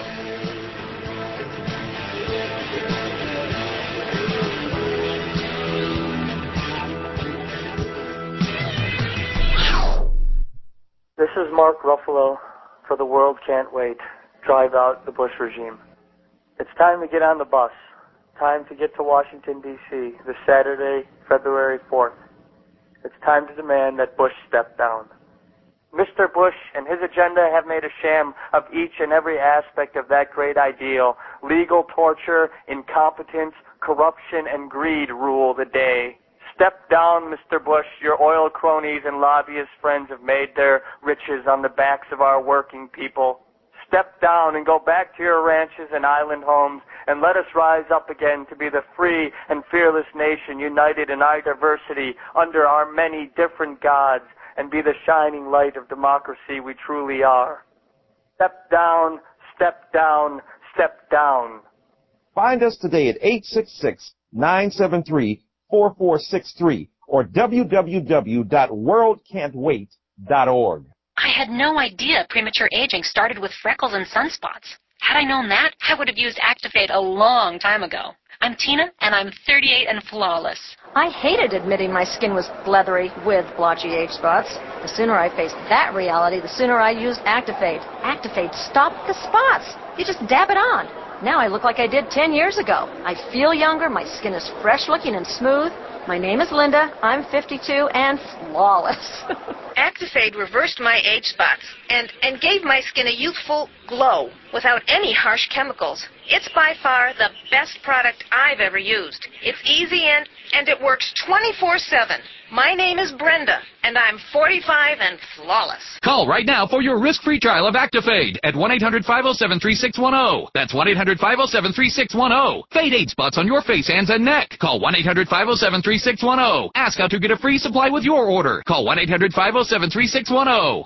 This is Mark Ruffalo for The World Can't Wait. Drive out the Bush regime. It's time to get on the bus. Time to get to Washington, D C this Saturday, February fourth. It's time to demand that Bush step down. Mister Bush and his agenda have made a sham of each and every aspect of that great ideal. Legal torture, incompetence, corruption, and greed rule the day. Step down, Mister Bush. Your oil cronies and lobbyist friends have made their riches on the backs of our working people. Step down and go back to your ranches and island homes and let us rise up again to be the free and fearless nation united in our diversity under our many different gods and be the shining light of democracy we truly are. Step down, step down, step down. Find us today at eight six six, nine seven three, four four six three or w w w dot world can't wait dot org. I had no idea premature aging started with freckles and sunspots. Had I known that, I would have used Activate a long time ago. I'm Tina, and I'm thirty-eight and flawless. I hated admitting my skin was leathery with blotchy age spots. The sooner I faced that reality, the sooner I used Activate. Activate stopped the spots. You just dab it on. Now I look like I did ten years ago. I feel younger, my skin is fresh looking and smooth. My name is Linda, I'm fifty-two and flawless. Activate reversed my age spots and, and gave my skin a youthful glow without any harsh chemicals. It's by far the best product I've ever used. It's easy and, and it works twenty-four seven. My name is Brenda, and I'm forty-five and flawless. Call right now for your risk-free trial of Actifade at one eight hundred, five oh seven, three six one oh. That's one eight hundred, five oh seven, three six one oh. Fade age spots on your face, hands, and neck. Call one eight hundred, five oh seven, three six one oh. Ask how to get a free supply with your order. Call one eight hundred, five oh seven, three six one oh.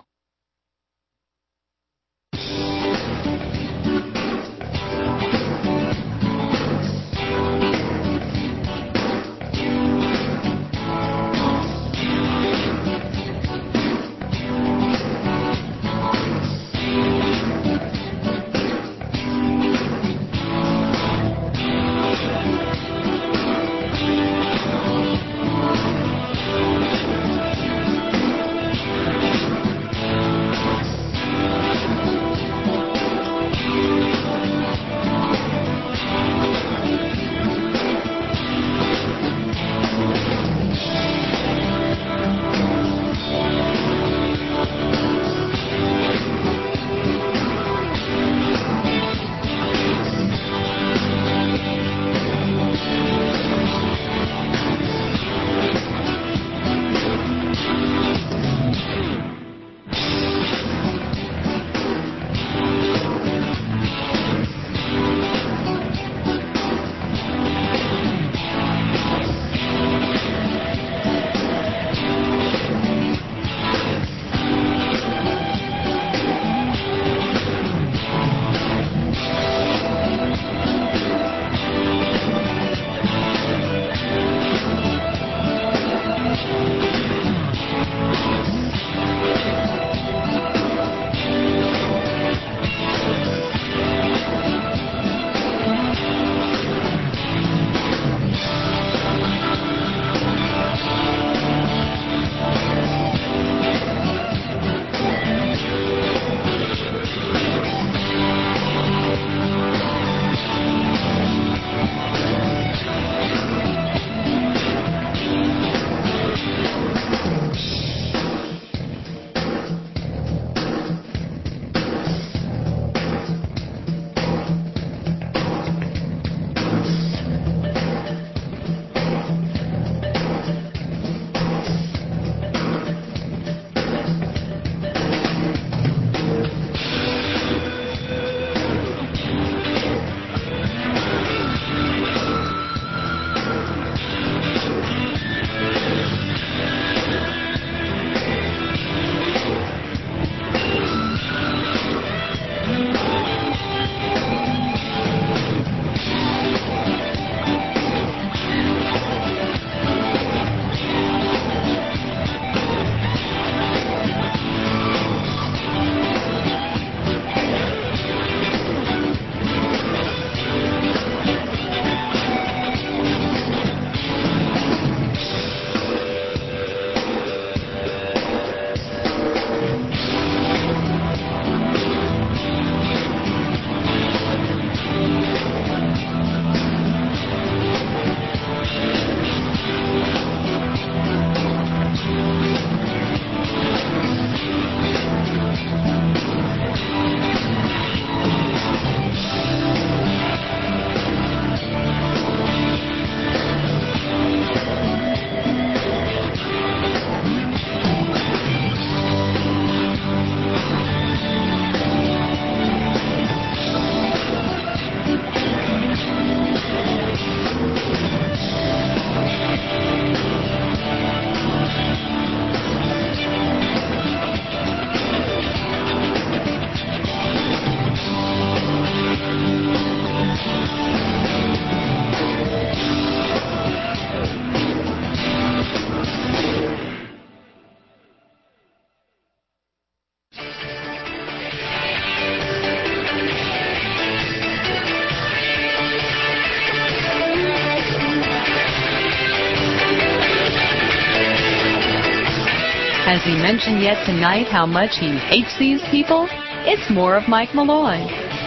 Has he mentioned yet tonight how much he hates these people? It's more of Mike Malloy.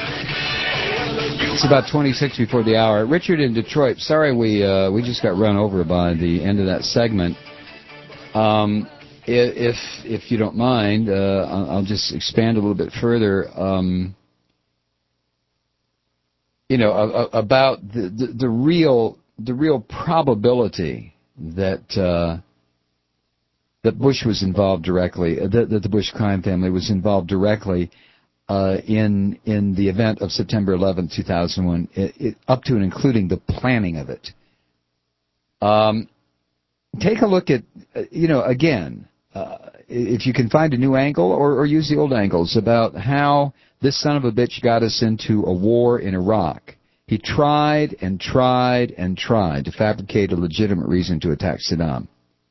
It's about twenty-six before the hour. Richard in Detroit. Sorry we uh, we just got run over by the end of that segment. Um, if if you don't mind, uh, I'll just expand a little bit further. Um, you know, about the, the, the real the real probability that uh, that Bush was involved directly, that, that the Bush crime family was involved directly uh, in in the event of September eleventh, two thousand one, it, it, up to and including the planning of it. Um, take a look at, you know, again, uh, if you can find a new angle or, or use the old angles about how this son of a bitch got us into a war in Iraq. He tried and tried and tried to fabricate a legitimate reason to attack Saddam.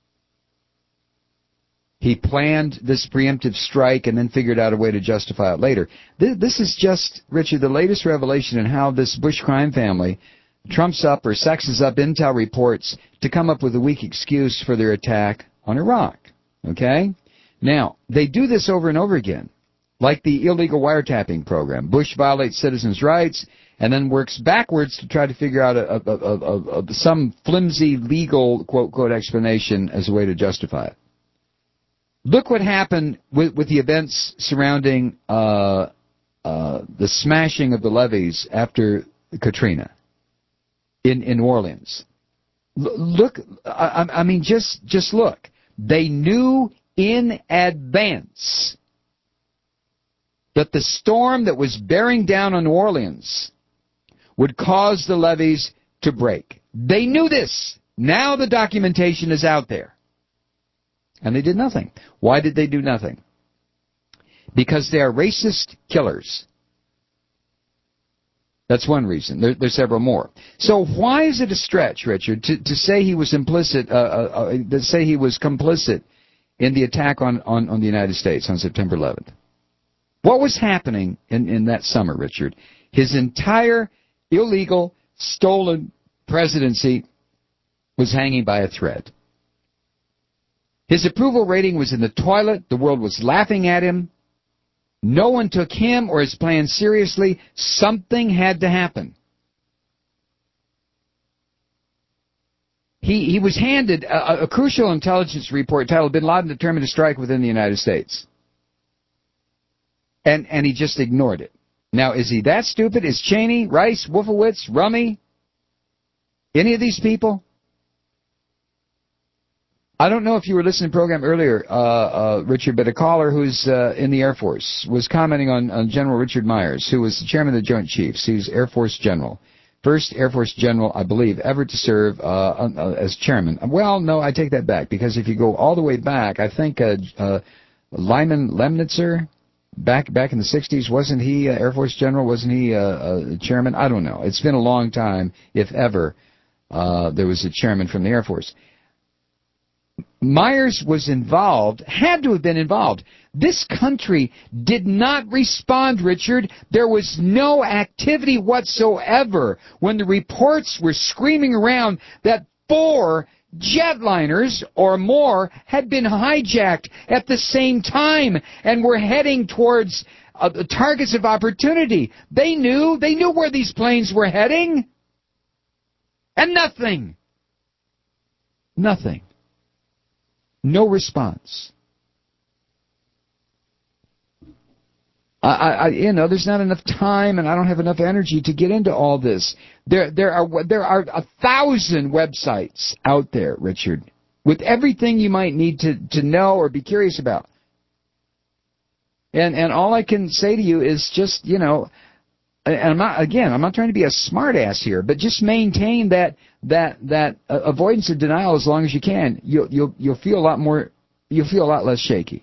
He planned this preemptive strike and then figured out a way to justify it later. This is just, Richard, the latest revelation in how this Bush crime family trumps up or sexes up intel reports to come up with a weak excuse for their attack on Iraq. Okay? Now, they do this over and over again, like the illegal wiretapping program. Bush violates citizens' rights and then works backwards to try to figure out a, a, a, a, a, some flimsy legal, quote, quote, explanation as a way to justify it. Look what happened with, with the events surrounding uh, uh, the smashing of the levees after Katrina in, in New Orleans. L- look, I, I mean, just just look. They knew in advance that the storm that was bearing down on New Orleans would cause the levees to break. They knew this. Now the documentation is out there. And they did nothing. Why did they do nothing? Because they are racist killers. That's one reason. There, there's several more. So why is it a stretch, Richard, to, to say he was implicit, uh, uh, uh, to say he was complicit in the attack on, on, on the United States on September eleventh? What was happening in, in that summer, Richard? His entire illegal, stolen presidency was hanging by a thread. His approval rating was in the toilet. The world was laughing at him. No one took him or his plan seriously. Something had to happen. He, he was handed a, a crucial intelligence report titled Bin Laden Determined to Strike Within the United States. And, and he just ignored it. Now, is he that stupid? Is Cheney, Rice, Wolfowitz, Rummy, any of these people? I don't know if you were listening to the program earlier, uh, uh, Richard, but a caller who's uh, in the Air Force was commenting on, on General Richard Myers, who was the chairman of the Joint Chiefs. He's Air Force General. First Air Force General, I believe, ever to serve uh, uh, as chairman. Well, no, I take that back, because if you go all the way back, I think uh, uh, Lyman Lemnitzer, back back in the sixties, wasn't he uh, Air Force General? Wasn't he uh, uh, chairman? I don't know. It's been a long time, if ever, uh, there was a chairman from the Air Force. Myers was involved, had to have been involved. This country did not respond, Richard. There was no activity whatsoever when the reports were screaming around that four jetliners or more had been hijacked at the same time and were heading towards uh, the targets of opportunity. They knew, they knew where these planes were heading. And nothing. Nothing. No response. I, I, you know, there's not enough time, and I don't have enough energy to get into all this. There, there are, there are a thousand websites out there, Richard, with everything you might need to, to know or be curious about. And, and all I can say to you is just, you know, and I'm not, again, I'm not trying to be a smartass here, but just maintain that that that uh, avoidance of denial as long as you can. You'll you'll you'll feel a lot more. You'll feel a lot less shaky.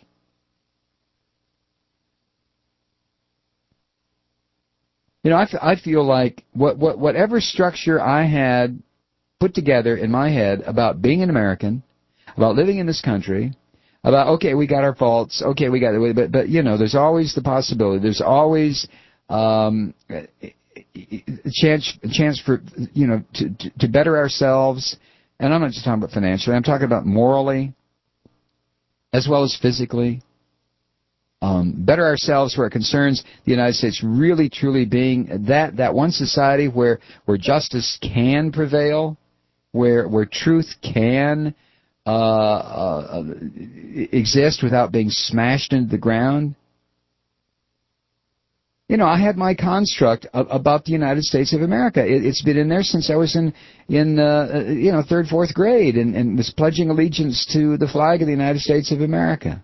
You know, I, f- I feel like what what whatever structure I had put together in my head about being an American, about living in this country, about okay, we got our faults, okay, we got it, but but you know, there's always the possibility. There's always um A chance, a chance for, you know, to, to, to better ourselves. And I'm not just talking about financially. I'm talking about morally. as well as physically. Um, better ourselves where it concerns the United States really, truly being that, that one society where, where justice can prevail, where, where truth can uh, uh, exist without being smashed into the ground. You know, I had my construct of, about the United States of America. It, it's been in there since I was in, in uh, you know, third, fourth grade and, and was pledging allegiance to the flag of the United States of America.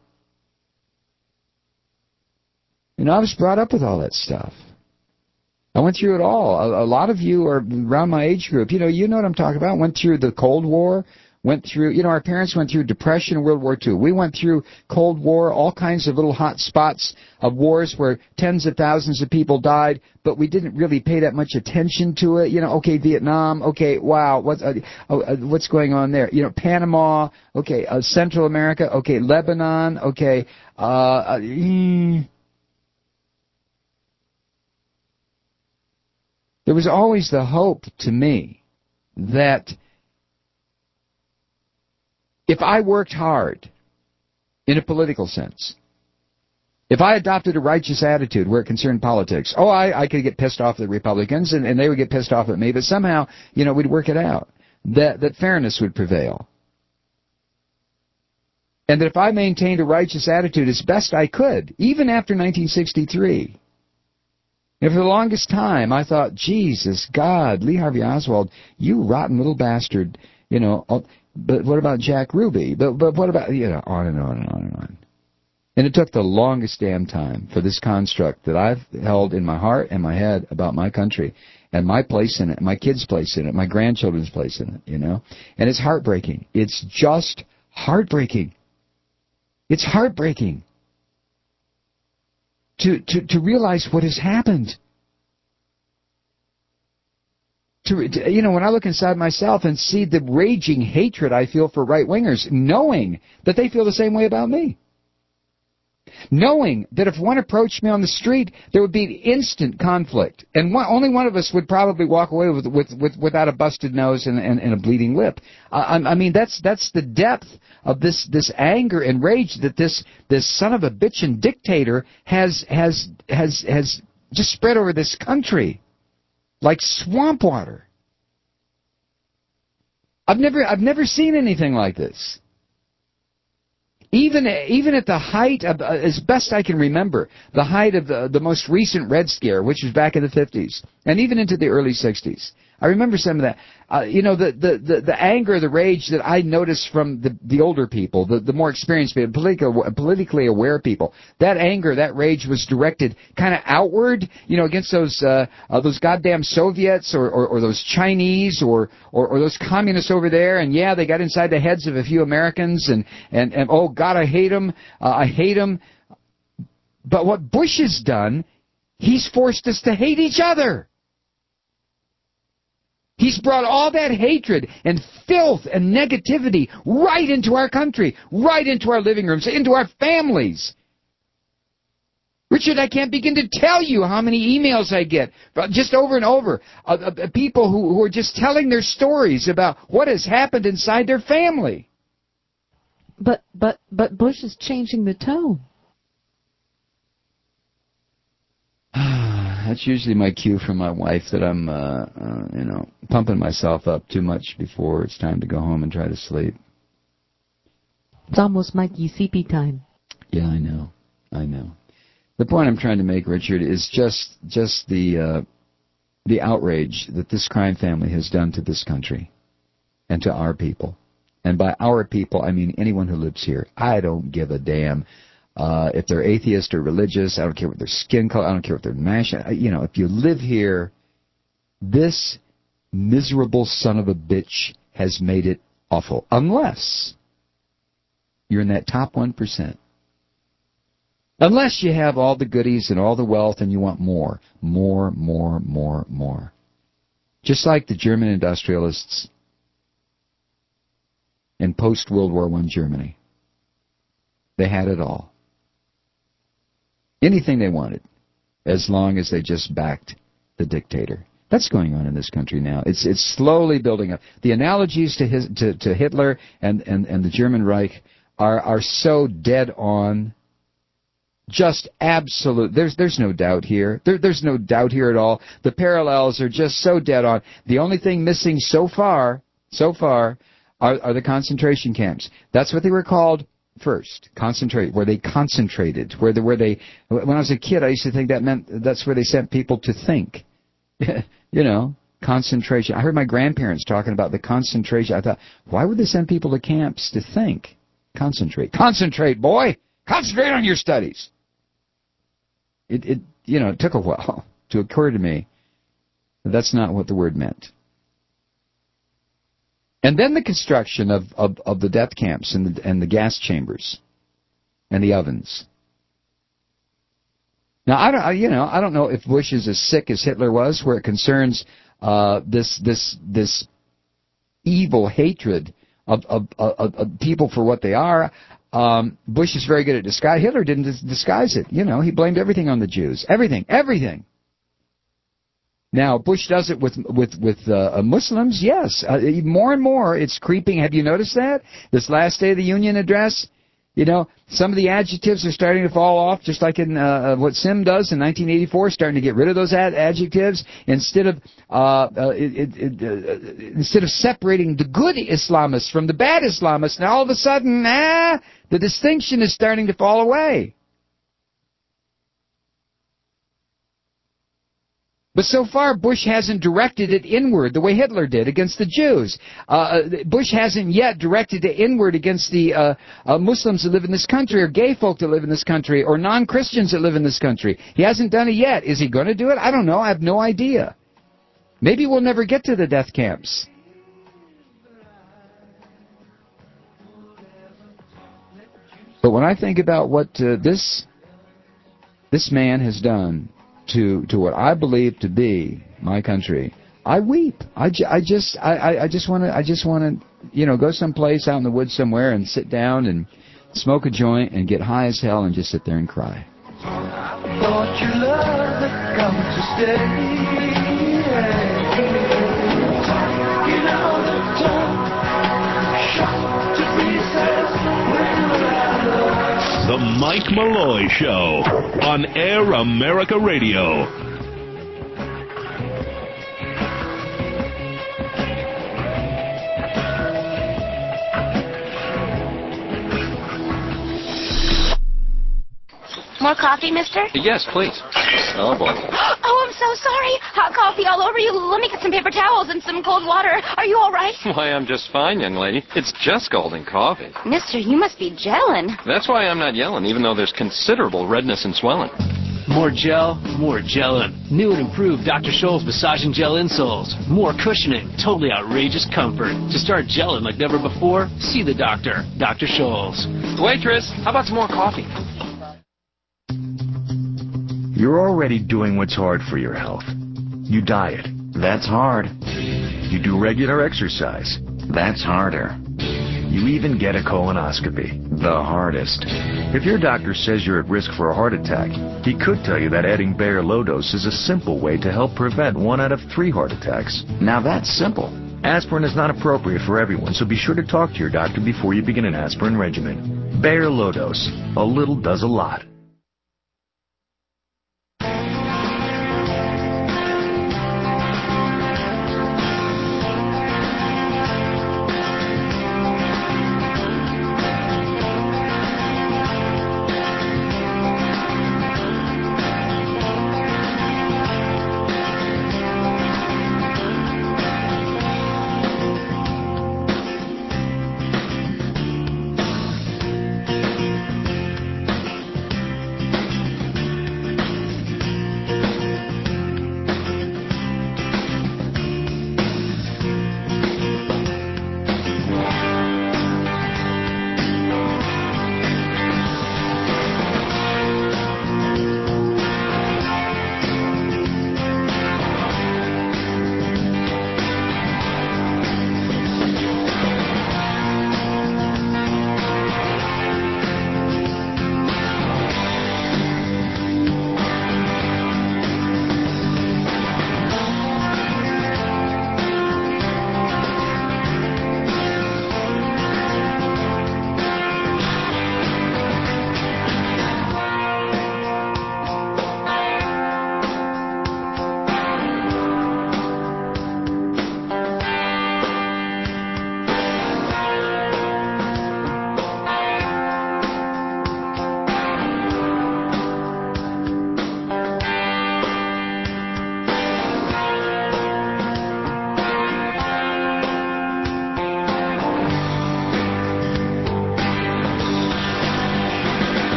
You know, I was brought up with all that stuff. I went through it all. A, a lot of you are around my age group. You know, you know what I'm talking about. Went through the Cold War. Went through, you know, our parents went through Depression and World War Two. We went through Cold War, all kinds of little hot spots of wars where tens of thousands of people died, but we didn't really pay that much attention to it. You know, okay, Vietnam, okay, wow, what's uh, uh, what's going on there? You know, Panama, okay, uh, Central America, okay, Lebanon, okay, uh, uh mm, there was always the hope to me that if I worked hard, in a political sense, if I adopted a righteous attitude where it concerned politics, oh, I, I could get pissed off at the Republicans and, and they would get pissed off at me, but somehow, you know, we'd work it out, that, that fairness would prevail. And that if I maintained a righteous attitude as best I could, even after nineteen sixty-three, and for the longest time, I thought, Jesus, God, Lee Harvey Oswald, you rotten little bastard, you know, but what about Jack Ruby? But but what about, you know, on and on and on and on. And it took the longest damn time for this construct that I've held in my heart and my head about my country and my place in it, my kids' place in it, my grandchildren's place in it, you know. And it's heartbreaking. It's just heartbreaking. It's heartbreaking to, to, to realize what has happened. To, to, you know, when I look inside myself and see the raging hatred I feel for right-wingers, knowing that they feel the same way about me. Knowing that if one approached me on the street, there would be instant conflict. And one, only one of us would probably walk away with, with, with without a busted nose and, and, and a bleeding lip. I, I mean, that's that's the depth of this, this anger and rage that this this son of a bitchin' dictator has has has has just spread over this country like swamp water. I've never I've never seen anything like this. Even even at the height of, uh, as best I can remember, the height of the, the most recent Red Scare, which was back in the fifties, and even into the early sixties. I remember some of that. Uh, you know, the, the, the, the anger, the rage that I noticed from the, the older people, the, the more experienced people, politically, politically aware people, that anger, that rage was directed kind of outward, you know, against those uh, uh, those goddamn Soviets or, or, or those Chinese or, or, or those communists over there. And, yeah, they got inside the heads of a few Americans. And, and, and oh, God, I hate them. Uh, I hate them. But what Bush has done, he's forced us to hate each other. He's brought all that hatred and filth and negativity right into our country, right into our living rooms, into our families. Richard, I can't begin to tell you how many emails I get, just over and over, of, of, of people who, who are just telling their stories about what has happened inside their family. But but but Bush is changing the tone. That's usually my cue from my wife that I'm, uh, uh, you know, pumping myself up too much before it's time to go home and try to sleep. It's almost Mikey C P time. Yeah, I know. I know. The point I'm trying to make, Richard, is just just the uh, the outrage that this crime family has done to this country and to our people. And by our people, I mean anyone who lives here. I don't give a damn. Uh, if they're atheist or religious, I don't care what their skin color, I don't care what their national, you know, if you live here, this miserable son of a bitch has made it awful. Unless you're in that top one percent. Unless you have all the goodies and all the wealth and you want more, more, more, more, more. Just like the German industrialists in post-World War One Germany. They had it all. Anything they wanted, as long as they just backed the dictator. That's going on in this country now. It's it's slowly building up. The analogies to his, to, to Hitler and, and, and the German Reich are are so dead on. Just absolute. There's there's no doubt here. There, there's no doubt here at all. The parallels are just so dead on. The only thing missing so far, so far, are, are the concentration camps. That's what they were called first. Concentrate, where they concentrated, where the, where they. When I was a kid, I used to think that meant that's where they sent people to think. You know, concentration. I heard my grandparents talking about the concentration. I thought, why would they send people to camps to think? Concentrate, concentrate, boy, concentrate on your studies. It, it, you know, it took a while to occur to me that that's not what the word meant. And then the construction of, of, of the death camps and the, and the gas chambers and the ovens. Now, I don't, you know, I don't know if Bush is as sick as Hitler was, where it concerns uh, this this this evil hatred of, of, of, of people for what they are. Um, Bush is very good at disguise. Hitler didn't dis- disguise it. You know, he blamed everything on the Jews. Everything, everything. Now, Bush does it with with with uh, Muslims. Yes, uh, more and more it's creeping. Have you noticed that? This last State of the Union address, you know, some of the adjectives are starting to fall off, just like in uh, what Sim does in nineteen eighty-four, starting to get rid of those ad- adjectives instead of uh, uh, it, it, uh, instead of separating the good Islamists from the bad Islamists. Now all of a sudden, ah, the distinction is starting to fall away. But so far, Bush hasn't directed it inward the way Hitler did against the Jews. Uh, Bush hasn't yet directed it inward against the uh, uh, Muslims that live in this country, or gay folk that live in this country, or non-Christians that live in this country. He hasn't done it yet. Is he going to do it? I don't know. I have no idea. Maybe we'll never get to the death camps. But when I think about what uh, this this man has done to to what I believe to be my country, I weep. I, ju- I just I, I, I just want to I just want to you know go someplace out in the woods somewhere and sit down and smoke a joint and get high as hell and just sit there and cry. Thought you love had come to stay. You know the time shot to pieces when we're out of. The Mike Malloy Show on Air America Radio. More coffee, mister? Yes, please. Oh, boy. Oh, I'm so sorry. Hot coffee all over you. Let me get some paper towels and some cold water. Are you all right? Why, I'm just fine, young lady. It's just scalding coffee. Mister, you must be gelling. That's why I'm not yelling, even though there's considerable redness and swelling. More gel, more gelling. New and improved Doctor Scholl's massaging gel insoles. More cushioning, totally outrageous comfort. To start gelling like never before, see the doctor, Doctor Scholl's. Waitress, how about some more coffee? You're already doing what's hard for your health. You diet. That's hard. You do regular exercise. That's harder. You even get a colonoscopy. The hardest. If your doctor says you're at risk for a heart attack, he could tell you that adding Bayer Low Dose is a simple way to help prevent one out of three heart attacks. Now that's simple. Aspirin is not appropriate for everyone, so be sure to talk to your doctor before you begin an aspirin regimen. Bayer Low Dose. A little does a lot.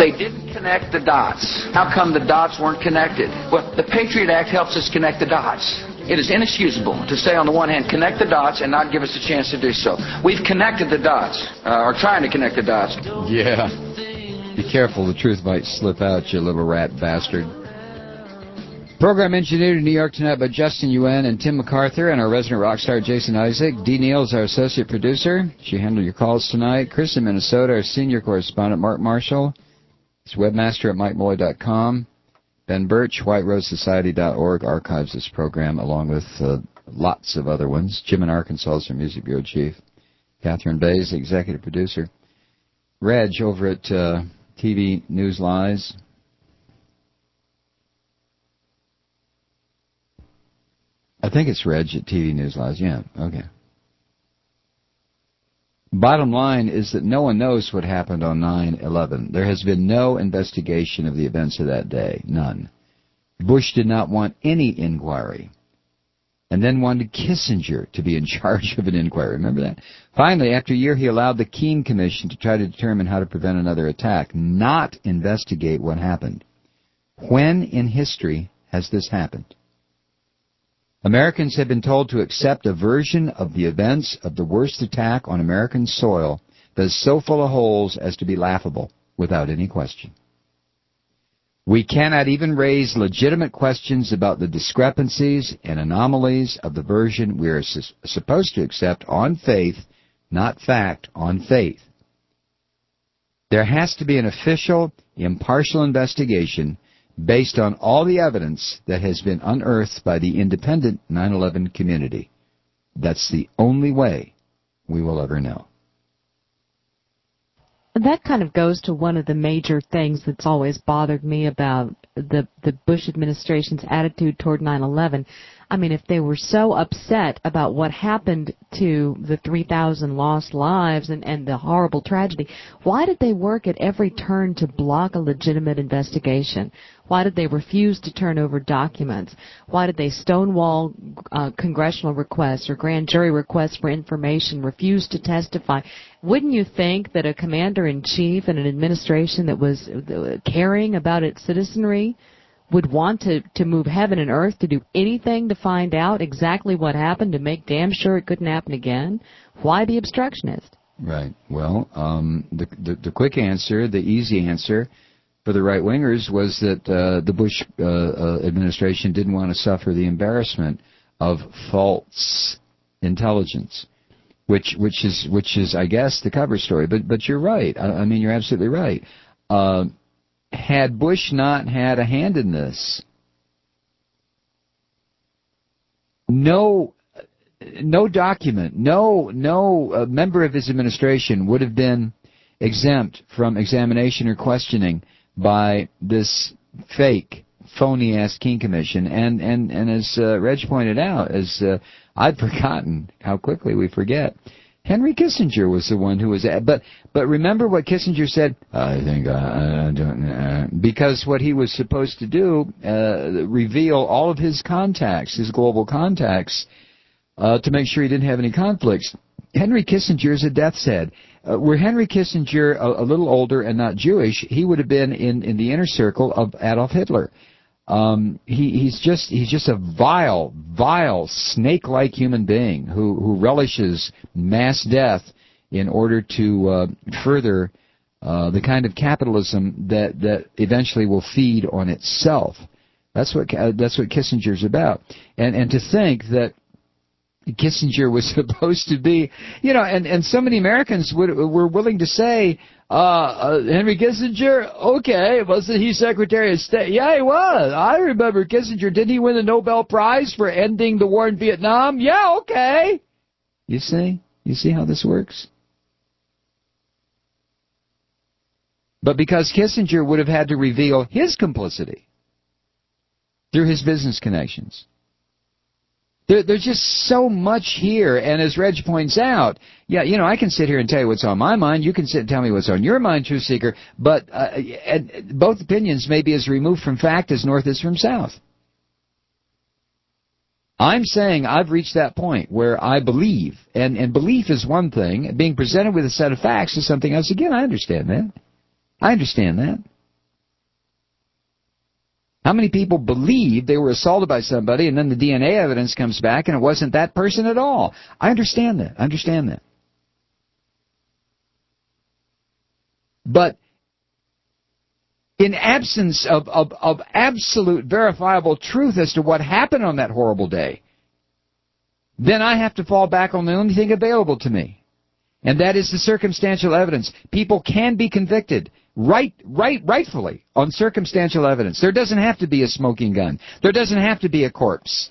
they didn't connect the dots. How come the dots weren't connected? Well, the Patriot Act helps us connect the dots. It is inexcusable to say, on the one hand, connect the dots and not give us a chance to do so. We've connected the dots, uh, or trying to connect the dots. Yeah. Be careful, the truth might slip out, you little rat bastard. Program engineered in New York tonight by Justin Yuen and Tim MacArthur, and our resident rock star Jason Isaac. Dee Neal is our associate producer. She handled your calls tonight. Chris in Minnesota, our senior correspondent. Mark Marshall is webmaster at mike malloy dot com. Ben Birch, white rose society dot org, archives this program along with uh, lots of other ones. Jim in Arkansas is our music bureau chief. Catherine Bays, executive producer. Reg over at uh, T V News Lies. I think it's Reg at T V News Lies. Yeah, okay. Bottom line is that no one knows what happened on nine eleven. There has been no investigation of the events of that day. None. Bush did not want any inquiry. And then wanted Kissinger to be in charge of an inquiry. Remember that? Finally, after a year, he allowed the Keene Commission to try to determine how to prevent another attack, not investigate what happened. When in history has this happened? Americans have been told to accept a version of the events of the worst attack on American soil that is so full of holes as to be laughable, without any question. We cannot even raise legitimate questions about the discrepancies and anomalies of the version we are su- supposed to accept on faith, not fact, on faith. There has to be an official, impartial investigation based on all the evidence that has been unearthed by the independent nine eleven community. That's the only way we will ever know. That kind of goes to one of the major things that's always bothered me about the the Bush administration's attitude toward nine eleven. I mean, if they were so upset about what happened to the three thousand lost lives and, and the horrible tragedy, why did they work at every turn to block a legitimate investigation? Why did they refuse to turn over documents? Why did they stonewall uh, congressional requests or grand jury requests for information, refuse to testify? Wouldn't you think that a commander-in-chief and an administration that was caring about its citizenry would want to, to move heaven and earth to do anything to find out exactly what happened, to make damn sure it couldn't happen again? Why be obstructionist? Right. Well, um, the, the, the quick answer, the easy answer for the right-wingers was that uh, the Bush uh, uh, administration didn't want to suffer the embarrassment of false intelligence, which which is, which is I guess, the cover story. But but you're right. I, I mean, you're absolutely right. Uh, Had Bush not had a hand in this, no, no document, no, no uh, member of his administration would have been exempt from examination or questioning by this fake, phony-ass Keene Commission. And and and as uh, Reg pointed out, as uh, I'd forgotten how quickly we forget, Henry Kissinger was the one who was at, but but remember what Kissinger said? I think I, I don't know. Because what he was supposed to do, uh, reveal all of his contacts, his global contacts, uh, to make sure he didn't have any conflicts. Henry Kissinger is a death's head. Uh, were Henry Kissinger a, a little older and not Jewish, he would have been in, in the inner circle of Adolf Hitler. Um, he, he's just he's just a vile, vile, snake-like human being who, who relishes mass death in order to uh, further uh, the kind of capitalism that, that eventually will feed on itself. That's what uh, that's what Kissinger's about. And and to think that Kissinger was supposed to be, you know, and, and so many Americans would, were willing to say, uh, uh, Henry Kissinger, okay, wasn't he Secretary of State? Yeah, he was. I remember Kissinger. Didn't he win the Nobel Prize for ending the war in Vietnam? Yeah, okay. You see? You see how this works? But because Kissinger would have had to reveal his complicity through his business connections, There, there's just so much here, and as Reg points out, yeah, you know, I can sit here and tell you what's on my mind. You can sit and tell me what's on your mind, Truth Seeker, but uh, and both opinions may be as removed from fact as North is from South. I'm saying I've reached that point where I believe, and, and belief is one thing. Being presented with a set of facts is something else. Again, I understand that. I understand that. How many people believe they were assaulted by somebody and then the D N A evidence comes back and it wasn't that person at all? I understand that. I understand that. But in absence of, of, of absolute verifiable truth as to what happened on that horrible day, then I have to fall back on the only thing available to me. And that is the circumstantial evidence. People can be convicted right, right, rightfully on circumstantial evidence. There doesn't have to be a smoking gun. There doesn't have to be a corpse.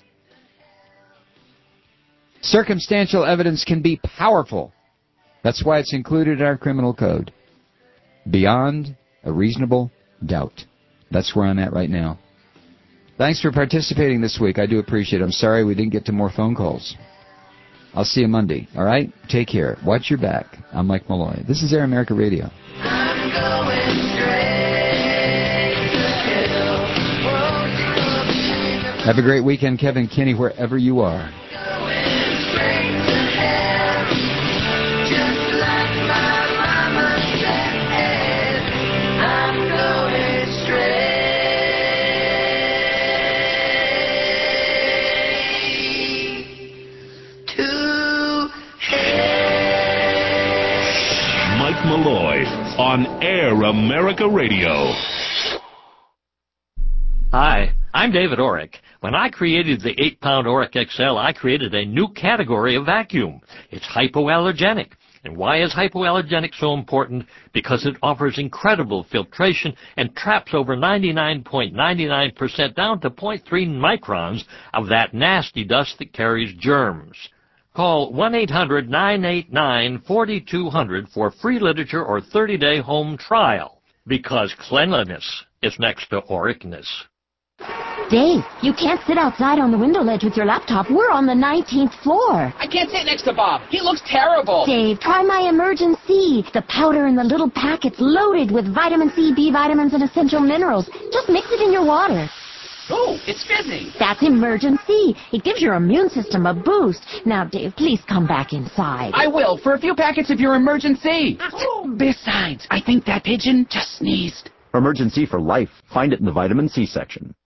Circumstantial evidence can be powerful. That's why it's included in our criminal code. Beyond a reasonable doubt. That's where I'm at right now. Thanks for participating this week. I do appreciate it. I'm sorry we didn't get to more phone calls. I'll see you Monday. All right? Take care. Watch your back. I'm Mike Malloy. This is Air America Radio. I'm going straight to hell. Have a great weekend, Kevin Kinney, wherever you are. Malloy on Air America Radio. Hi, I'm David Orrick. When I created the eight pound Orrick X L, I created a new category of vacuum. It's hypoallergenic. And why is hypoallergenic so important? Because it offers incredible filtration and traps over ninety-nine point nine nine percent down to zero point three microns of that nasty dust that carries germs. Call one eight hundred nine eight nine four two zero zero for free literature or thirty day home trial. Because cleanliness is next to Orrickness. Dave, you can't sit outside on the window ledge with your laptop. We're on the nineteenth floor. I can't sit next to Bob. He looks terrible. Dave, try my Emergen-C. The powder in the little packets loaded with vitamin C, B vitamins, and essential minerals. Just mix it in your water. Oh, it's fizzing. That's Emergen-C. It gives your immune system a boost. Now, Dave, please come back inside. I will, for a few packets of your Emergen-C. Besides, I think that pigeon just sneezed. Emergen-C for life. Find it in the vitamin C section.